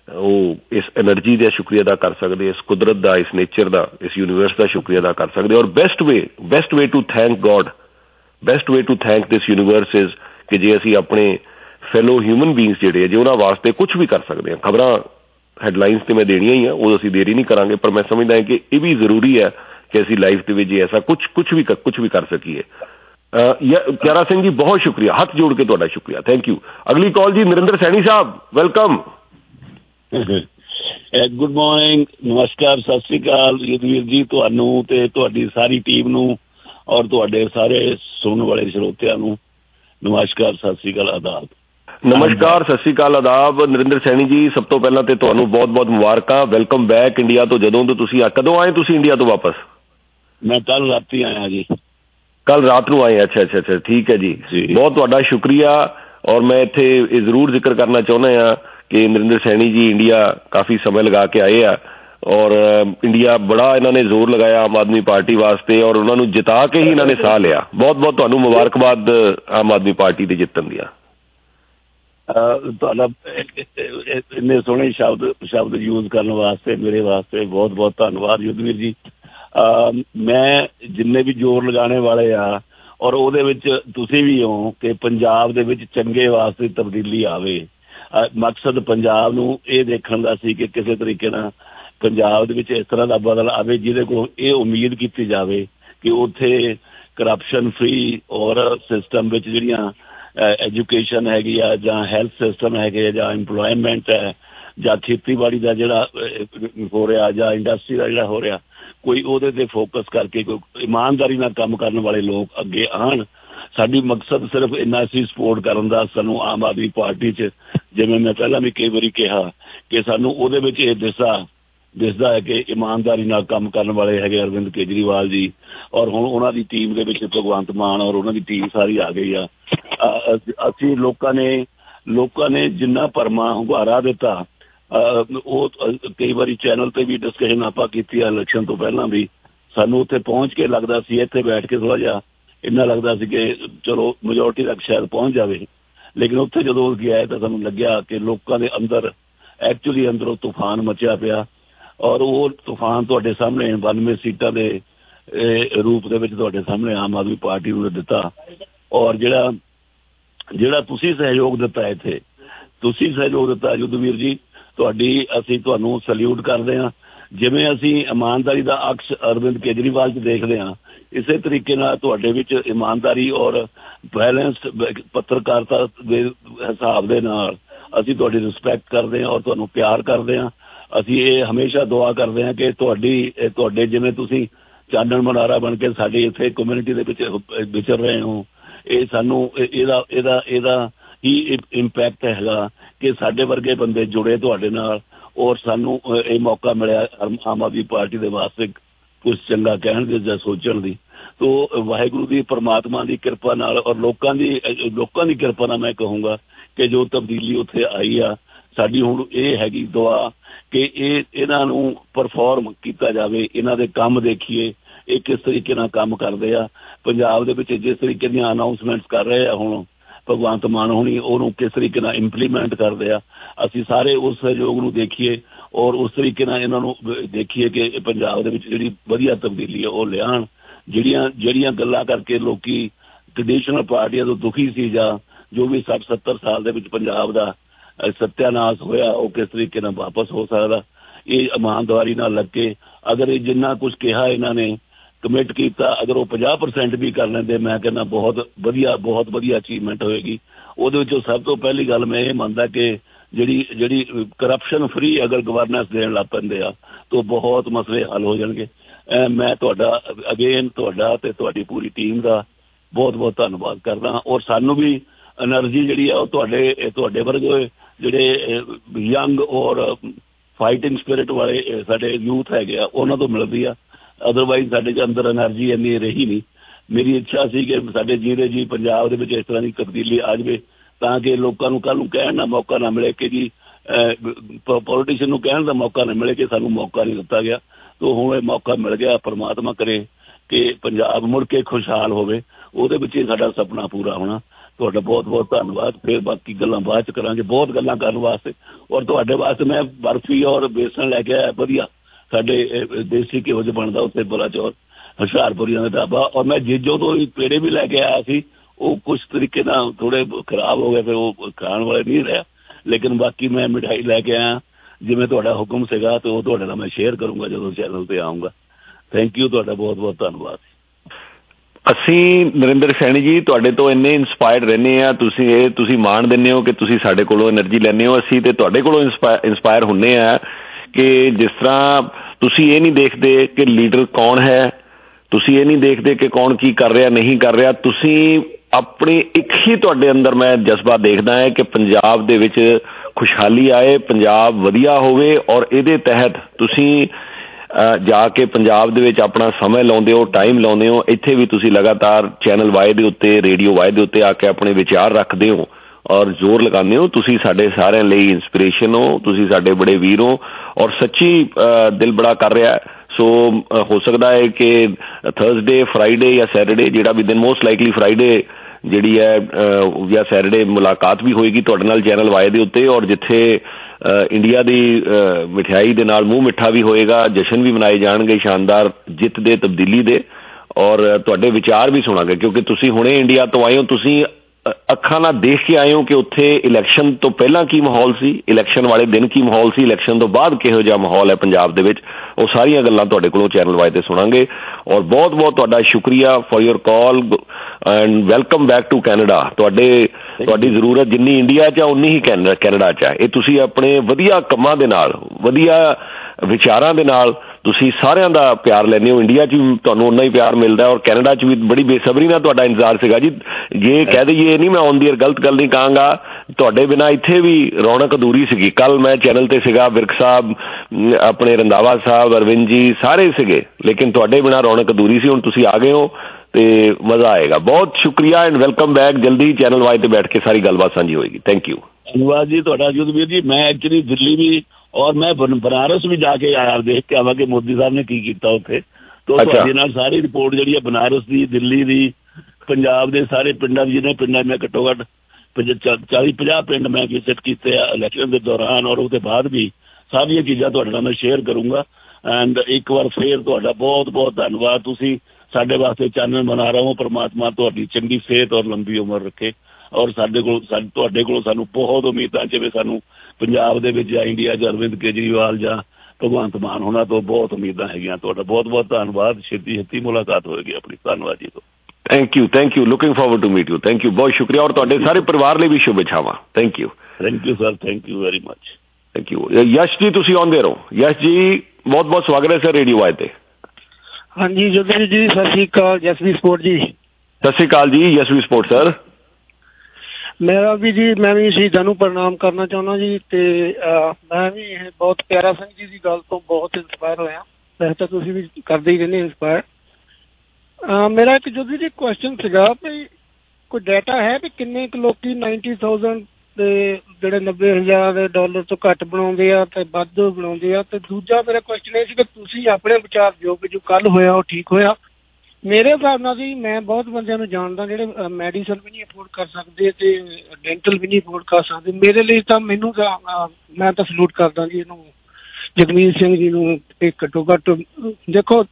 [SPEAKER 8] ਉਹ ਇਸ ਐਨਰਜੀ ਦਾ ਸ਼ੁਕਰੀਆ ਅਦਾ ਕਰ ਸਕਦੇ, ਇਸ ਕੁਦਰਤ ਦਾ, ਇਸ ਨੇਚਰ ਦਾ, ਇਸ ਯੂਨੀਵਰਸ ਦਾ ਸ਼ੁਕਰੀਆ ਅਦਾ ਕਰ ਸਕਦੇ। ਔਰ best way best way to thank God, best way to thank this universe is ਕਿ ਜੇ ਅਸੀਂ ਆਪਣੇ ਫੈਲੋ ਹਿਊਮਨ ਬੀਂਗਸ ਜਿਹੜੇ ਜੇ ਉਹਨਾਂ ਵਾਸਤੇ ਕੁਛ ਵੀ ਕਰ ਸਕਦੇ ਹਾਂ। ਖਬਰਾਂ ਹੈਡਲਾਈਨਸ ਤੇ ਮੈਂ ਦੇਣੀਆਂ ਹੀ ਆ, ਉਹ ਅਸੀਂ ਦੇਰੀ ਨਹੀਂ ਕਰਾਂਗੇ, ਪਰ ਮੈਂ ਸਮਝਦਾ ਕਿ ਇਹ ਵੀ ਜ਼ਰੂਰੀ ਹੈ ਕਿ ਅਸੀਂ ਲਾਈਫ ਦੇ ਵਿੱਚ ਐਸਾ ਕੁਛ ਕੁਛ ਵੀ ਕੁਛ ਵੀ ਕਰ ਸਕੀਏ। ਪਿਆਰਾ ਸਿੰਘ ਜੀ ਬਹੁਤ ਸ਼ੁਕਰੀਆ, ਹੱਥ ਜੋੜ ਕੇ ਤੁਹਾਡਾ ਸ਼ੁਕਰੀਆ, ਥੈਂਕ ਯੂ। ਅਗਲੀ ਕਾਲ ਜੀ ਨਰਿੰਦਰ ਸੈਣੀ ਸਾਹਿਬ, ਵੈਲਕਮ।
[SPEAKER 11] ਗੁੱਡ ਮਾਰਨਿੰਗ, ਨਮਸਕਾਰ, ਸਤਿ ਸ੍ਰੀ ਅਕਾਲ ਯਦਵੀਰ ਜੀ, ਤੁਹਾਨੂੰ ਤੇ ਤੁਹਾਡੀ ਸਾਰੀ ਟੀਮ ਨੂੰ ਔਰ ਤੁਹਾਡੇ ਸਾਰੇ ਸੁਣਨ ਵਾਲੇ ਸਰੋਤਿਆਂ ਨੂੰ ਨਮਸਕਾਰ, ਸਤਿ ਸ੍ਰੀ ਅਕਾਲ, ਆਦਾਬ।
[SPEAKER 8] ਨਮਸਕਾਰ, ਸਤਿ ਸ੍ਰੀ ਅਕਾਲ, ਆਦਾਬ। ਨਰਿੰਦਰ ਸੈਣੀ ਜੀ, ਸਭ ਤੋਂ ਪਹਿਲਾਂ ਤੇ ਤੁਹਾਨੂੰ ਬਹੁਤ ਬਹੁਤ ਮੁਬਾਰਕਾਂ, ਵੈਲਕਮ ਬੈਕ ਇੰਡੀਆ ਤੋਂ। ਜਦੋਂ ਤੋਂ ਤੁਸੀਂ ਕਦੋਂ ਆਏ ਤੁਸੀਂ ਇੰਡੀਆ ਤੋਂ ਵਾਪਸ?
[SPEAKER 11] ਮੈਂ ਕੱਲ ਰਾਤੀ ਆਇਆ ਜੀ।
[SPEAKER 8] ਕੱਲ ਰਾਤ ਨੂੰ ਆਏ? ਅੱਛਾ ਅੱਛਾ ਅੱਛਾ, ਠੀਕ ਹੈ ਜੀ, ਬਹੁਤ ਤੁਹਾਡਾ ਸ਼ੁਕਰੀਆ। ਔਰ ਮੈਂ ਇੱਥੇ ਇਹ ਜ਼ਰੂਰ ਜ਼ਿਕਰ ਕਰਨਾ ਚਾਹੁੰਦਾ ਹਾਂ ਕਿ ਨਰਿੰਦਰ ਸੈਣੀ ਜੀ ਇੰਡੀਆ ਕਾਫੀ ਸਮਾਂ ਲਗਾ ਕੇ ਆਏ ਆ ਔਰ ਇੰਡੀਆ ਬੜਾ ਇਹਨਾਂ ਨੇ ਜ਼ੋਰ ਲਗਾਇਆ ਆਮ ਆਦਮੀ ਪਾਰਟੀ ਵਾਸਤੇ ਔਰ ਉਹਨਾਂ ਨੂੰ ਜਿਤਾ ਕੇ ਹੀ ਇਹਨਾਂ ਨੇ ਸਾਹ ਲਿਆ। ਬਹੁਤ ਬਹੁਤ ਤੁਹਾਨੂੰ ਮੁਬਾਰਕਬਾਦ ਆਮ ਆਦਮੀ ਪਾਰਟੀ ਦੇ ਜਿੱਤਣ ਦੀਆਂ।
[SPEAKER 11] ਤੁਹਾਡਾ ਇੰਨੇ ਸੋਹਣੇ ਸ਼ਬਦ ਸ਼ਬਦ ਯੂਜ਼ ਕਰਨ ਵਾਸਤੇ ਮੇਰੇ ਵਾਸਤੇ ਬਹੁਤ ਬਹੁਤ ਧੰਨਵਾਦ ਯੁੱਧਵੀਰ ਜੀ। ਮੈਂ ਜਿੰਨੇ ਵੀ ਜ਼ੋਰ ਲਗਾਉਣੇ ਵਾਲੇ ਆ ਔਰ ਉਹਦੇ ਵਿੱਚ ਤੁਸੀਂ ਵੀ ਹੋ ਕਿ ਪੰਜਾਬ ਦੇ ਵਿੱਚ ਚੰਗੇ ਵਾਸਤੇ ਤਬਦੀਲੀ ਆਵੇ। ਮਕਸਦ ਪੰਜਾਬ ਨੂੰ ਇਹ ਦੇਖਣ ਦਾ ਸੀ ਕਿ ਕਿਸੇ ਤਰੀਕੇ ਨਾਲ ਪੰਜਾਬ ਦੇ ਵਿੱਚ ਇਸ ਤਰ੍ਹਾਂ ਦਾ ਬਦਲ ਆਵੇ ਜਿਹਦੇ ਕੋਲ ਇਹ ਉਮੀਦ ਕੀਤੀ ਜਾਵੇ ਕਿ ਉੱਥੇ ਕਰਪਸ਼ਨ ਫਰੀ ਔਰ ਸਿਸਟਮ ਵਿੱਚ ਜਿਹੜੀਆਂ ਐਜੂਕੇਸ਼ਨ ਹੈਗੀ ਆ ਜਾਂ ਹੈਲਥ ਸਿਸਟਮ ਹੈਗੇ ਜਾਂ ਇੰਪਲੋਇਮੈਂਟ ਹੈ ਜਾਂ ਖੇਤੀਬਾੜੀ ਦਾ ਜਿਹੜਾ ਹੋ ਰਿਹਾ ਜਾਂ ਇੰਡਸਟਰੀ ਦਾ ਜਿਹੜਾ ਹੋ ਰਿਹਾ ਕੋਈ ਉਹਦੇ 'ਤੇ ਫੋਕਸ ਕਰਕੇ ਕੋਈ ਇਮਾਨਦਾਰੀ ਨਾਲ ਕੰਮ ਕਰਨ ਵਾਲੇ ਲੋਕ ਅੱਗੇ ਆਉਣ। ਸਾਡੀ ਮਕਸਦ ਸਿਰਫ ਇੰਨਾ ਸੀ ਸਪੋਰਟ ਕਰਨ ਦਾ। ਸਾਨੂੰ ਆਮ ਆਦਮੀ ਪਾਰਟੀ 'ਚ ਜਿਵੇਂ ਮੈਂ ਪਹਿਲਾਂ ਵੀ ਕਈ ਵਾਰੀ ਕਿਹਾ ਕਿ ਸਾਨੂੰ ਉਹਦੇ ਵਿੱਚ ਇਹ ਦਿਸਦਾ ਦਿਸਦਾ ਹੈ ਕਿ ਇਮਾਨਦਾਰੀ ਨਾਲ ਕੰਮ ਕਰਨ ਵਾਲੇ ਹੈਗੇ ਅਰਵਿੰਦ ਕੇਜਰੀਵਾਲ ਜੀ ਔਰ ਹੁਣ ਉਹਨਾਂ ਦੀ ਟੀਮ ਦੇ ਵਿੱਚ ਭਗਵੰਤ ਮਾਨ ਔਰ ਉਹਨਾਂ ਦੀ ਟੀਮ ਸਾਰੀ ਆ ਗਈ ਆ। ਅਸੀਂ ਲੋਕਾਂ ਨੇ ਲੋਕਾਂ ਨੇ ਜਿੰਨਾ ਭਰਮਾ ਹੁੰਗਾਰਾ ਦਿੱਤਾ ਉਹ ਕਈ ਵਾਰੀ ਚੈਨਲ 'ਤੇ ਵੀ ਡਿਸਕਸ਼ਨ ਆਪਾਂ ਕੀਤੀ ਆ ਇਲੈਕਸ਼ਨ ਤੋਂ ਪਹਿਲਾਂ ਵੀ। ਸਾਨੂੰ ਉੱਥੇ ਪਹੁੰਚ ਕੇ ਲੱਗਦਾ ਸੀ ਇੱਥੇ ਬੈਠ ਕੇ ਥੋੜ੍ਹਾ ਜਿਹਾ ਇੰਨਾ ਲੱਗਦਾ ਸੀ ਕਿ ਚਲੋ ਮੈਜੋਰਟੀ ਤੱਕ ਸ਼ਾਇਦ ਪਹੁੰਚ ਜਾਵੇ, ਲੇਕਿਨ ਉੱਥੇ ਜਦੋਂ ਗਿਆ ਤਾਂ ਸਾਨੂੰ ਲੱਗਿਆ ਕਿ ਲੋਕਾਂ ਦੇ ਅੰਦਰ ਐਕਚੁਅਲੀ ਅੰਦਰੋਂ ਤੂਫਾਨ ਮਚਿਆ ਪਿਆ ਔਰ ਉਹ ਤੂਫਾਨ ਤੁਹਾਡੇ ਸਾਹਮਣੇ ਬਾਨਵੇਂ ਸੀਟਾਂ ਦੇ ਰੂਪ ਦੇ ਵਿੱਚ ਤੁਹਾਡੇ ਸਾਹਮਣੇ ਆਮ ਆਦਮੀ ਪਾਰਟੀ ਨੂੰ ਦਿੱਤਾ। ਔਰ ਜਿਹੜਾ ਜਿਹੜਾ ਤੁਸੀਂ ਸਹਿਯੋਗ ਦਿੱਤਾ ਇੱਥੇ ਤੁਸੀਂ ਸਹਿਯੋਗ ਦਿੱਤਾ ਯੁੱਧਵੀਰ ਜੀ, ਤੁਹਾਡੀ ਅਸੀਂ ਤੁਹਾਨੂੰ ਸੈਲਿਊਟ ਕਰਦੇ ਹਾਂ। ਜਿਵੇਂ ਅਸੀਂ ਇਮਾਨਦਾਰੀ ਦਾ ਅਕਸ ਅਰਵਿੰਦ ਕੇਜਰੀਵਾਲ 'ਚ ਦੇਖਦੇ ਹਾਂ ਇਸੇ ਤਰੀਕੇ ਨਾਲ ਤੁਹਾਡੇ ਵਿੱਚ ਇਮਾਨਦਾਰੀ ਔਰ ਬੈਲੈਂਸਡ ਪੱਤਰਕਾਰਤਾ ਦੇ ਹਿਸਾਬ ਦੇ ਨਾਲ ਅਸੀਂ ਤੁਹਾਡੀ ਰਿਸਪੈਕਟ ਕਰਦੇ ਹਾਂ ਔਰ ਤੁਹਾਨੂੰ ਪਿਆਰ ਕਰਦੇ ਹਾਂ। ਅਸੀਂ ਇਹ ਹਮੇਸ਼ਾ ਦੁਆ ਕਰਦੇ ਹਾਂ ਕਿ ਤੁਹਾਡੀ ਤੁਹਾਡੇ ਜਿਵੇਂ ਤੁਸੀਂ ਚਾਨਣ ਮਨਾਰਾ ਬਣ ਕੇ ਸਾਡੀ ਇੱਥੇ ਕਮਿਊਨਿਟੀ ਦੇ ਵਿੱਚ ਵਿਚਰ ਰਹੇ ਹੋ ਇਹ ਸਾਨੂੰ ਇਹਦਾ ਇਹਦਾ ਇਹਦਾ ਹੀ ਇੰਪੈਕਟ ਹੈਗਾ ਕਿ ਸਾਡੇ ਵਰਗੇ ਬੰਦੇ ਜੁੜੇ ਤੁਹਾਡੇ ਨਾਲ ਔਰ ਸਾਨੂੰ ਇਹ ਮੌਕਾ ਮਿਲਿਆ ਆਮ ਆਦਮੀ ਪਾਰਟੀ ਦੇ ਵਾਸਤੇ ਕੁਛ ਚੰਗਾ ਕਹਿਣ ਦੇ ਜਾਂ ਸੋਚਣ ਦੀ। ਤੋ ਵਾਹਿਗੁਰੂ ਦੀ ਪਰਮਾਤਮਾ ਦੀ ਕਿਰਪਾ ਨਾਲ ਔਰ ਲੋਕਾਂ ਦੀ ਲੋਕਾਂ ਦੀ ਕਿਰਪਾ ਨਾਲ ਮੈਂ ਕਹੂੰਗਾ ਕਿ ਜੋ ਤਬਦੀਲੀ ਉੱਥੇ ਆਈ ਆ ਸਾਡੀ ਹੁਣ ਇਹ ਹੈਗੀ ਦੁਆ ਕਿ ਇਹ ਇਹਨਾਂ ਨੂੰ ਪਰਫਾਰਮ ਕੀਤਾ ਜਾਵੇ। ਇਹਨਾਂ ਦੇ ਕੰਮ ਦੇਖੀਏ ਇਹ ਕਿਸ ਤਰੀਕੇ ਨਾਲ ਕੰਮ ਕਰਦੇ ਆ। ਪੰਜਾਬ ਦੇ ਵਿੱਚ ਜਿਸ ਤਰੀਕੇ ਦੀਆਂ ਅਨਾਊਂਸਮੈਂਟਸ ਕਰ ਰਹੇ ਆ ਹੁਣ ਭਗਵੰਤ ਮਾਨ ਹੋਣੀ ਉਹਨੂੰ ਕਿਸ ਤਰੀਕੇ ਨਾਲ ਇੰਪਲੀਮੈਂਟ ਕਰਦੇ ਆ। ਅਸੀਂ ਸਾਰੇ ਉਸ ਸਹਿਯੋਗ ਨੂੰ ਦੇਖੀਏ ਔਰ ਉਸ ਤਰੀਕੇ ਨਾਲ ਇਹਨਾਂ ਨੂੰ ਦੇਖੀਏ ਕਿ ਪੰਜਾਬ ਦੇ ਵਿੱਚ ਜਿਹੜੀ ਵਧੀਆ ਤਬਦੀਲੀ ਹੈ ਉਹ ਲਿਆਉਣ। ਜਿਹੜੀਆਂ ਜਿਹੜੀਆਂ ਗੱਲਾਂ ਕਰਕੇ ਲੋਕੀ ਟ੍ਰੈਡੀਸ਼ਨਲ ਪਾਰਟੀਆਂ ਤੋਂ ਦੁਖੀ ਸੀ ਜਾਂ ਜੋ ਵੀ ਸੱਠ ਸੱਤਰ ਸਾਲ ਦੇ ਵਿੱਚ ਪੰਜਾਬ ਦਾ ਸੱਤਿਆਨਾਸ਼ ਹੋਇਆ ਉਹ ਕਿਸ ਤਰੀਕੇ ਨਾਲ ਵਾਪਸ ਹੋ ਸਕਦਾ। ਇਹ ਇਮਾਨਦਾਰੀ ਨਾਲ ਲੱਗ ਕੇ ਅਗਰ ਇਹ ਜਿੰਨਾ ਕੁਛ ਕਿਹਾ ਇਹਨਾਂ ਨੇ ਕਮਿਟ ਕੀਤਾ ਅਗਰ ਉਹ ਪੰਜਾਹ ਪਰਸੈਂਟ ਵੀ ਕਰ ਲੈਂਦੇ ਮੈਂ ਕਹਿੰਦਾ ਬਹੁਤ ਵਧੀਆ ਬਹੁਤ ਵਧੀਆ ਅਚੀਵਮੈਂਟ ਹੋਏਗੀ। ਉਹਦੇ ਵਿੱਚੋਂ ਸਭ ਤੋਂ ਪਹਿਲੀ ਗੱਲ ਮੈਂ ਇਹ ਮੰਨਦਾ ਕਿ ਜਿਹੜੀ ਜਿਹੜੀ ਕਰਪਸ਼ਨ ਫਰੀ ਅਗਰ ਗਵਰਨੈਂਸ ਦੇਣ ਲੱਗ ਪੈਂਦੇ ਆ ਤਾਂ ਬਹੁਤ ਮਸਲੇ ਹੱਲ ਹੋ ਜਾਣਗੇ। ਮੈਂ ਤੁਹਾਡਾ ਅਗੇਨ ਤੁਹਾਡਾ ਅਤੇ ਤੁਹਾਡੀ ਪੂਰੀ ਟੀਮ ਦਾ ਬਹੁਤ ਬਹੁਤ ਧੰਨਵਾਦ ਕਰਦਾ ਔਰ ਸਾਨੂੰ ਵੀ ਐਨਰਜੀ ਜਿਹੜੀ ਆ ਉਹ ਤੁਹਾਡੇ ਤੁਹਾਡੇ ਵਰਗੇ ਜਿਹੜੇ ਯੰਗ ਔਰ ਫਾਈਟਿੰਗ ਸਪਿਰਿਟ ਵਾਲੇ ਸਾਡੇ ਯੂਥ ਹੈਗੇ ਆ ਉਹਨਾਂ ਤੋਂ ਮਿਲਦੀ ਆ। ਅਦਰਵਾਈਜ਼ ਸਾਡੇ ਚ ਅੰਦਰ ਐਨਰਜੀ ਇੰਨੀ ਰਹੀ ਨਹੀਂ। ਮੇਰੀ ਇੱਛਾ ਸੀ ਕਿ ਸਾਡੇ ਜੀਰੇ ਜੀ ਪੰਜਾਬ ਦੇ ਵਿੱਚ ਇਸ ਤਰ੍ਹਾਂ ਦੀ ਤਬਦੀਲੀ ਆ ਜਾਵੇ ਤਾਂ ਕਿ ਲੋਕਾਂ ਨੂੰ ਕੱਲ੍ਹ ਨੂੰ ਕਹਿਣ ਦਾ ਮੌਕਾ ਨਾ ਮਿਲੇ ਕਿ ਜੀ ਪੋਲੀਟੀਸ਼ੀਅਨ ਨੂੰ ਕਹਿਣ ਦਾ ਮੌਕਾ ਨਾ ਮਿਲੇ ਕਿ ਸਾਨੂੰ ਮੌਕਾ ਨਹੀਂ ਦਿੱਤਾ ਗਿਆ। ਤੋ ਹੁਣ ਇਹ ਮੌਕਾ ਮਿਲ ਗਿਆ। ਪਰਮਾਤਮਾ ਕਰੇ ਕਿ ਪੰਜਾਬ ਮੁੜ ਕੇ ਖੁਸ਼ਹਾਲ ਹੋਵੇ। ਉਹਦੇ ਵਿੱਚ ਹੀ ਸਾਡਾ ਸੁਪਨਾ ਪੂਰਾ ਹੋਣਾ। ਤੁਹਾਡਾ ਬਹੁਤ ਬਹੁਤ ਧੰਨਵਾਦ। ਫਿਰ ਬਾਕੀ ਗੱਲਾਂ ਬਾਅਦ 'ਚ ਕਰਾਂਗੇ। ਬਹੁਤ ਗੱਲਾਂ ਕਰਨ ਵਾਸਤੇ ਔਰ ਤੁਹਾਡੇ ਵਾਸਤੇ ਮੈਂ ਬਰਫੀ ਔਰ ਬੇਸਣ ਲੈ ਕੇ ਆਇਆ ਵਧੀਆ ਸਾਡੇ ਦੇਸੀ ਘਿਓ 'ਚ ਬਣਦਾ ਉੱਥੇ ਬਲਾਚੌਰ ਹੁਸ਼ਿਆਰਪੁਰੀਆਂ ਦਾ ਢਾਬਾ ਔਰ ਮੈਂ ਜੀਜੋ ਤੋਂ ਵੀ ਪੇੜੇ ਵੀ ਲੈ ਕੇ ਆਇਆ ਸੀ। ਉਹ ਕੁਛ ਤਰੀਕੇ ਨਾਲ ਥੋੜ੍ਹੇ ਖਰਾਬ ਹੋ ਗਏ ਫਿਰ ਉਹ ਖਾਣ ਵਾਲੇ ਨਹੀਂ ਰਿਹਾ ਲੇਕਿਨ ਬਾਕੀ ਮੈਂ ਮਿਠਾਈ ਲੈ ਕੇ ਆਇਆ ਜਿਵੇਂ ਤੁਹਾਡਾ ਹੁਕਮ ਸੀਗਾ ਅਤੇ ਉਹ ਤੁਹਾਡੇ ਨਾਲ ਮੈਂ ਸ਼ੇਅਰ ਕਰੂੰਗਾ ਜਦੋਂ ਚੈਨਲ 'ਤੇ ਆਊਂਗਾ। ਥੈਂਕ ਯੂ ਤੁਹਾਡਾ ਬਹੁਤ ਬਹੁਤ ਧੰਨਵਾਦ।
[SPEAKER 8] ਅਸੀਂ ਨਰਿੰਦਰ ਸੈਣੀ ਜੀ ਤੁਹਾਡੇ ਤੋਂ ਇੰਨੇ ਇੰਸਪਾਇਰਡ ਰਹਿੰਦੇ ਹਾਂ। ਤੁਸੀਂ ਇਹ ਤੁਸੀਂ ਮਾਣ ਦਿੰਦੇ ਹੋ ਕਿ ਤੁਸੀਂ ਸਾਡੇ ਕੋਲੋਂ ਐਨਰਜੀ ਲੈਂਦੇ ਹੋ। ਅਸੀਂ ਅਤੇ ਤੁਹਾਡੇ ਕੋਲੋਂ ਇੰਸਪਾ ਇੰਸਪਾਇਰ ਹੁੰਦੇ ਹਾਂ ਕਿ ਜਿਸ ਤਰ੍ਹਾਂ ਤੁਸੀਂ ਇਹ ਨਹੀਂ ਦੇਖਦੇ ਕਿ ਲੀਡਰ ਕੌਣ ਹੈ, ਤੁਸੀਂ ਇਹ ਨਹੀਂ ਦੇਖਦੇ ਕਿ ਕੌਣ ਕੀ ਕਰ ਰਿਹਾ ਨਹੀਂ ਕਰ ਰਿਹਾ। ਤੁਸੀਂ ਆਪਣੀ ਇੱਕ ਹੀ ਤੁਹਾਡੇ ਅੰਦਰ ਮੈਂ ਜਜ਼ਬਾ ਦੇਖਦਾ ਹੈ ਕਿ ਪੰਜਾਬ ਦੇ ਵਿੱਚ ਖੁਸ਼ਹਾਲੀ ਆਏ, ਪੰਜਾਬ ਵਧੀਆ ਹੋਵੇ ਔਰ ਇਹਦੇ ਤਹਿਤ ਤੁਸੀਂ ਜਾ ਕੇ ਪੰਜਾਬ ਦੇ ਵਿੱਚ ਆਪਣਾ ਸਮਾਂ ਲਾਉਂਦੇ ਹੋ, ਟਾਈਮ ਲਾਉਂਦੇ ਹੋ। ਇੱਥੇ ਵੀ ਤੁਸੀਂ ਲਗਾਤਾਰ ਚੈਨਲ ਵਾਈ ਦੇ ਉੱਤੇ ਰੇਡੀਓ ਵਾਈ ਦੇ ਉੱਤੇ ਆ ਕੇ ਆਪਣੇ ਵਿਚਾਰ ਰੱਖਦੇ ਹੋ ਔਰ ਜ਼ੋਰ ਲਗਾਉਂਦੇ ਹੋ। ਤੁਸੀਂ ਸਾਡੇ ਸਾਰਿਆਂ ਲਈ ਇੰਸਪੀਰੇਸ਼ਨ ਹੋ, ਤੁਸੀਂ ਸਾਡੇ ਬੜੇ ਵੀਰ ਹੋ ਔਰ ਸੱਚੀ ਦਿਲ ਬੜਾ ਕਰ ਰਿਹਾ। ਸੋ ਹੋ ਸਕਦਾ ਹੈ ਕਿ ਥਰਸਡੇ ਫਰਾਈਡੇ ਜਾਂ ਸੈਟਰਡੇ, ਜਿਹੜਾ ਵੀ ਦਿਨ ਮੋਸਟ ਲਾਈਕਲੀ ਫਰਾਈਡੇ ਜਿਹੜੀ ਹੈ ਜਾਂ ਸੈਟਰਡੇ ਮੁਲਾਕਾਤ ਵੀ ਹੋਏਗੀ ਤੁਹਾਡੇ ਨਾਲ ਚੈਨਲ ਵਾਈ ਦੇ ਉੱਤੇ, ਔਰ ਜਿੱਥੇ ਇੰਡੀਆ ਦੀ ਮਿਠਾਈ ਦੇ ਨਾਲ ਮੂੰਹ ਮਿੱਠਾ ਵੀ ਹੋਏਗਾ, ਜਸ਼ਨ ਵੀ ਮਨਾਏ ਜਾਣਗੇ ਸ਼ਾਨਦਾਰ ਜਿੱਤ ਦੇ, ਤਬਦੀਲੀ ਦੇ, ਔਰ ਤੁਹਾਡੇ ਵਿਚਾਰ ਵੀ ਸੁਣਾਂਗੇ ਕਿਉਂਕਿ ਤੁਸੀਂ ਹੁਣੇ ਇੰਡੀਆ ਤੋਂ ਆਏ ਹੋ। ਤੁਸੀਂ ਅੱਖਾਂ ਨਾਲ ਦੇਖ ਕੇ ਆਏ ਹੋ ਕਿ ਉੱਥੇ ਇਲੈਕਸ਼ਨ ਤੋਂ ਪਹਿਲਾਂ ਕੀ ਮਾਹੌਲ ਸੀ, ਇਲੈਕਸ਼ਨ ਵਾਲੇ ਦਿਨ ਕੀ ਮਾਹੌਲ ਸੀ, ਇਲੈਕਸ਼ਨ ਤੋਂ ਬਾਅਦ ਕਿਹੋ ਜਿਹਾ ਮਾਹੌਲ ਹੈ ਪੰਜਾਬ ਦੇ ਵਿੱਚ। ਉਹ ਸਾਰੀਆਂ ਗੱਲਾਂ ਤੁਹਾਡੇ ਕੋਲੋਂ ਚੈਨਲ ਵਾਈ ਤੇ ਸੁਣਾਂਗੇ। ਔਰ ਬਹੁਤ ਬਹੁਤ ਤੁਹਾਡਾ ਸ਼ੁਕਰੀਆ for your call and welcome back to Canada. ਤੁਹਾਡੇ ਤੁਹਾਡੀ ਜ਼ਰੂਰਤ ਜਿੰਨੀ ਇੰਡੀਆ 'ਚ ਆ ਉਨੀ ਹੀ ਕੈਨੇਡਾ ਕੈਨੇਡਾ 'ਚ ਹੈ। ਇਹ ਤੁਸੀਂ ਆਪਣੇ ਵਧੀਆ ਕੰਮਾਂ ਦੇ ਨਾਲ, ਵਧੀਆ ਵਿਚਾਰਾਂ ਦੇ ਨਾਲ ਤੁਸੀਂ ਸਾਰਿਆਂ ਦਾ ਪਿਆਰ ਲੈਂਦੇ ਹੋ। ਇੰਡੀਆ 'ਚ ਵੀ ਤੁਹਾਨੂੰ ਉਨਾ ਹੀ ਪਿਆਰ ਮਿਲਦਾ ਔਰ ਕੈਨੇਡਾ 'ਚ ਵੀ ਬੜੀ ਬੇਸਬਰੀ ਨਾਲ ਤੁਹਾਡਾ ਇੰਤਜ਼ਾਰ ਸੀਗਾ ਜੀ। ਜੇ ਕਹਿ ਦਈਏ ਨਹੀਂ, ਮੈਂ ਔਨ ਦੀ ਏਅਰ ਗਲਤ ਗੱਲ ਨਹੀਂ ਕਹਾਂਗਾ, ਤੁਹਾਡੇ ਬਿਨਾਂ ਇੱਥੇ ਵੀ ਰੌਣਕ ਅਧੂਰੀ ਸੀਗੀ। ਕੱਲ ਮੈਂ ਚੈਨਲ ਤੇ ਸੀਗਾ, ਵਿਰਕ ਸਾਹਿਬ, ਆਪਣੇ ਰੰਧਾਵਾ ਸਾਹਿਬ, ਅਰਵਿੰਦ ਜੀ ਸਾਰੇ ਸੀਗੇ, ਲੇਕਿਨ ਤੁਹਾਡੇ ਬਿਨਾਂ ਰੌਣਕ ਅਧੂਰੀ ਸੀ। ਹੁਣ ਤੁਸੀਂ ਆ ਗਏ ਹੋ ਤੇ ਮਜ਼ਾ ਆਏਗਾ। ਬਹੁਤ ਸ਼ੁਕਰੀਆ ਐਂਡ ਵੈਲਕਮ ਬੈਕ। ਜਲਦੀ ਚੈਨਲ ਵਾਈ ਤੇ ਬੈਠ ਕੇ ਸਾਰੀ ਗੱਲਬਾਤ ਸਾਂਝੀ ਹੋਏਗੀ। Thank you.
[SPEAKER 11] ਧੰਨਵਾਦ ਜੀ ਤੁਹਾਡਾ ਯੁੱਧਵੀਰ ਜੀ। ਮੈਂ ਐਕਚੁਅਲੀ ਦਿੱਲੀ ਵੀ ਔਰ ਮੈਂ ਬਨਾਰਸ ਵੀ ਜਾ ਕੇ ਆਇਆ, ਦੇਖ ਕੇ ਆਵਾਂ ਕਿ ਮੋਦੀ ਸਾਹਿਬ ਨੇ ਕੀ ਕੀਤਾ ਉੱਥੇ। ਤੋਂ ਤੁਹਾਡੇ ਨਾਲ ਸਾਰੀ ਰਿਪੋਰਟ ਜਿਹੜੀ ਹੈ ਬਨਾਰਸ ਦੀ, ਦਿੱਲੀ ਦੀ, ਪੰਜਾਬ ਦੇ ਸਾਰੇ ਪਿੰਡਾਂ ਦੀ, ਜਿਹਨੇ ਪਿੰਡਾਂ ਮੈਂ ਘੱਟੋ ਘੱਟ ਚਾਲੀ ਪੰਜਾਹ ਪਿੰਡ ਮੈਂ ਵਿਜ਼ਿਟ ਕੀਤੇ ਆ ਇਲੈਕਸ਼ਨ ਦੇ ਦੌਰਾਨ, ਔਰ ਉਹਦੇ ਬਾਅਦ ਵੀ ਸਾਰੀਆਂ ਚੀਜ਼ਾਂ ਤੁਹਾਡੇ ਨਾਲ ਮੈਂ ਸ਼ੇਅਰ ਕਰੂੰਗਾ। ਐਂਡ ਇੱਕ ਵਾਰ ਫੇਰ ਤੁਹਾਡਾ ਬਹੁਤ ਬਹੁਤ ਧੰਨਵਾਦ। ਤੁਸੀਂ ਸਾਡੇ ਵਾਸਤੇ ਚਾਨਣ ਬਣਾ ਰਹੇ ਹੋ। ਪਰਮਾਤਮਾ ਤੁਹਾਡੀ ਚੰਗੀ ਸਿਹਤ ਔਰ ਲੰਬੀ ਉਮਰ ਰੱਖੇ। ਔਰ ਸਾਡੇ ਕੋਲ ਤੁਹਾਡੇ ਕੋਲੋਂ ਸਾਨੂੰ ਬਹੁਤ ਉਮੀਦਾਂ, ਜਿਵੇਂ ਸਾਨੂੰ ਪੰਜਾਬ ਦੇ ਵਿੱਚ ਜਾਂ ਇੰਡੀਆ 'ਚ ਅਰਵਿੰਦ ਕੇਜਰੀਵਾਲ ਜਾਂ ਭਗਵੰਤ ਮਾਨ ਹੋਣਾ ਤੋਂ ਬਹੁਤ ਉਮੀਦਾਂ ਹੈਗੀਆਂ। ਤੁਹਾਡਾ ਬਹੁਤ ਬਹੁਤ ਧੰਨਵਾਦ। ਛੇਤੀ ਛੇਤੀ ਮੁਲਾਕਾਤ ਹੋਏਗੀ ਆਪਣੀ। ਧੰਨਵਾਦ ਜੀ।
[SPEAKER 8] Thank you thank you looking forward to meet you. Thank you, ਬਹੁਤ ਸ਼ੁਕਰੀਆ। ਔਰ ਤੁਹਾਡੇ ਸਾਰੇ ਪਰਿਵਾਰ ਲਈ ਵੀ ਸ਼ੁਭ ਇੱਛਾਵਾਂ। Thank you.
[SPEAKER 11] Thank you sir, thank you very much.
[SPEAKER 8] Thank you. Yash ji ਤੁਸੀਂ ਆਉਂਦੇ ਰਹੋ। ਯਸ਼ ਜੀ ਬਹੁਤ ਬਹੁਤ ਸਵਾਗਤ ਹੈ ਸਰ ਰੇਡੀਓ ਵਾਈ ਤੇ।
[SPEAKER 12] ਹਾਂਜੀ ਜੋਗੀ ਜੀ ਸਤਿ ਸ਼੍ਰੀ ਅਕਾਲ। ਯਸ਼ਵੀ ਸਪੋਰਟ ਜੀ।
[SPEAKER 8] ਸਤਿ ਸ਼੍ਰੀ ਅਕਾਲ ਜੀ ਯਸ਼ਵੀ ਸਪੋਰਟ ਸਰ।
[SPEAKER 12] ਮੇਰਾ ਵੀ ਜੀ, ਮੈਂ ਵੀ ਸ਼ਹੀਦਾਂ ਨੂੰ ਪ੍ਰਣਾਮ ਕਰਨਾ ਚਾਹੁੰਦਾ ਜੀ। ਤੇ ਮੈਂ ਵੀ ਇਹ ਬਹੁਤ ਪਿਆਰਾ ਸਿੰਘ ਜੀ ਦੀ ਗੱਲ ਤੋਂ ਬਹੁਤ ਇੰਸਪਾਇਰ ਹੋਇਆ। ਵੈਸੇ ਤਾਂ ਤੁਸੀਂ ਵੀ ਕਰਦੇ ਹੀ ਰਹਿੰਦੇ ਇੰਸਪਾਇਰ। ਮੇਰਾ ਇੱਕ ਜੋਗੀ ਜੀ ਕੁਐਸਚਨ ਸੀਗਾ ਵੀ ਕੋਈ ਡਾਟਾ ਹੈ ਵੀ ਕਿੰਨੇ ਕੁ ਲੋਕੀ ਨਾਈਨਟੀ ਥਾਊਜ਼ੈਂਡ ਦੇ ਜਿਹੜੇ ਨੱਬੇ ਹਜ਼ਾਰ ਡਾਲਰ ਤੋਂ ਘੱਟ ਬਣਾਉਂਦੇ ਆ ਤੇ ਵੱਧ ਬਣਾਉਂਦੇ ਆ। ਤੇ ਦੂਜਾ ਮੇਰਾ ਕੁਐਸਚਨ ਇਹ ਸੀ ਕਿ ਤੁਸੀਂ ਆਪਣੇ ਵਿਚਾਰ ਦਿਓ ਕਿ ਜੋ ਕੱਲ ਹੋਇਆ ਉਹ ਠੀਕ ਹੋਇਆ। ਮੇਰੇ ਹਿਸਾਬ ਨਾਲ ਜੀ ਮੈਂ ਬਹੁਤ ਬੰਦਿਆਂ ਨੂੰ ਜਾਣਦਾ ਜਿਹੜੇ ਮੈਡੀਸਨ ਵੀ ਨਹੀਂ ਅਫੋਰਡ ਕਰ ਸਕਦੇ ਤੇ ਡੈਂਟਲ ਵੀ ਨਹੀਂ ਅਫੋਰਡ ਕਰ ਸਕਦੇ। ਮੇਰੇ ਲਈ ਤਾਂ ਮੈਨੂੰ ਤਾਂ ਮੈਂ ਤਾਂ ਸਲੂਟ ਕਰਦਾ ਜੀ ਇਹਨੂੰ, ਜਗਮੀਤ ਸਿੰਘ ਜੀ ਨੂੰ। ਇੱਕ ਘੱਟੋ ਘੱਟ ਦੇਖੋ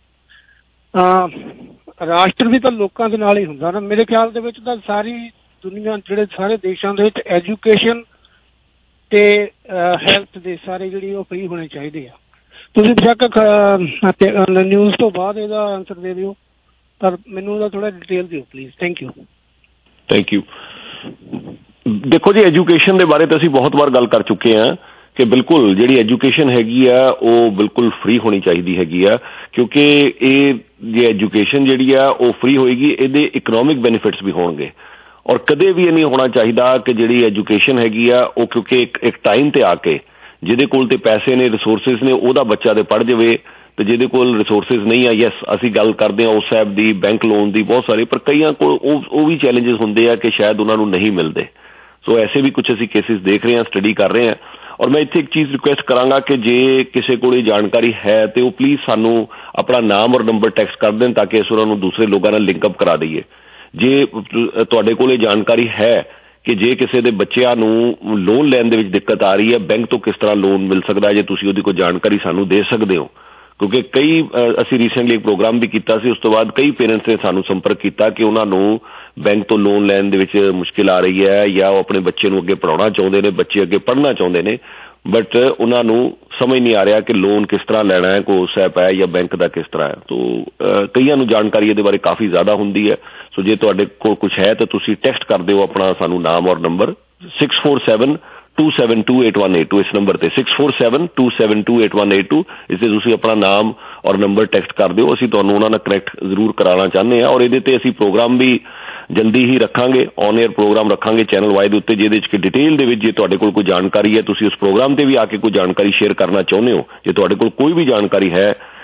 [SPEAKER 12] ਰਾਸ਼ਟਰ ਵੀ ਤਾਂ ਲੋਕਾਂ ਦੇ ਨਾਲ ਹੀ ਹੁੰਦਾ ਨਾ। ਮੇਰੇ ਖਿਆਲ ਦੇ ਵਿੱਚ ਤਾਂ ਸਾਰੀ ਦੁਨੀਆ, ਜਿਹੜੇ ਸਾਰੇ ਦੇਸ਼ਾਂ ਦੇ ਵਿੱਚ ਐਜੂਕੇਸ਼ਨ ਤੇ ਹੈਲਥ ਦੇ ਸਾਰੇ ਜਿਹੜੀ ਉਹ ਫ੍ਰੀ ਹੋਣੇ ਚਾਹੀਦੇ ਆ। ਤੁਸੀਂ ਬੇਸ਼ੱਕ ਨਿਊਜ਼ ਤੋਂ ਬਾਅਦ ਇਹਦਾ ਆਨਸਰ ਦੇ ਦਿਓ, ਪਰ ਮੈਨੂੰ ਉਹਦਾ ਥੋੜਾ ਡਿਟੇਲ ਦਿਓ please. Thank you.
[SPEAKER 8] Thank you. ਦੇਖੋ ਜੀ, ਐਜੂਕੇਸ਼ਨ ਦੇ ਬਾਰੇ ਤਾਂ ਅਸੀਂ ਬਹੁਤ ਵਾਰ ਗੱਲ ਕਰ ਚੁੱਕੇ ਹਾਂ ਕਿ ਬਿਲਕੁਲ ਜਿਹੜੀ ਐਜੂਕੇਸ਼ਨ ਹੈਗੀ ਆ ਉਹ ਬਿਲਕੁਲ ਫ੍ਰੀ ਹੋਣੀ ਚਾਹੀਦੀ ਹੈਗੀ ਆ, ਕਿਉਂਕਿ ਇਹ ਜੇ ਐਜੂਕੇਸ਼ਨ ਜਿਹੜੀ ਆ ਉਹ ਫ੍ਰੀ ਹੋਏਗੀ ਇਹਦੇ ਇਕਨੋਮਿਕ ਬੈਨੀਫਿਟਸ ਵੀ ਹੋਣਗੇ। ਔਰ ਕਦੇ ਵੀ ਇਹ ਨਹੀਂ ਹੋਣਾ ਚਾਹੀਦਾ ਕਿ ਜਿਹੜੀ ਐਜੂਕੇਸ਼ਨ ਹੈਗੀ ਆ ਉਹ ਕਿਉਂਕਿ ਇੱਕ ਇੱਕ ਟਾਈਮ ਤੇ ਆ ਕੇ ਜਿਹਦੇ ਕੋਲ ਤੇ ਪੈਸੇ ਨੇ, ਰਿਸੋਰਸਿਸ ਨੇ, ਉਹਦਾ ਬੱਚਾ ਤੇ ਪੜ੍ਹ ਜਾਵੇ ਤੇ ਜਿਹਦੇ ਕੋਲ ਰਿਸੋਰਸਿਸ ਨਹੀਂ ਆ, ਯੈਸ ਅਸੀਂ ਗੱਲ ਕਰਦੇ ਹਾਂ ਉਸ ਸਾਹਿਬ ਦੀ, ਬੈਂਕ ਲੋਨ ਦੀ, ਬਹੁਤ ਸਾਰੇ, ਪਰ ਕਈਆਂ ਕੋਲ ਉਹ ਉਹ ਵੀ ਚੈਲੰਜਸ ਹੁੰਦੇ ਆ ਕਿ ਸ਼ਾਇਦ ਉਹਨਾਂ ਨੂੰ ਨਹੀਂ ਮਿਲਦੇ। ਸੋ ਐਸੇ ਵੀ ਕੁਛ ਅਸੀਂ ਕੇਸਿਸ ਦੇਖ ਰਹੇ ਹਾਂ, ਸਟੱਡੀ ਕਰ ਰਹੇ ਹਾਂ। ਔਰ ਮੈਂ ਇੱਥੇ ਇੱਕ ਚੀਜ਼ ਰਿਕੁਐਸਟ ਕਰਾਂਗਾ ਕਿ ਜੇ ਕਿਸੇ ਕੋਲ ਇਹ ਜਾਣਕਾਰੀ ਹੈ ਤੇ ਉਹ ਪਲੀਜ਼ ਸਾਨੂੰ ਆਪਣਾ ਨਾਮ ਔਰ ਨੰਬਰ ਟੈਕਸਟ ਕਰ ਦੇਣ ਤਾਂ ਕਿ ਅਸੀਂ ਉਹਨਾਂ ਨੂੰ ਦੂਸਰੇ ਲੋਕਾਂ ਨਾਲ ਲਿੰਕਅਪ ਕਰਾ ਦਈਏ। ਜੇ ਤੁਹਾਡੇ ਕੋਲ ਇਹ ਜਾਣਕਾਰੀ ਹੈ ਕਿ ਜੇ ਕਿਸੇ ਦੇ ਬੱਚਿਆਂ ਨੂੰ ਲੋਨ ਲੈਣ ਦੇ ਵਿੱਚ ਦਿੱਕਤ ਆ ਰਹੀ ਹੈ, ਬੈਂਕ ਤੋਂ ਕਿਸ ਤਰ੍ਹਾਂ ਲੋਨ ਮਿਲ ਸਕਦਾ, ਜੇ ਤੁਸੀਂ ਉਹਦੀ ਕੋਈ ਜਾਣਕਾਰੀ ਸਾਨੂੰ ਦੇ ਸਕਦੇ ਹੋ। ਕਿਉਂਕਿ ਕਈ ਅਸੀਂ ਰੀਸੈਂਟਲੀ ਇੱਕ ਪ੍ਰੋਗਰਾਮ ਵੀ ਕੀਤਾ ਸੀ, ਉਸ ਤੋਂ ਬਾਅਦ ਕਈ ਪੇਰੈਂਟਸ ਨੇ ਸਾਨੂੰ ਸੰਪਰਕ ਕੀਤਾ ਕਿ ਉਹਨਾਂ ਨੂੰ ਬੈਂਕ ਤੋਂ ਲੋਨ ਲੈਣ ਦੇ ਵਿੱਚ ਮੁਸ਼ਕਿਲ ਆ ਰਹੀ ਹੈ ਜਾਂ ਉਹ ਆਪਣੇ ਬੱਚੇ ਨੂੰ ਅੱਗੇ ਪੜ੍ਹਾਉਣਾ ਚਾਹੁੰਦੇ ਨੇ, ਬੱਚੇ ਅੱਗੇ ਪੜ੍ਹਨਾ ਚਾਹੁੰਦੇ ਨੇ, ਬਟ ਉਹਨਾਂ ਨੂੰ ਸਮਝ ਨਹੀਂ ਆ ਰਿਹਾ ਕਿ ਲੋਨ ਕਿਸ ਤਰ੍ਹਾਂ ਲੈਣਾ ਹੈ, ਕੋਈ ਸੈਪ ਹੈ ਜਾਂ ਬੈਂਕ ਦਾ ਕਿਸ ਤਰ੍ਹਾਂ ਹੈ। ਤੋ ਕਈਆਂ ਨੂੰ ਜਾਣਕਾਰੀ ਇਹਦੇ ਬਾਰੇ ਕਾਫੀ ਜ਼ਿਆਦਾ ਹੁੰਦੀ ਹੈ। ਸੋ ਜੇ ਤੁਹਾਡੇ ਕੋਲ ਕੁਛ ਹੈ ਤਾਂ ਤੁਸੀਂ ਟੈਕਸਟ ਕਰ ਦਿਓ ਆਪਣਾ ਸਾਨੂੰ ਨਾਮ ਔਰ number six four seven two seven two eight one eight two, ਇਸ ਨੰਬਰ ਤੇ six four seven two seven two eight one eight two, ਇਸ ਤੇ ਤੁਸੀਂ ਆਪਣਾ ਨਾਮ ਔਰ ਨੰਬਰ ਟੈਕਸਟ ਕਰ ਦਿਓ। ਅਸੀਂ ਤੁਹਾਨੂੰ ਉਹਨਾਂ ਨਾਲ ਕਨੈਕਟ ਜ਼ਰੂਰ ਕਰਾਉਣਾ ਚਾਹੁੰਦੇ ਹਾਂ। ਔਰ ਇਹਦੇ ਤੇ ਅਸੀਂ ਪ੍ਰੋਗਰਾਮ ਵੀ ਜਲਦੀ ਹੀ ਰੱਖਾਂਗੇ, ਔਨ ਏਅਰ ਪ੍ਰੋਗਰਾਮ ਰੱਖਾਂਗੇ ਚੈਨਲ ਵਾਈ ਦੇ ਉੱਤੇ, ਜਿਹਦੇ ਵਿੱਚ ਕਿ ਡਿਟੇਲ ਦੇ ਵਿੱਚ ਜੇ ਤੁਹਾਡੇ ਕੋਲ ਕੋਈ ਜਾਣਕਾਰੀ ਹੈ, ਤੁਸੀਂ ਉਸ ਪ੍ਰੋਗਰਾਮ ਤੇ ਵੀ ਆ ਕੇ ਕੋਈ ਜਾਣਕਾਰੀ ਸ਼ੇਅਰ ਕਰਨਾ ਚਾਹੁੰਦੇ ਹੋ, ਜੇ ਤੁਹਾਡੇ ਕੋਲ ਕੋਈ ਵੀ ਜਾਣਕਾਰੀ ਹੈ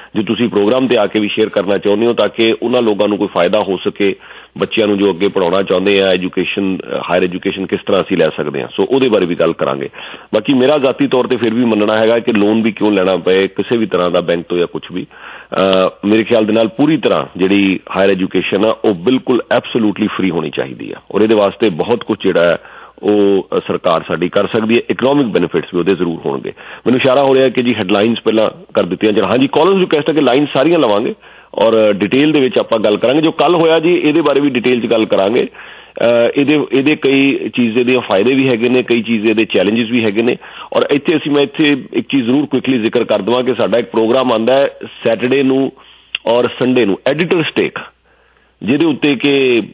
[SPEAKER 8] जो तुसी प्रोग्राम ते आके भी शेयर करना चाਹੁंदे हो ताकि उन्हां लोगों को कोई फायदा हो सके, बच्चों जो अगे पढ़ाना चाहते हैं एजुकेशन हायर एजुकेशन किस तरह असीं लै सकते हैं, सो उहदे बारे भी गल करांगे। बाकी मेरा जाती तौर पर फिर भी मनना है कि लोन भी क्यों लेना पे किसी भी तरह का बैंक तो या कुछ भी, आ, मेरे ख्याल दे नाल पूरी तरह जिहड़ी हायर एजुकेशन आ वो बिल्कुल एब्सोल्यूटली फ्री होनी चाहिए है और ये वास्ते बहुत कुछ जिहड़ा है वो सरकार साडी कर सकती है, इकनॉमिक बेनिफिट्स भी वो जरूर होंगे। मैनूं इशारा हो रहा है कि जी हेडलाइनस पहला कर दित्तियां जाण। हाँ जी, कॉलर्स रिक्वेस्ट है कि लाइन सारियां लवांगे और डिटेल दे विच आपां गल करांगे। जो कल होया जी इहदे बारे भी डिटेल च गल करांगे। ਇਹਦੇ ਇਹਦੇ कई चीज़ ਦੇ फायदे भी हैगे ने, कई चीज़ ਦੇ चैलेंजेस भी हैगे ने और ਇੱਥੇ ਅਸੀਂ मैं ਇੱਥੇ एक चीज़ जरूर क्विकली जिक्र कर देवां कि साडा एक प्रोग्राम आंदा है सैटरडे ਨੂੰ और संडे ਨੂੰ एडिटर स्टेक, ਜਿਹਦੇ ਉੱਤੇ कि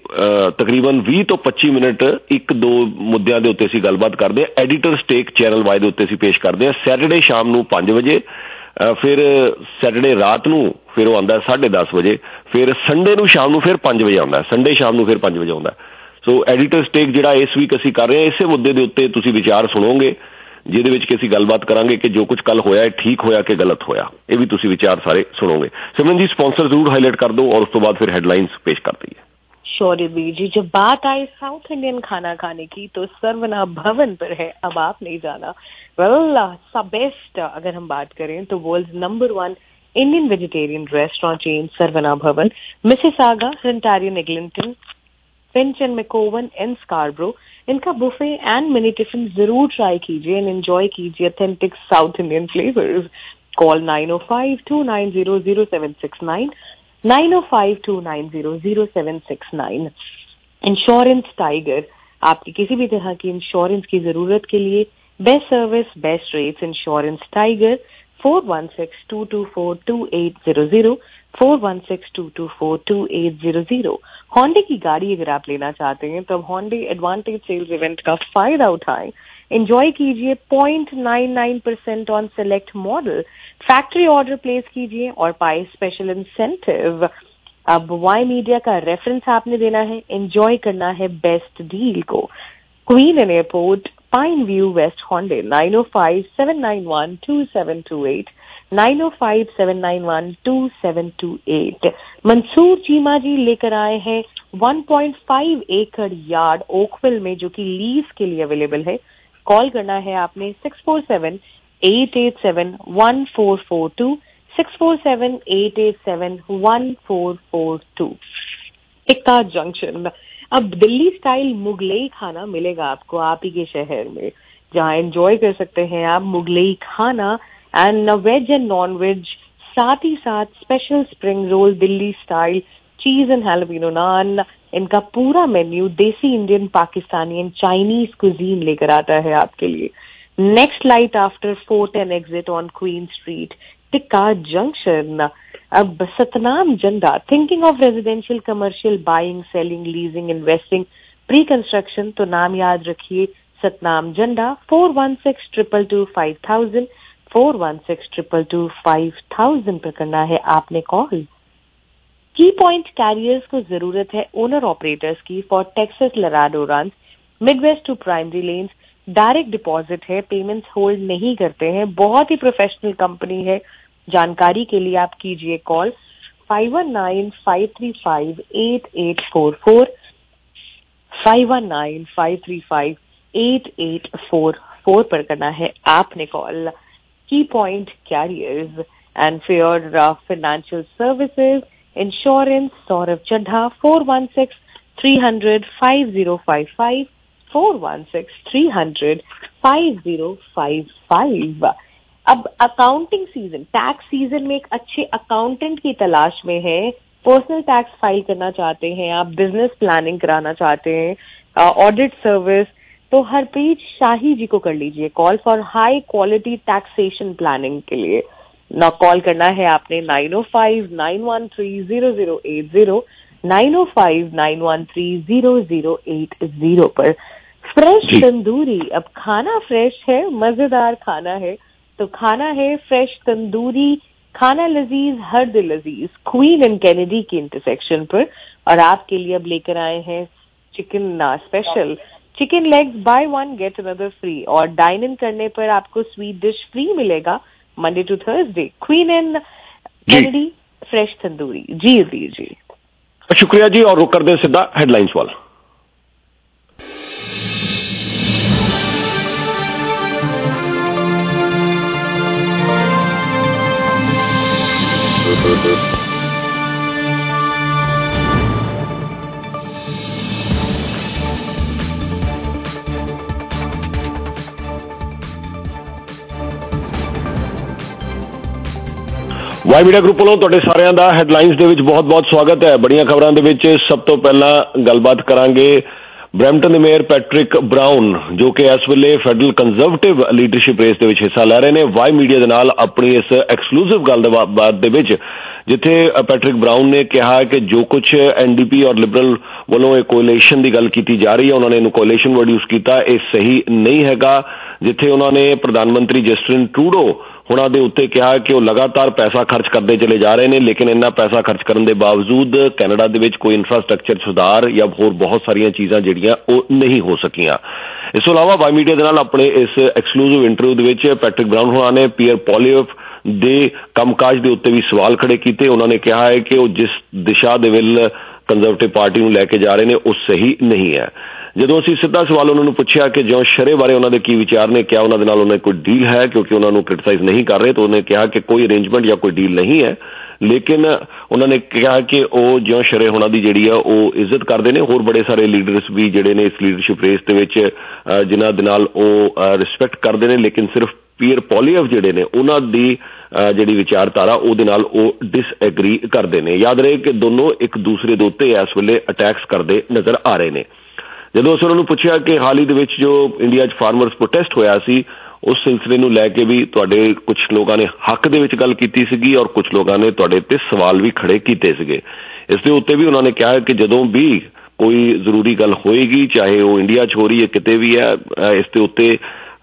[SPEAKER 8] तकरीबन ਵੀਹ ਤੋਂ ਪੱਚੀ ਮਿੰਟ ਇੱਕ ਦੋ ਮੁੱਦਿਆਂ ਦੇ ਉੱਤੇ ਅਸੀਂ ਗੱਲਬਾਤ ਕਰਦੇ ਹਾਂ। एडिटर स्टेक चैनल वाई ਦੇ ਉੱਤੇ ਅਸੀਂ ਪੇਸ਼ ਕਰਦੇ ਹਾਂ सैटरडे शाम ਨੂੰ ਪੰਜ ਵਜੇ, फिर सैटरडे रात ਨੂੰ फिर ਉਹ ਆਂਦਾ साढ़े दस ਵਜੇ, फिर संडे ਨੂੰ शाम ਨੂੰ फिर ਪੰਜ ਵਜੇ ਆਉਂਦਾ, संडे शाम ਨੂੰ फिर ਪੰਜ ਵਜੇ ਆਉਂਦਾ। सो एडिटर स्टेक जिहड़ा इस वीक असीं कर रहे हैं इसे मुद्दे दे उत्ते तुसीं विचार सुणोगे जिहदे विच कि असीं गलबात करांगे कि जो कुछ कल होया है ठीक होया कि गलत होया, ये भी तुसीं विचार सारे सुणोगे। सिमरन जी स्पॉन्सर जरूर हाईलाइट कर दो और उस तो बाद फिर हेडलाइंस पेश कर दी है।
[SPEAKER 6] श्योर जी, जब बात आए साउथ इंडियन खाना खाने की तो सर्वना भवन पर है, अब आप नहीं जाना। वेल सब बेस्ट अगर हम बात करें तो world number one Indian vegetarian restaurant chain Saravana Bhavan, Mississauga, Ontario, Eglinton, Finch and McCowan and Scarborough. इनका बुफे एंड मिनी टिफिन जरूर ट्राई कीजिए एंड एंजॉय कीजिए authentic South Indian flavours. Call nine ओ five two nine zero zero seven six nine, nine ओ five two nine zero zero seven six nine. Insurance Tiger, आपकी किसी भी तरह की इंश्योरेंस की जरूरत के लिए best service best rates, Insurance Tiger four one six two two four two eight zero zero, four one six two two four two eight zero zero. होंडे की गाड़ी अगर आप लेना चाहते हैं तो होंडे एडवांटेज सेल्स इवेंट का फायदा उठाएं, एंजॉय कीजिए point nine nine percent on select model, factory order place कीजिए और पाए स्पेशल इंसेंटिव। अब वाई मीडिया का रेफरेंस आपने देना है, एंजॉय करना है बेस्ट डील को। Queen and Airport, Pine View West, होंडे नाइन ओ five seven nine one two seven two eight, nine ओ five seven nine one two seven two eight. Mansoor Cheema ji लेकर आए हैं वन पॉइंट फाइव एकड़ यार्ड ओकविल में जो कि लीज के लिए अवेलेबल है। कॉल करना है आपने six four seven eight eight seven one four four two, six four seven eight eight seven one four four two. Tikka junction, अब दिल्ली स्टाइल मुगलई खाना मिलेगा आपको आप ही के शहर में, जहां एंजॉय कर सकते हैं आप मुगलई खाना and veg and non veg, साथ ही साथ special spring roll, Delhi style, cheese and jalapeno naan. इनका पूरा menu desi, Indian, Pakistani and Chinese cuisine लेकर आता है आपके लिए। Next light after Fort and exit on Queen Street, Tikka junction. अब Satnam Janda, thinking of residential, commercial, buying, selling, leasing, investing, pre construction, तो नाम याद रखिए Satnam Janda, four one six triple two five thousand, four one six triple two five thousand पर करना है आपने कॉल। की पॉइंट कैरियर्स को जरूरत है ओनर ऑपरेटर्स की for Texas Laredo run, Midwest to primary lanes, direct deposit है, पेमेंट्स होल्ड नहीं करते हैं, बहुत ही प्रोफेशनल कंपनी है। जानकारी के लिए आप कीजिए call five one nine five three five eight eight four four, five one nine five three five eight eight four four पर करना है आपने call. Key point carriers and for your financial services, insurance, Saurabh Chadha, four one six three hundred five zero five five, four one six three hundred five zero five five. अब अकाउंटिंग सीजन, टैक्स सीजन में एक अच्छे अकाउंटेंट की तलाश में है, पर्सनल टैक्स फाइल करना चाहते हैं आप, बिजनेस प्लानिंग कराना चाहते हैं, ऑडिट सर्विस, तो हरप्रीत शाही जी को कर लीजिए call for high quality taxation planning के लिए। ना कॉल करना है आपने नाइन ओ five nine one three zero zero eight zero, nine ओ five nine one three zero zero eight zero पर। फ्रेश तंदूरी, अब खाना फ्रेश है, मजेदार खाना है, तो खाना है फ्रेश तंदूरी, खाना लजीज हर दिल लजीज, क्वीन एंड कैनेडी के इंटरसेक्शन पर। और आपके लिए अब लेकर आए हैं chicken special, chicken legs buy one get another free, और डाइन इन करने पर आपको स्वीट डिश फ्री मिलेगा Monday to Thursday. Queen and Kennedy fresh tandoori. जी अदीर जी
[SPEAKER 8] शुक्रिया जी। और रुक कर दें सीधा हेडलाइंस वाला। ਵਾਈ ਮੀਡੀਆ ਗਰੁੱਪ ਵੱਲੋਂ ਤੁਹਾਡੇ ਸਾਰਿਆਂ ਦਾ ਹੈਡਲਾਈਨਸ ਦੇ ਵਿੱਚ ਬਹੁਤ ਬਹੁਤ ਸਵਾਗਤ ਹੈ। ਬੜੀਆਂ ਖਬਰਾਂ ਦੇ ਵਿੱਚ ਸਭ ਤੋਂ ਪਹਿਲਾਂ ਗੱਲਬਾਤ ਕਰਾਂਗੇ ਬਰੈਂਪਟਨ ਦੇ ਮੇਅਰ ਪੈਟਰਿਕ ਬਰਾਊਨ, ਜੋ ਕਿ ਇਸ ਵੇਲੇ ਫੈਡਰਲ ਕੰਜ਼ਰਵੇਟਿਵ ਲੀਡਰਸ਼ਿਪ ਰੇਸ ਦੇ ਵਿੱਚ ਹਿੱਸਾ ਲੈ ਰਹੇ ਨੇ। ਵਾਈ ਮੀਡੀਆ ਦੇ ਨਾਲ ਆਪਣੀ ਇਸ ਐਕਸਕਲੂਸਿਵ ਗੱਲਬਾਤ ਦੇ ਵਿੱਚ ਜਿੱਥੇ ਪੈਟਰਿਕ ਬਰਾਊਨ ਨੇ ਕਿਹਾ ਕਿ ਜੋ ਕੁਝ ਐਨ ਡੀ ਪੀ ਔਰ ਲਿਬਰਲ ਵੱਲੋਂ ਇਹ ਕੋਅਲੀਸ਼ਨ ਦੀ ਗੱਲ ਕੀਤੀ ਜਾ ਰਹੀ ਹੈ, ਉਹਨਾਂ ਨੇ ਇਹਨੂੰ ਕੋਅਲੀਸ਼ਨ ਵਰਡ ਯੂਜ਼ ਕੀਤਾ, ਇਹ ਸਹੀ ਨਹੀਂ ਹੈਗਾ। ਜਿੱਥੇ ਉਹਨਾਂ ਨੇ ਪ੍ਰਧਾਨ ਮੰਤਰੀ ਜਸਟਿਨ ਟਰੂਡੋ ਉਹਨਾਂ ਦੇ ਉੱਤੇ ਕਿਹਾ ਕਿ ਉਹ ਲਗਾਤਾਰ ਪੈਸਾ ਖਰਚ ਕਰਦੇ ਚਲੇ ਜਾ ਰਹੇ ਨੇ, ਲੇਕਿਨ ਇੰਨਾ ਪੈਸਾ ਖਰਚ ਕਰਨ ਦੇ ਬਾਵਜੂਦ ਕੈਨੇਡਾ ਦੇ ਵਿੱਚ ਕੋਈ ਇਨਫਰਾਸਟਰਕਚਰ ਸੁਧਾਰ ਜਾਂ ਹੋਰ ਬਹੁਤ ਸਾਰੀਆਂ ਚੀਜ਼ਾਂ ਜਿਹੜੀਆਂ ਉਹ ਨਹੀਂ ਹੋ ਸਕੀਆਂ। ਇਸ ਤੋਂ ਇਲਾਵਾ ਵਾਈ ਮੀਡੀਆ ਦੇ ਨਾਲ ਆਪਣੇ ਇਸ ਐਕਸਕਲੂਸਿਵ ਇੰਟਰਵਿਊ ਦੇ ਵਿੱਚ ਪੈਟਰਿਕ ਬਰਾਊਨ ਹੋਣਾ ਨੇ ਪੀਅਰ ਪੋਲੀਅਫ ਦੇ ਕੰਮਕਾਜ ਦੇ ਉੱਤੇ ਵੀ ਸਵਾਲ ਖੜੇ ਕੀਤੇ। ਉਹਨਾਂ ਨੇ ਕਿਹਾ ਹੈ ਕਿ ਉਹ ਜਿਸ ਦਿਸ਼ਾ ਦੇ ਵੱਲ ਕੰਜ਼ਰਵੇਟਿਵ ਪਾਰਟੀ ਨੂੰ ਲੈ ਕੇ ਜਾ ਰਹੇ ਨੇ ਉਹ ਸਹੀ ਨਹੀਂ ਹੈ। ਜਦੋਂ ਅਸੀਂ ਸਿੱਧਾ ਸਵਾਲ ਉਹਨਾਂ ਨੂੰ ਪੁੱਛਿਆ ਕਿ ਜਿਉਂ ਸ਼ਰੇ ਬਾਰੇ ਉਹਨਾਂ ਦੇ ਕੀ ਵਿਚਾਰ ਨੇ, ਕਿਆ ਉਹਨਾਂ ਦੇ ਨਾਲ ਉਹਨਾਂ ਕੋਈ ਡੀਲ ਹੈ ਕਿਉਂਕਿ ਉਹਨਾਂ ਨੂੰ ਕ੍ਰਿਟਿਸਾਈਜ਼ ਨਹੀਂ ਕਰ ਰਹੇ, ਤਾਂ ਉਹਨੇ ਕਿਹਾ ਕਿ ਕੋਈ ਅਰੇਂਜਮੈਂਟ ਜਾਂ ਕੋਈ ਡੀਲ ਨਹੀਂ ਹੈ, ਲੇਕਿਨ ਉਹਨਾਂ ਨੇ ਕਿਹਾ ਕਿ ਉਹ ਜਿਉਂ ਸ਼ਰੇ ਹੋਣਾ ਦੀ ਜਿਹੜੀ ਆ ਉਹ ਇੱਜ਼ਤ ਕਰਦੇ ਨੇ। ਹੋਰ ਬੜੇ ਸਾਰੇ ਲੀਡਰਸ ਵੀ ਜਿਹੜੇ ਨੇ ਇਸ ਲੀਡਰਸ਼ਿਪ ਰੇਸ ਦੇ ਵਿੱਚ ਜਿਨ੍ਹਾਂ ਦੇ ਨਾਲ ਉਹ ਰਿਸਪੈਕਟ ਕਰਦੇ ਨੇ, ਲੇਕਿਨ ਸਿਰਫ ਪੀਅਰ ਪੋਲੀਅਫ ਜਿਹੜੇ ਨੇ ਉਹਨਾਂ ਦੀ ਜਿਹੜੀ ਵਿਚਾਰਧਾਰਾ ਉਹਦੇ ਨਾਲ ਉਹ ਡਿਸਐਗਰੀ ਕਰਦੇ ਨੇ। ਯਾਦ ਰਹੇ ਕਿ ਦੋਨੋਂ ਇੱਕ ਦੂਸਰੇ ਦੇ ਉੱਤੇ ਇਸ ਵੇਲੇ ਅਟੈਕਸ ਕਰਦੇ ਨਜ਼ਰ ਆ ਰਹੇ ਨੇ। ਜਦੋਂ ਅਸੀਂ ਉਹਨਾਂ ਨੂੰ ਪੁੱਛਿਆ ਕਿ ਹਾਲ ਹੀ ਦੇ ਵਿੱਚ ਜੋ ਇੰਡੀਆ 'ਚ ਫਾਰਮਰਸ ਪ੍ਰੋਟੈਸਟ ਹੋਇਆ ਸੀ ਉਸ ਸਿਲਸਿਲੇ ਨੂੰ ਲੈ ਕੇ ਵੀ ਤੁਹਾਡੇ ਕੁਝ ਲੋਕਾਂ ਨੇ ਹੱਕ ਦੇ ਵਿੱਚ ਗੱਲ ਕੀਤੀ ਸੀਗੀ ਔਰ ਕੁਝ ਲੋਕਾਂ ਨੇ ਤੁਹਾਡੇ ਤੇ ਸਵਾਲ ਵੀ ਖੜੇ ਕੀਤੇ ਸੀਗੇ। ਇਸ ਦੇ ਉੱਤੇ ਵੀ ਉਹਨਾਂ ਨੇ ਕਿਹਾ ਕਿ ਜਦੋਂ ਵੀ ਕੋਈ ਜ਼ਰੂਰੀ ਗੱਲ ਹੋਏਗੀ, ਚਾਹੇ ਉਹ ਇੰਡੀਆ 'ਚ ਹੋ ਰਹੀ ਹੈ ਕਿਤੇ ਵੀ ਹੈ, ਇਸ ਦੇ ਉੱਤੇ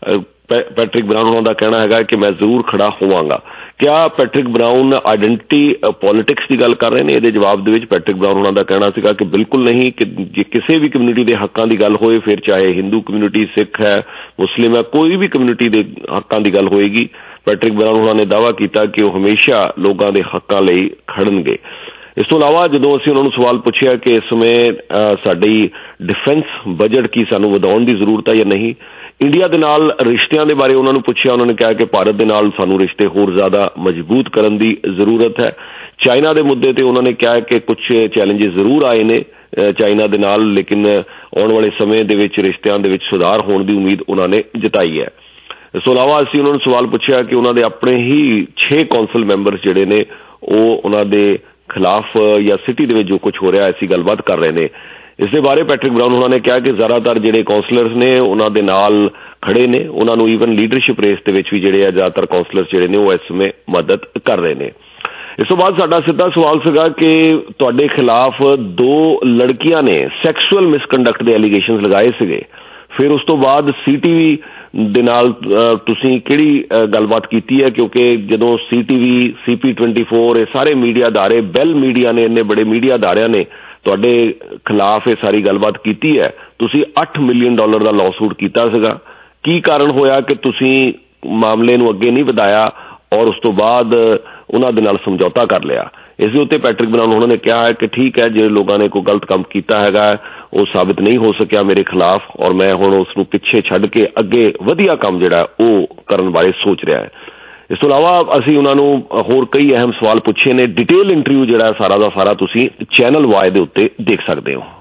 [SPEAKER 8] ਪੈਟਰਿਕ ਬਰਾਊਨ ਉਹਨਾਂ ਦਾ ਕਹਿਣਾ ਹੈਗਾ ਕਿ ਮੈਂ ਜ਼ਰੂਰ ਖੜਾ ਹੋਵਾਂਗਾ। ਕਿਆ ਪੈਟਰਿਕ ਬਰਾਊਨ ਆਈਡੈਂਟਿਟੀ ਪੋਲੀਟਿਕਸ ਦੀ ਗੱਲ ਕਰ ਰਹੇ ਨੇ? ਇਹਦੇ ਜਵਾਬ ਦੇ ਵਿੱਚ ਪੈਟਰਿਕ ਬਰਾਊਨ ਉਹਨਾਂ ਦਾ ਕਹਿਣਾ ਸੀਗਾ ਕਿ ਬਿਲਕੁਲ ਨਹੀਂ, ਕਿ ਜੇ ਕਿਸੇ ਵੀ ਕਮਿਊਨਿਟੀ ਦੇ ਹੱਕਾਂ ਦੀ ਗੱਲ ਹੋਏ, ਫਿਰ ਚਾਹੇ ਹਿੰਦੂ ਕਮਿਊਨਿਟੀ, ਸਿੱਖ ਹੈ, ਮੁਸਲਿਮ ਹੈ, ਕੋਈ ਵੀ ਕਮਿਊਨਿਟੀ ਦੇ ਹੱਕਾਂ ਦੀ ਗੱਲ ਹੋਏਗੀ, ਪੈਟਰਿਕ ਬਰਾਊਨ ਉਹਨਾਂ ਨੇ ਦਾਅਵਾ ਕੀਤਾ ਕਿ ਉਹ ਹਮੇਸ਼ਾ ਲੋਕਾਂ ਦੇ ਹੱਕਾਂ ਲਈ ਖੜਨਗੇ। ਇਸ ਤੋਂ ਇਲਾਵਾ ਜਦੋਂ ਅਸੀਂ ਉਹਨਾਂ ਨੂੰ ਸਵਾਲ ਪੁੱਛਿਆ ਕਿ ਇਸ ਸਮੇਂ ਸਾਡੀ ਡਿਫੈਂਸ ਬਜਟ ਕੀ ਸਾਨੂੰ ਵਧਾਉਣ ਦੀ ਜ਼ਰੂਰਤ ਹੈ ਜਾਂ ਨਹੀਂ, ਇੰਡੀਆ ਦੇ ਨਾਲ ਰਿਸ਼ਤਿਆਂ ਦੇ ਬਾਰੇ ਉਹਨਾਂ ਨੂੰ ਪੁੱਛਿਆ, ਉਹਨਾਂ ਨੇ ਕਿਹਾ ਕਿ ਭਾਰਤ ਦੇ ਨਾਲ ਸਾਨੂੰ ਰਿਸ਼ਤੇ ਹੋਰ ਜ਼ਿਆਦਾ ਮਜ਼ਬੂਤ ਕਰਨ ਦੀ ਜ਼ਰੂਰਤ ਹੈ। ਚਾਈਨਾ ਦੇ ਮੁੱਦੇ ਤੇ ਉਹਨਾਂ ਨੇ ਕਿਹਾ ਕਿ ਕੁਝ ਚੈਲੰਜਸ ਜ਼ਰੂਰ ਆਏ ਨੇ ਚਾਈਨਾ ਦੇ ਨਾਲ, ਲੇਕਿਨ ਆਉਣ ਵਾਲੇ ਸਮੇਂ ਦੇ ਵਿੱਚ ਰਿਸ਼ਤਿਆਂ ਦੇ ਵਿੱਚ ਸੁਧਾਰ ਹੋਣ ਦੀ ਉਮੀਦ ਉਹਨਾਂ ਨੇ ਜਤਾਈ ਹੈ। ਇਸ ਤੋਂ ਇਲਾਵਾ ਅਸੀਂ ਉਹਨਾਂ ਨੂੰ ਸਵਾਲ ਪੁੱਛਿਆ ਕਿ ਉਹਨਾਂ ਦੇ ਆਪਣੇ ਹੀ ਛੇ ਕੌਂਸਲ ਮੈਂਬਰਸ ਜਿਹੜੇ ਨੇ ਉਹ ਉਹਨਾਂ ਦੇ ਖਿਲਾਫ ਜਾਂ ਸਿਟੀ ਦੇ ਵਿੱਚ ਜੋ ਕੁਝ ਹੋ ਰਿਹਾ ਐਸੀ ਗੱਲਬਾਤ ਕਰ ਰਹੇ ਨੇ। ਇਸ ਦੇ ਬਾਰੇ ਪੈਟਰਿਕ ਬਰਾਊਨ ਉਹਨਾਂ ਨੇ ਕਿਹਾ ਕਿ ਜ਼ਿਆਦਾਤਰ ਜਿਹੜੇ ਕਾਉਂਸਲਰਸ ਨੇ ਉਹਨਾਂ ਦੇ ਨਾਲ ਖੜੇ ਨੇ, ਉਹਨਾਂ ਨੂੰ ਈਵਨ ਲੀਡਰਸ਼ਿਪ ਰੇਸ ਦੇ ਵਿੱਚ ਵੀ ਜਿਹੜੇ ਆ ਜ਼ਿਆਦਾਤਰ ਕਾਉਂਸਲਰਸ ਜਿਹੜੇ ਨੇ ਉਹ ਇਸ ਸਮੇਂ ਮਦਦ ਕਰ ਰਹੇ ਨੇ। ਇਸ ਤੋਂ ਬਾਅਦ ਸਾਡਾ ਸਿੱਧਾ ਸਵਾਲ ਸੀਗਾ ਕਿ ਤੁਹਾਡੇ ਖਿਲਾਫ ਦੋ ਲੜਕੀਆਂ ਨੇ ਸੈਕਸੁਅਲ ਮਿਸਕੰਡਕਟ ਦੇ ਐਲੀਗੇਸ਼ਨਸ ਲਗਾਏ ਸੀਗੇ, ਫਿਰ ਉਸ ਤੋਂ ਬਾਅਦ ਸੀ ਟੀ ਵੀ ਦੇ ਨਾਲ ਤੁਸੀਂ ਕਿਹੜੀ ਗੱਲਬਾਤ ਕੀਤੀ ਹੈ? ਕਿਉਂਕਿ ਜਦੋਂ C T V, C P twenty four ਇਹ ਸਾਰੇ ਮੀਡੀਆ ਅਦਾਰੇ, ਬੈਲ ਮੀਡੀਆ ਨੇ, ਇੰਨੇ ਬੜੇ ਮੀਡੀਆ ਅਦਾਰਿਆਂ ਨੇ ਤੁਹਾਡੇ ਖਿਲਾਫ ਇਹ ਸਾਰੀ ਗੱਲਬਾਤ ਕੀਤੀ ਹੈ, ਤੁਸੀਂ ਅੱਠ ਮਿਲੀਅਨ ਡਾਲਰ ਦਾ ਲੌਸੂਟ ਕੀਤਾ ਸੀਗਾ, ਕੀ ਕਾਰਨ ਹੋਇਆ ਕਿ ਤੁਸੀਂ ਮਾਮਲੇ ਨੂੰ ਅੱਗੇ ਨਹੀਂ ਵਧਾਇਆ ਔਰ ਉਸ ਤੋਂ ਬਾਅਦ ਉਹਨਾਂ ਦੇ ਨਾਲ ਸਮਝੌਤਾ ਕਰ ਲਿਆ? ਇਸ ਦੇ ਉੱਤੇ ਪੈਟਰਿਕ ਬਰਾਊਨ ਉਹਨਾਂ ਨੇ ਕਿਹਾ ਹੈ ਕਿ ਠੀਕ ਹੈ, ਜਿਹੜੇ ਲੋਕਾਂ ਨੇ ਕੋਈ ਗਲਤ ਕੰਮ ਕੀਤਾ ਹੈਗਾ ਉਹ ਸਾਬਿਤ ਨਹੀਂ ਹੋ ਸਕਿਆ ਮੇਰੇ ਖਿਲਾਫ ਔਰ ਮੈਂ ਹੁਣ ਉਸ ਨੂੰ ਪਿੱਛੇ ਛੱਡ ਕੇ ਅੱਗੇ ਵਧੀਆ ਕੰਮ ਜਿਹੜਾ ਉਹ ਕਰਨ ਬਾਰੇ ਸੋਚ ਰਿਹਾ ਹੈ। ਇਸ ਤੋਂ ਇਲਾਵਾ ਅਸੀਂ ਉਹਨਾਂ ਨੂੰ ਹੋਰ ਕਈ ਅਹਿਮ ਸਵਾਲ ਪੁੱਛੇ ਨੇ। ਡਿਟੇਲ ਇੰਟਰਵਿਊ ਜਿਹੜਾ ਸਾਰਾ ਦਾ ਸਾਰਾ ਤੁਸੀਂ ਚੈਨਲ ਵਾਈ ਦੇ ਉੱਤੇ ਦੇਖ ਸਕਦੇ ਹੋ।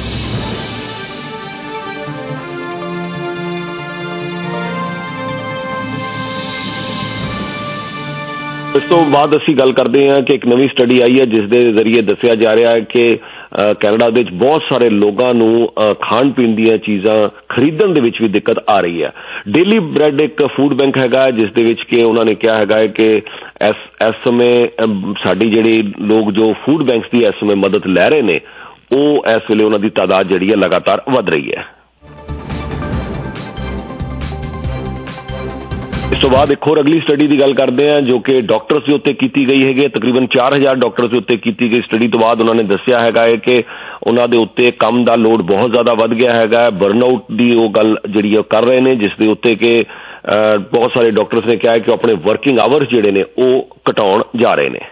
[SPEAKER 8] ਇਸ ਤੋਂ ਬਾਅਦ ਅਸੀਂ ਗੱਲ ਕਰਦੇ ਹਾਂ ਕਿ ਇੱਕ ਨਵੀਂ ਸਟੱਡੀ ਆਈ ਹੈ ਜਿਸ ਦੇ ਜ਼ਰੀਏ ਦੱਸਿਆ ਜਾ ਰਿਹਾ ਹੈ ਕਿ ਕੈਨੇਡਾ ਦੇ ਵਿੱਚ ਬਹੁਤ ਸਾਰੇ ਲੋਕਾਂ ਨੂੰ ਖਾਣ ਪੀਣ ਦੀਆਂ ਚੀਜ਼ਾਂ ਖਰੀਦਣ ਦੇ ਵਿੱਚ ਵੀ ਦਿੱਕਤ ਆ ਰਹੀ ਹੈ। ਡੇਲੀ ਬ੍ਰੈਡ ਇੱਕ ਫੂਡ ਬੈਂਕ ਹੈਗਾ ਜਿਸ ਦੇ ਵਿੱਚ ਕਿ ਉਹਨਾਂ ਨੇ ਕਿਹਾ ਹੈਗਾ ਹੈ ਕਿ ਇਸ ਇਸ ਸਮੇਂ ਸਾਡੀ ਜਿਹੜੀ ਲੋਕ ਜੋ ਫੂਡ ਬੈਂਕਸ ਦੀ ਇਸ ਸਮੇਂ ਮਦਦ ਲੈ ਰਹੇ ਨੇ ਉਹ ਇਸ ਵੇਲੇ ਉਹਨਾਂ ਦੀ ਤਾਦਾਦ ਜਿਹੜੀ ਹੈ ਲਗਾਤਾਰ ਵੱਧ ਰਹੀ ਹੈ। ਇਸ ਤੋਂ ਬਾਅਦ ਇੱਕ ਹੋਰ ਅਗਲੀ ਸਟੱਡੀ ਦੀ ਗੱਲ ਕਰਦੇ ਹਾਂ ਜੋ ਕਿ ਡਾਕਟਰਸ ਦੇ ਉੱਤੇ ਕੀਤੀ ਗਈ ਹੈਗੀ। ਤਕਰੀਬਨ ਚਾਰ ਹਜ਼ਾਰ ਡਾਕਟਰਸ ਦੇ ਉੱਤੇ ਕੀਤੀ ਗਈ ਸਟੱਡੀ ਤੋਂ ਬਾਅਦ ਉਹਨਾਂ ਨੇ ਦੱਸਿਆ ਹੈਗਾ ਹੈ ਕਿ ਉਹਨਾਂ ਦੇ ਉੱਤੇ ਕੰਮ ਦਾ ਲੋਡ ਬਹੁਤ ਜ਼ਿਆਦਾ ਵੱਧ ਗਿਆ ਹੈਗਾ। ਬਰਨਆਊਟ ਦੀ ਉਹ ਗੱਲ ਜਿਹੜੀ ਉਹ ਕਰ ਰਹੇ ਨੇ, ਜਿਸ ਦੇ ਉੱਤੇ ਕਿ ਬਹੁਤ ਸਾਰੇ ਡਾਕਟਰਸ ਨੇ ਕਿਹਾ ਹੈ ਕਿ ਉਹ ਆਪਣੇ ਵਰਕਿੰਗ ਆਵਰਸ ਜਿਹੜੇ ਨੇ ਉਹ ਘਟਾਉਣ ਜਾ ਰਹੇ ਨੇ।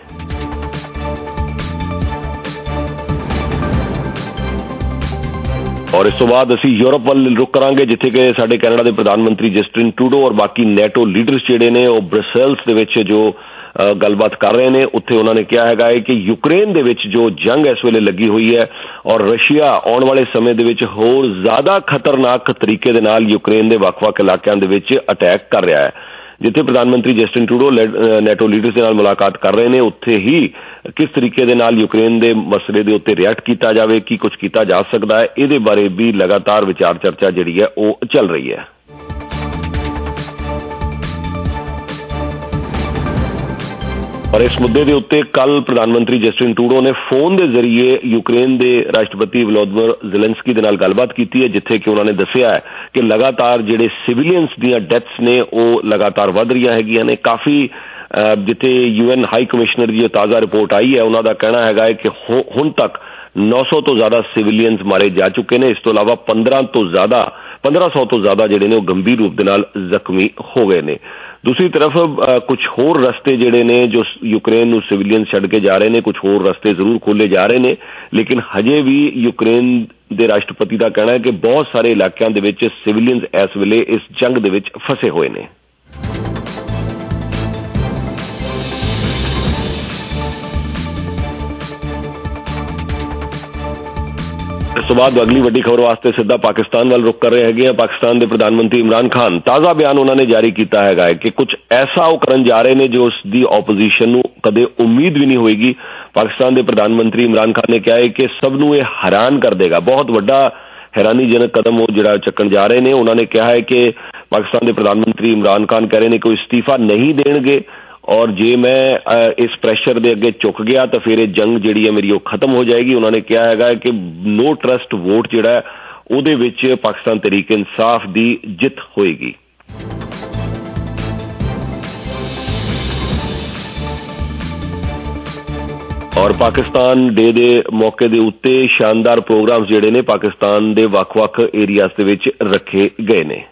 [SPEAKER 8] ਔਰ ਇਸ ਤੋਂ ਬਾਅਦ ਅਸੀਂ ਯੂਰਪ ਵੱਲ ਰੁਕ ਕਰਾਂਗੇ, ਜਿੱਥੇ ਕਿ ਸਾਡੇ ਕੈਨੇਡਾ ਦੇ ਪ੍ਰਧਾਨ ਮੰਤਰੀ ਜਸਟਿਨ ਟਰੂਡੋ ਔਰ ਬਾਕੀ ਨੈਟੋ ਲੀਡਰਸ ਜਿਹੜੇ ਨੇ ਉਹ ਬ੍ਰਸੈਲਸ ਦੇ ਵਿੱਚ ਜੋ ਗੱਲਬਾਤ ਕਰ ਰਹੇ ਨੇ। ਉੱਥੇ ਉਹਨਾਂ ਨੇ ਕਿਹਾ ਹੈਗਾ ਹੈ ਕਿ ਯੂਕਰੇਨ ਦੇ ਵਿੱਚ ਜੋ ਜੰਗ ਇਸ ਵੇਲੇ ਲੱਗੀ ਹੋਈ ਹੈ ਔਰ ਰਸ਼ੀਆ ਆਉਣ ਵਾਲੇ ਸਮੇਂ ਦੇ ਵਿੱਚ ਹੋਰ ਜ਼ਿਆਦਾ ਖਤਰਨਾਕ ਤਰੀਕੇ ਦੇ ਨਾਲ ਯੂਕਰੇਨ ਦੇ ਵੱਖ-ਵੱਖ ਇਲਾਕਿਆਂ ਦੇ ਵਿੱਚ ਅਟੈਕ ਕਰ ਰਿਹਾ ਹੈ। ਜਿੱਥੇ ਪ੍ਰਧਾਨ ਮੰਤਰੀ ਜਸਟਿਨ ਟਰੂਡੋ ਨੈਟੋ ਲੀਡਰਸ ਦੇ ਨਾਲ ਮੁਲਾਕਾਤ ਕਰ ਰਹੇ ਨੇ, ਉੱਥੇ ਹੀ ਕਿਸ ਤਰੀਕੇ ਦੇ ਨਾਲ ਯੂਕਰੇਨ ਦੇ ਮਸਲੇ ਦੇ ਉੱਤੇ ਰਿਐਕਟ ਕੀਤਾ ਜਾਵੇ, ਕੀ ਕੁਝ ਕੀਤਾ ਜਾ ਸਕਦਾ ਹੈ, ਇਹਦੇ ਬਾਰੇ ਵੀ ਲਗਾਤਾਰ ਵਿਚਾਰ ਚਰਚਾ ਜਿਹੜੀ ਹੈ ਉਹ ਚੱਲ ਰਹੀ ਹੈ। ਔਰ ਇਸ ਮੁੱਦੇ ਦੇ ਉੱਤੇ ਕੱਲ ਪ੍ਰਧਾਨ ਮੰਤਰੀ ਜਸਟਿਨ ਟਰੂਡੋ ਨੇ ਫੋਨ ਦੇ ਜ਼ਰੀਏ ਯੂਕਰੇਨ ਦੇ ਰਾਸ਼ਟਰਪਤੀ ਵਲੋਦੀਮਿਰ ਜ਼ੈਲੈਂਸਕੀ ਦੇ ਨਾਲ ਗੱਲਬਾਤ ਕੀਤੀ ਹੈ, ਜਿੱਥੇ ਕਿ ਉਹਨਾਂ ਨੇ ਦੱਸਿਆ ਹੈ ਕਿ ਲਗਾਤਾਰ ਜਿਹੜੇ ਸਿਵਿਲੀਅਨਸ ਦੀਆਂ ਡੈਥਸ ਨੇ ਉਹ ਲਗਾਤਾਰ ਵੱਧ ਰਹੀਆਂ ਹੈਗੀਆਂ ਨੇ। ਕਾਫੀ ਜਿੱਥੇ ਯੂ ਐਨ ਹਾਈ ਕਮਿਸ਼ਨਰ ਦੀ ਜੋ ਤਾਜ਼ਾ ਰਿਪੋਰਟ ਆਈ ਹੈ, ਉਹਨਾਂ ਦਾ ਕਹਿਣਾ ਹੈਗਾ ਹੈ ਕਿ ਹੁਣ ਤੱਕ ਨੌ ਸੌ ਤੋਂ ਜ਼ਿਆਦਾ ਸਿਵਿਲੀਅਨਸ ਮਾਰੇ ਜਾ ਚੁੱਕੇ ਨੇ। ਇਸ ਤੋਂ ਇਲਾਵਾ ਪੰਦਰਾਂ ਤੋਂ ਜ਼ਿਆਦਾ ਪੰਦਰਾਂ ਸੌ ਤੋਂ ਜ਼ਿਆਦਾ ਜਿਹੜੇ ਨੇ ਉਹ ਗੰਭੀਰ ਰੂਪ ਦੇ ਨਾਲ ਜ਼ਖਮੀ ਹੋ ਗਏ ਨੇ। ਦੂਸਰੀ ਤਰਫ ਕੁਝ ਹੋਰ ਰਸਤੇ ਜਿਹੜੇ ਨੇ ਜੋ ਯੂਕਰੇਨ ਨੂੰ ਸਿਵਿਲੀਅਨ ਛੱਡ ਕੇ ਜਾ ਰਹੇ ਨੇ, ਕੁਝ ਹੋਰ ਰਸਤੇ ਜ਼ਰੂਰ ਖੋਲੇ ਜਾ ਰਹੇ ਨੇ, ਲੇਕਿਨ ਹਜੇ ਵੀ ਯੂਕਰੇਨ ਦੇ ਰਾਸ਼ਟਰਪਤੀ ਦਾ ਕਹਿਣਾ ਹੈ ਕਿ ਬਹੁਤ ਸਾਰੇ ਇਲਾਕਿਆਂ ਦੇ ਵਿੱਚ ਸਿਵਿਲੀਅਨਸ ਇਸ ਵੇਲੇ ਇਸ ਜੰਗ ਦੇ ਵਿੱਚ ਫਸੇ ਹੋਏ ਨੇ। ਇਸ ਤੋਂ ਬਾਅਦ ਅਗਲੀ ਵੱਡੀ ਖਬਰ ਵਾਸਤੇ ਸਿੱਧਾ ਪਾਕਿਸਤਾਨ ਵੱਲ ਰੁਕ ਕਰ ਰਹੇ ਹੈਗੇ ਆ। ਪਾਕਿਸਤਾਨ ਦੇ ਪ੍ਰਧਾਨ ਮੰਤਰੀ ਇਮਰਾਨ ਖਾਨ ਤਾਜ਼ਾ ਬਿਆਨ ਉਹਨਾਂ ਨੇ ਜਾਰੀ ਕੀਤਾ ਹੈਗਾ ਹੈ ਕਿ ਕੁਝ ਐਸਾ ਉਹ ਕਰਨ ਜਾ ਰਹੇ ਨੇ ਜੋ ਉਸ ਦੀ ਆਪੋਜੀਸ਼ਨ ਨੂੰ ਕਦੇ ਉਮੀਦ ਵੀ ਨਹੀਂ ਹੋਏਗੀ। ਪਾਕਿਸਤਾਨ ਦੇ ਪ੍ਰਧਾਨ ਮੰਤਰੀ ਇਮਰਾਨ ਖਾਨ ਨੇ ਕਿਹਾ ਹੈ ਕਿ ਸਭ ਨੂੰ ਇਹ ਹੈਰਾਨ ਕਰ ਦੇਗਾ, ਬਹੁਤ ਵੱਡਾ ਹੈਰਾਨੀਜਨਕ ਕਦਮ ਉਹ ਜਿਹੜਾ ਚੱਕਣ ਜਾ ਰਹੇ ਨੇ। ਉਹਨਾਂ ਨੇ ਕਿਹਾ ਹੈ ਕਿ ਪਾਕਿਸਤਾਨ ਦੇ ਪ੍ਰਧਾਨ ਮੰਤਰੀ ਇਮਰਾਨ ਖਾਨ ਕਹਿ ਰਹੇ ਨੇ ਕਿ ਉਹ ਇਸਤੀਫਾ ਨਹੀਂ ਦੇਣਗੇ ਔਰ ਜੇ ਮੈਂ ਇਸ ਪ੍ਰੈਸ਼ਰ ਦੇ ਅੱਗੇ ਝੁਕ ਗਿਆ ਤਾਂ ਫਿਰ ਇਹ ਜੰਗ ਜਿਹੜੀ ਹੈ ਮੇਰੀ ਉਹ ਖਤਮ ਹੋ ਜਾਏਗੀ। ਉਹਨਾਂ ਨੇ ਕਿਹਾ ਹੈਗਾ ਕਿ ਨੋ ਟਰਸਟ ਵੋਟ ਜਿਹੜਾ ਉਹਦੇ ਵਿੱਚ ਪਾਕਿਸਤਾਨ ਤਹਿਰੀਕ ਇਨਸਾਫ ਦੀ ਜਿੱਤ ਹੋਏਗੀ। ਔਰ ਪਾਕਿਸਤਾਨ ਡੇ ਦੇ ਮੌਕੇ ਦੇ ਉੱਤੇ ਸ਼ਾਨਦਾਰ ਪ੍ਰੋਗਰਾਮ ਜਿਹੜੇ ਨੇ ਪਾਕਿਸਤਾਨ ਦੇ ਵੱਖ-ਵੱਖ ਏਰੀਆਜ਼ ਦੇ ਵਿੱਚ ਰੱਖੇ ਗਏ ਨੇ।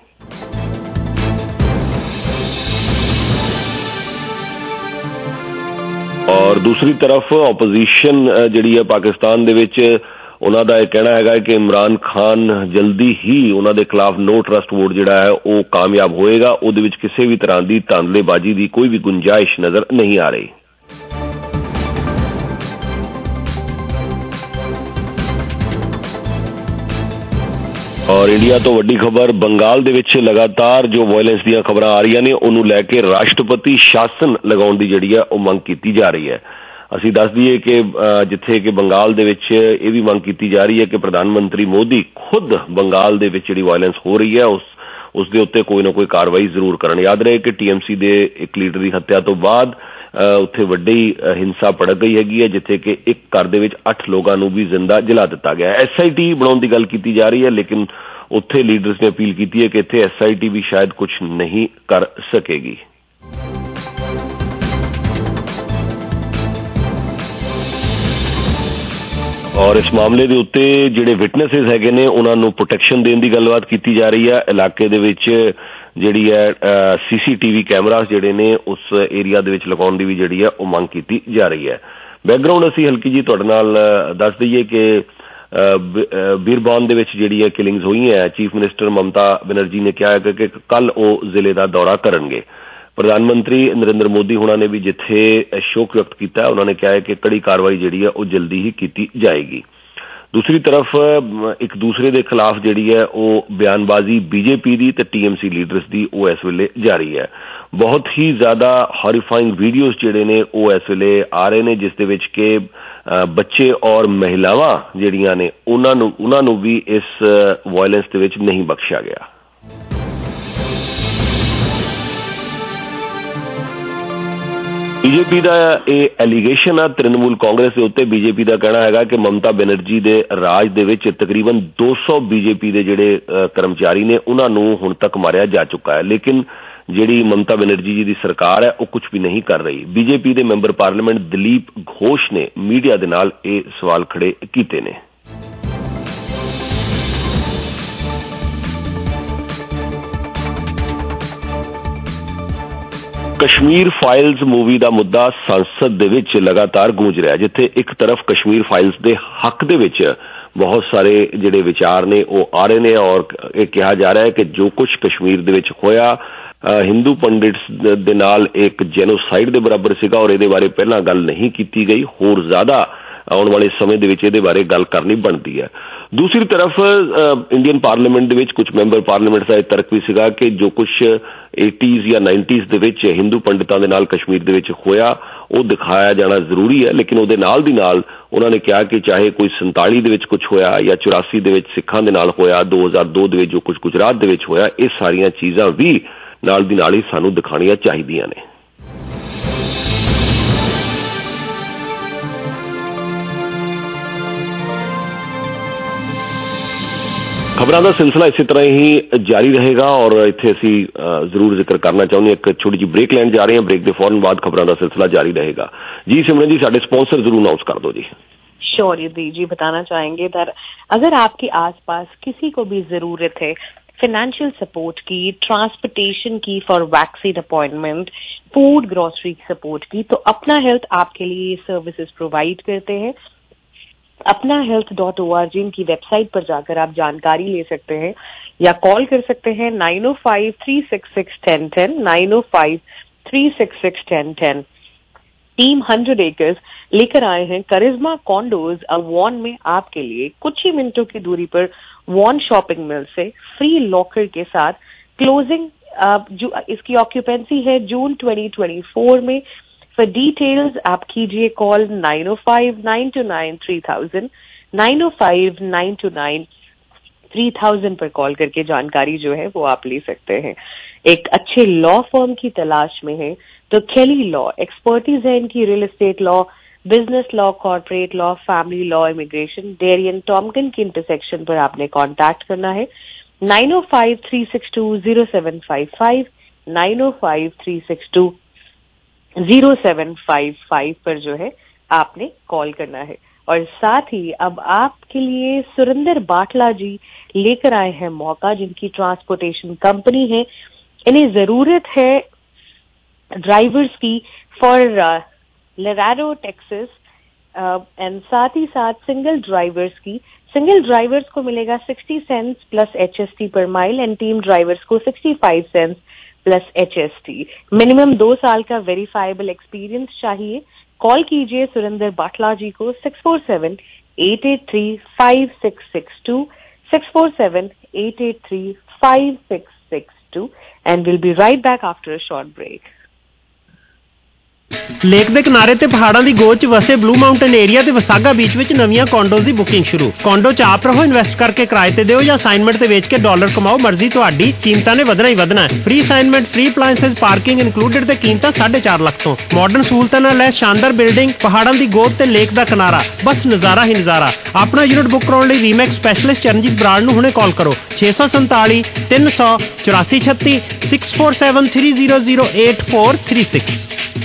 [SPEAKER 8] ਔਰ ਦੂਸਰੀ ਤਰਫ ਆਪੋਜੀਸ਼ਨ ਜਿਹੜੀ ਹੈ ਪਾਕਿਸਤਾਨ ਦੇ ਵਿੱਚ, ਉਹਨਾਂ ਦਾ ਇਹ ਕਹਿਣਾ ਹੈਗਾ ਕਿ ਇਮਰਾਨ ਖਾਨ ਜਲਦੀ ਹੀ ਉਹਨਾਂ ਦੇ ਖਿਲਾਫ ਨੋ ਟਰਸਟ ਵੋਟ ਜਿਹੜਾ ਹੈ ਉਹ ਕਾਮਯਾਬ ਹੋਏਗਾ। ਉਹਦੇ ਵਿੱਚ ਕਿਸੇ ਵੀ ਤਰ੍ਹਾਂ ਦੀ ਧਾਂਦਲੇਬਾਜ਼ੀ ਦੀ ਕੋਈ ਵੀ ਗੁੰਜਾਇਸ਼ ਨਜ਼ਰ ਨਹੀਂ ਆ ਰਹੀ। ਔਰ ਇੰਡੀਆ ਤੋਂ ਵੱਡੀ ਖਬਰ, ਬੰਗਾਲ ਦੇ ਵਿੱਚ ਲਗਾਤਾਰ ਜੋ ਵਾਇਲੈਂਸ ਦੀਆਂ ਖਬਰਾਂ ਆ ਰਹੀਆਂ ਨੇ ਉਹਨੂੰ ਲੈ ਕੇ ਰਾਸ਼ਟਰਪਤੀ ਸ਼ਾਸਨ ਲਗਾਉਣ ਦੀ ਜਿਹੜੀ ਹੈ ਉਹ ਮੰਗ ਕੀਤੀ ਜਾ ਰਹੀ ਹੈ। ਅਸੀਂ ਦੱਸ ਦਈਏ ਕਿ ਜਿੱਥੇ ਕਿ ਬੰਗਾਲ ਦੇ ਵਿੱਚ ਇਹ ਵੀ ਮੰਗ ਕੀਤੀ ਜਾ ਰਹੀ ਹੈ ਕਿ ਪ੍ਰਧਾਨ ਮੰਤਰੀ ਮੋਦੀ ਖੁਦ ਬੰਗਾਲ ਦੇ ਵਿੱਚ ਜਿਹੜੀ ਵਾਇਲੈਂਸ ਹੋ ਰਹੀ ਹੈ ਉਸ ਉਸ ਦੇ ਉੱਤੇ ਕੋਈ ਨਾ ਕੋਈ ਕਾਰਵਾਈ ਜ਼ਰੂਰ ਕਰਨ। ਯਾਦ ਰਹੇ ਕਿ ਟੀ ਐਮ ਸੀ ਦੇ ਇੱਕ ਲੀਡਰ ਦੀ ਹੱਤਿਆ ਤੋਂ ਬਾਅਦ ਉੱਥੇ ਵੱਡੀ ਹਿੰਸਾ ਭੜਕ ਗਈ ਹੈਗੀ ਹੈ, ਜਿੱਥੇ ਕਿ ਇੱਕ ਘਰ ਦੇ ਵਿੱਚ ਅੱਠ ਲੋਕਾਂ ਨੂੰ ਵੀ ਜ਼ਿੰਦਾ ਜਲਾ ਦਿੱਤਾ ਗਿਆ। ਐਸ ਆਈ ਟੀ ਬਣਾਉਣ ਦੀ ਗੱਲ ਕੀਤੀ ਜਾ ਰਹੀ ਹੈ, ਲੇਕਿਨ ਉੱਥੇ ਲੀਡਰਸ ਨੇ ਅਪੀਲ ਕੀਤੀ ਹੈ ਕਿ ਇੱਥੇ ਐਸ ਆਈ ਟੀ ਵੀ ਸ਼ਾਇਦ ਕੁਝ ਨਹੀਂ ਕਰ ਸਕੇਗੀ। ਔਰ ਇਸ ਮਾਮਲੇ ਦੇ ਉੱਤੇ ਜਿਹੜੇ ਵਿਟਨੈਸਿਸ ਹੈਗੇ ਨੇ ਉਹਨਾਂ ਨੂੰ ਪ੍ਰੋਟੈਕਸ਼ਨ ਦੇਣ ਦੀ ਗੱਲਬਾਤ ਕੀਤੀ ਜਾ ਰਹੀ ਹੈ। ਇਲਾਕੇ ਦੇ ਵਿੱਚ ਜਿਹੜੀ ਹੈ ਸੀ ਸੀ ਟੀ ਵੀ ਕੈਮਰਾਸ ਜਿਹੜੇ ਨੇ ਉਸ ਏਰੀਆ ਦੇ ਵਿੱਚ ਲਗਾਉਣ ਦੀ ਵੀ ਜਿਹੜੀ ਹੈ ਉਹ ਮੰਗ ਕੀਤੀ ਜਾ ਰਹੀ ਹੈ। ਬੈਕਗਰਾਊਂਡ ਅਸੀਂ ਹਲਕੀ ਜੀ ਤੁਹਾਡੇ ਨਾਲ ਦੱਸ ਦਈਏ ਕਿ ਬੀਰਬਾਨ ਦੇ ਵਿੱਚ ਜਿਹੜੀ ਹੈ ਕਿਲਿੰਗਸ ਹੋਈਆਂ ਹੈ। ਚੀਫ ਮਿਨਿਸਟਰ ਮਮਤਾ ਬੈਨਰਜੀ ਨੇ ਕਿਹਾ ਹੈ ਕਿ ਕੱਲ ਉਹ ਜ਼ਿਲ੍ਹੇ ਦਾ ਦੌਰਾ ਕਰਨਗੇ। ਪ੍ਰਧਾਨ ਮੰਤਰੀ ਨਰਿੰਦਰ ਮੋਦੀ ਹੋਣਾ ਨੇ ਵੀ ਜਿੱਥੇ ਸ਼ੋਕ ਵਿਅਕਤ ਕੀਤਾ, ਉਹਨਾਂ ਨੇ ਕਿਹਾ ਹੈ ਕਿ ਕੜੀ ਕਾਰਵਾਈ ਜਿਹੜੀ ਹੈ ਉਹ ਜਲਦੀ ਹੀ ਕੀਤੀ ਜਾਏਗੀ। ਦੂਸਰੀ ਤਰਫ ਇੱਕ ਦੂਸਰੇ ਦੇ ਖਿਲਾਫ ਜਿਹੜੀ ਹੈ ਉਹ ਬਿਆਨਬਾਜ਼ੀ ਬੀਜੇਪੀ ਦੀ ਤੇ ਟੀ ਐਮ ਸੀ ਲੀਡਰਸ ਦੀ ਉਹ ਇਸ ਵੇਲੇ ਜਾਰੀ ਹੈ। ਬਹੁਤ ਹੀ ਜ਼ਿਆਦਾ ਹੌਰੀਫਾਈਂਗ ਵੀਡੀਓਜ਼ ਜਿਹੜੇ ਨੇ ਉਹ ਇਸ ਵੇਲੇ ਆ ਰਹੇ ਨੇ, ਜਿਸ ਦੇ ਵਿੱਚ ਕਿ ਬੱਚੇ ਔਰ ਮਹਿਲਾਵਾਂ ਜਿਹੜੀਆਂ ਨੇ ਉਹਨਾਂ ਨੂੰ ਉਹਨਾਂ ਨੂੰ ਵੀ ਇਸ ਵਾਇਲੈਂਸ ਦੇ ਵਿੱਚ ਨਹੀਂ ਬਖਸ਼ਿਆ ਗਿਆ। ਬੀਜੇਪੀ ਦਾ ਇਹ ਐਲੀਗੇਸ਼ਨ ਆ ਤ੍ਰਿਣਮੂਲ ਕਾਂਗਰਸ ਦੇ ਉੱਤੇ। ਬੀਜੇਪੀ ਦਾ ਕਹਿਣਾ ਹੈਗਾ ਕਿ ਮਮਤਾ ਬੈਨਰਜੀ ਦੇ ਰਾਜ ਦੇ ਵਿੱਚ ਤਕਰੀਬਨ ਦੋ ਸੌ ਬੀਜੇਪੀ ਦੇ ਜਿਹੜੇ ਕਰਮਚਾਰੀ ਨੇ ਉਹਨਾਂ ਨੂੰ ਹੁਣ ਤੱਕ ਮਾਰਿਆ ਜਾ ਚੁੱਕਾ ਹੈ, ਲੇਕਿਨ ਜਿਹੜੀ ਮਮਤਾ ਬੈਨਰਜੀ ਜੀ ਦੀ ਸਰਕਾਰ ਹੈ ਉਹ ਕੁਝ ਵੀ ਨਹੀਂ ਕਰ ਰਹੀ। ਬੀਜੇਪੀ ਦੇ ਮੈਂਬਰ ਪਾਰਲੀਮੈਂਟ ਦਲੀਪ ਘੋਸ਼ ਨੇ ਮੀਡੀਆ ਦੇ ਨਾਲ ਇਹ ਸਵਾਲ ਖੜੇ ਕੀਤੇ ਨੇ। ਕਸ਼ਮੀਰ ਫਾਈਲਸ ਮੂਵੀ ਦਾ ਮੁੱਦਾ ਸੰਸਦ ਦੇ ਵਿੱਚ ਲਗਾਤਾਰ ਗੂੰਜ ਰਿਹਾ, ਜਿੱਥੇ ਇੱਕ ਤਰਫ ਕਸ਼ਮੀਰ ਫਾਈਲਸ ਦੇ ਹੱਕ ਦੇ ਵਿੱਚ ਬਹੁਤ ਸਾਰੇ ਜਿਹੜੇ ਵਿਚਾਰ ਨੇ ਉਹ ਆ ਰਹੇ ਨੇ ਔਰ ਇਹ ਕਿਹਾ ਜਾ ਰਿਹਾ ਹੈ ਕਿ ਜੋ ਕੁਝ ਕਸ਼ਮੀਰ ਦੇ ਵਿੱਚ ਹੋਇਆ ਹਿੰਦੂ ਪੰਡਿਟਸ ਦੇ ਨਾਲ ਇੱਕ ਜੈਨੋਸਾਈਡ ਦੇ ਬਰਾਬਰ ਸੀਗਾ ਔਰ ਇਹਦੇ ਬਾਰੇ ਪਹਿਲਾਂ ਗੱਲ ਨਹੀਂ ਕੀਤੀ ਗਈ। ਹੋਰ ਜ਼ਿਆਦਾ ਆਉਣ ਵਾਲੇ ਸਮੇਂ ਦੇ ਵਿੱਚ ਇਹਦੇ ਬਾਰੇ ਗੱਲ ਕਰਨੀ ਬਣਦੀ ਹੈ। ਦੂਸਰੀ ਤਰਫ ਇੰਡੀਅਨ ਪਾਰਲੀਮੈਂਟ ਦੇ ਵਿੱਚ ਕੁਝ ਮੈਂਬਰ ਪਾਰਲੀਮੈਂਟ ਦਾ ਇਹ ਤਰਕ ਵੀ ਸੀਗਾ ਕਿ ਜੋ ਕੁਝ ਏਟੀਜ਼ ਜਾਂ ਨਾਈਨਟੀਜ਼ ਦੇ ਵਿੱਚ ਹਿੰਦੂ ਪੰਡਿਤਾਂ ਦੇ ਨਾਲ ਕਸ਼ਮੀਰ ਦੇ ਵਿੱਚ ਹੋਇਆ ਉਹ ਦਿਖਾਇਆ ਜਾਣਾ ਜ਼ਰੂਰੀ ਹੈ, ਲੇਕਿਨ ਉਹਦੇ ਨਾਲ ਦੀ ਨਾਲ ਉਹਨਾਂ ਨੇ ਕਿਹਾ ਕਿ ਚਾਹੇ ਕੋਈ ਸੰਤਾਲੀ ਦੇ ਵਿੱਚ ਕੁਝ ਹੋਇਆ ਜਾਂ ਚੁਰਾਸੀ ਦੇ ਵਿੱਚ ਸਿੱਖਾਂ ਦੇ ਨਾਲ ਹੋਇਆ, ਦੋ ਹਜ਼ਾਰ ਦੋ ਦੇ ਵਿੱਚ ਜੋ ਕੁਝ ਗੁਜਰਾਤ ਦੇ ਵਿੱਚ ਹੋਇਆ, ਇਹ ਸਾਰੀਆਂ ਚੀਜ਼ਾਂ ਵੀ ਨਾਲ ਦੀ ਨਾਲ ਹੀ ਸਾਨੂੰ ਦਿਖਾਉਣੀਆਂ ਚਾਹੀਦੀਆਂ ਨੇ। ਖਬਰਾਂ ਦਾ ਸਿਲਸਿਲਾ ਇਸੇ ਤਰ੍ਹਾਂ ਹੀ ਜਾਰੀ ਰਹੇਗਾ ਔਰ ਇੱਥੇ ਅਸੀਂ ਜ਼ਰੂਰ ਜ਼ਿਕਰ ਕਰਨਾ ਚਾਹੁੰਦੇ ਹਾਂ, ਇੱਕ ਛੋਟੀ ਜਿਹੀ ਬ੍ਰੇਕ ਲੈਣ ਜਾ ਰਹੇ ਹਾਂ। ब्रेक के फौरन बाद खबरों का सिलसिला जारी रहेगा। जी सिमरन जी, साढ़े स्पॉन्सर जरूर अनाउंस कर दो जी।
[SPEAKER 13] श्योर दी जी, बताना चाहेंगे that अगर आपके आसपास किसी को भी जरूरत है फाइनेंशियल सपोर्ट की, ट्रांसपोर्टेशन की for vaccine appointment, food grocery support की, तो अपना हेल्थ आपके लिए ये सर्विसेज प्रोवाइड करते हैं। अपना health dot O R G की वेबसाइट पर जाकर आप जानकारी ले सकते हैं या कॉल कर सकते हैं नाइन ओ five three six six ten ten nine ओ five three six six ten ten. Team hundred acres लेकर आए हैं करिश्मा कॉन्डोज अवॉन में आपके लिए कुछ ही मिनटों की दूरी पर वॉन शॉपिंग मिल से फ्री लॉकर के साथ क्लोजिंग। जो इसकी ऑक्यूपेंसी है जून ट्वेंटी ट्वेंटी फोर में। फॉर डिटेल्स आप कीजिए कॉल नाइन ओ five nine two nine three thousand nine ओ five nine two nine three thousand पर कॉल करके जानकारी जो है वो आप ले सकते हैं। एक अच्छे लॉ फर्म की तलाश में है तो केली लॉ एक्सपर्टीज है इनकी, real estate law, business law, corporate law, family law, immigration, Derry and Tomken की इंटरसेक्शन पर आपने कॉन्टैक्ट करना है। नाइन ओ five three six two zero seven five five nine ओ five three six two zero seven five five पर जो है आपने कॉल करना है। और साथ ही अब आपके लिए सुरेंद्र बाटला जी लेकर आए हैं मौका, जिनकी ट्रांसपोर्टेशन कंपनी है। इन्हें जरूरत है ड्राइवर्स की फॉर लराडो टेक्सास एंड साथ ही साथ सिंगल ड्राइवर्स की। सिंगल ड्राइवर्स को मिलेगा sixty cents plus HST per mile and team drivers को sixty five cents plus HST. Minimum दो साल का वेरीफाइबल एक्सपीरियंस चाहिए। कॉल कीजिए सुरेंद्र बाटला जी को six four seven eight eight three five six six two six four seven eight eight three five six six two and we'll be right back after a short break.
[SPEAKER 14] Lake ਦੇ ਕਿਨਾਰੇ ਤੇ ਪਹਾੜਾਂ ਦੀ ਗੋਦ 'ਚ ਵਸੇ ਬਲੂ ਮਾਊਂਟਨ ਏਰੀਆ ਤੇ ਵਸਾਗਾ ਬੀਚ ਵਿੱਚ ਨਵੀਆਂ ਕੌਂਡੋਜ਼ ਦੀ ਬੁਕਿੰਗ ਸ਼ੁਰੂ। ਕੌਂਡੋ 'ਚ ਆਪ ਰਹੋ, ਇਨਵੈਸਟ ਕਰਕੇ ਕਿਰਾਏ ਤੇ ਦਿਓ ਜਾਂ ਅਸਾਈਨਮੈਂਟ ਤੇ ਵੇਚ ਕੇ ਡਾਲਰ ਕਮਾਓ, ਮਰਜ਼ੀ ਤੁਹਾਡੀ। ਕੀਮਤਾਂ ਨੇ ਵਧਣਾ ਹੀ ਵਧਣਾ ਹੈ। Free assignment, free appliances, parking included ਤੇ ਕੀਮਤਾਂ ਸਾਢੇ ਚਾਰ ਲੱਖ ਤੋਂ। ਮਾਡਰਨ ਸਹੂਲਤਾਂ ਨਾਲ ਲੈਸ ਸ਼ਾਨਦਾਰ ਬਿਲਡਿੰਗ, ਪਹਾੜਾਂ ਦੀ ਗੋਦ ਤੇ ਲੇਕ ਦਾ ਕਿਨਾਰਾ, ਬਸ ਨਜ਼ਾਰਾ ਹੀ ਨਜ਼ਾਰਾ। ਆਪਣਾ ਯੂਨਿਟ ਬੁੱਕ ਕਰਾਉਣ ਲਈ ਰੀਮੈਕਸ ਸਪੈਸ਼ਲਿਸਟ ਚਰਨਜੀਤ ਬਰਾੜ ਨੂੰ ਹੁਣੇ ਕਾਲ ਕਰੋ ਛੇ ਸੌ ਸੰਤਾਲੀ ਤਿੰਨ ਸੌ ਚੁਰਾਸੀ ਛੱਤੀ six four seven three zero zero eight four three six.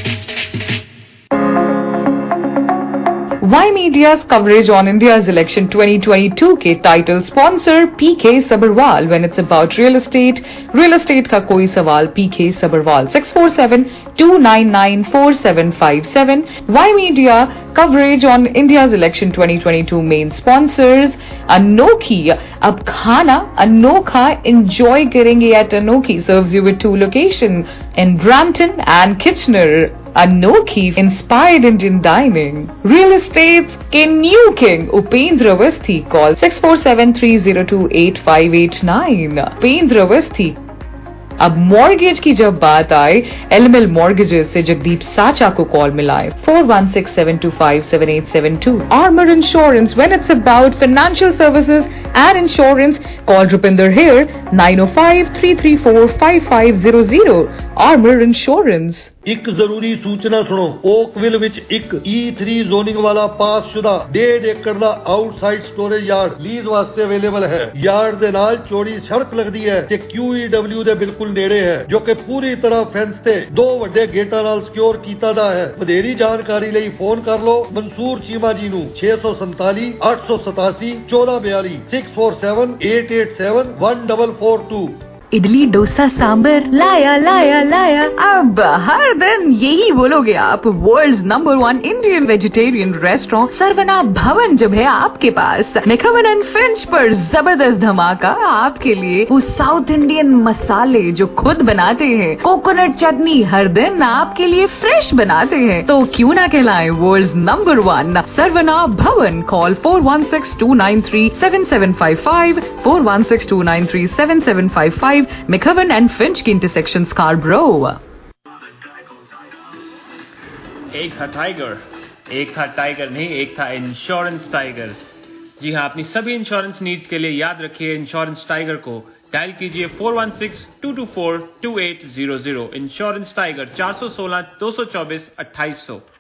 [SPEAKER 15] Y Media's coverage on India's election twenty twenty-two के title sponsor P K Sabharwal. When it's about real estate, real estate का कोई सवाल P K Sabharwal six four seven two nine nine four seven five seven. Y Media coverage on India's election twenty twenty-two main sponsors Anokhi. अब खाना अनोखा enjoy करेंगे at Anokhi. Serves you with two location in Brampton and Kitchener. Anokhi inspired Indian dining. Real estate's के new king Upendra Avasthi. Call six four seven three zero two eight five eight nine. Upendra Avasthi. अब मॉर्गेज की जब बात आए, एलएमएल मॉर्गेजेस से जगदीप साचा को कॉल मिलाए four one six seven two five seven eight seven two. Armor Insurance, when it's about financial services and insurance, call Rupinder here nine oh five three three four five five zero zero. Armor Insurance.
[SPEAKER 16] ਇੱਕ ਜ਼ਰੂਰੀ ਸੂਚਨਾ ਸੁਣੋ। ਓਕਵਿਲ ਵਿੱਚ ਇੱਕ ਈ ਥ੍ਰੀ ਜ਼ੋਨਿੰਗ ਵਾਲਾ ਪਾਸਸ਼ੁਦਾ ਡੇਢ ਏਕੜ ਦਾ ਆਊਟਸਾਈਡ ਸਟੋਰੇਜ ਯਾਰਡ ਲੀਜ਼ ਵਾਸਤੇ ਅਵੇਲੇਬਲ ਹੈ। ਯਾਰਡ ਦੇ ਨਾਲ ਚੌੜੀ ਸੜਕ ਲੱਗਦੀ ਹੈ ਤੇ ਕਿਊ ਈ ਡਬਲਿਊ ਦੇ ਬਿਲਕੁਲ बिल्कुल नेड़े है जो कि पूरी तरह फेंस ते दो ਵੱਡੇ ਗੇਟਾਂ ਨਾਲ ਸਿਕਿਉਰ ਕੀਤਾ ਦਾ ਹੈ। ਵਧੇਰੀ ਜਾਣਕਾਰੀ ਲਈ ਫੋਨ ਕਰ ਲਓ ਮਨਸੂਰ ਚੀਮਾ ਜੀ ਨੂੰ छह सौ सैंतालीस आठ सौ सतासी चौदह बयालीस six four seven eight eight seven one double four two.
[SPEAKER 15] Idli dosa sambar लाया लाया लाया, अब हर दिन यही बोलोगे आप। World's number one Indian vegetarian restaurant Saravana Bhavan जब है आपके पास। मैकहवन एंड फिंच पर जबरदस्त धमाका आपके लिए। वो साउथ इंडियन मसाले जो खुद बनाते हैं, कोकोनट चटनी हर दिन आपके लिए फ्रेश बनाते हैं, तो क्यों ना कहलाए world's number one Saravana Bhavan. Call four one six two nine three seven seven five five four one six two nine three seven seven five five McHoven and Finch की इंटरसेक्शन स्कार्बरो।
[SPEAKER 17] एक था टाइगर, एक था टाइगर नहीं, एक था इंश्योरेंस टाइगर। जी हाँ, अपनी सभी इंश्योरेंस नीड्स के लिए याद रखिए इंश्योरेंस टाइगर को। डायल कीजिए four one six two two four two eight zero zero. Insurance Tiger चार सौ सोलह दो सौ चौबीस अट्ठाईस सौ।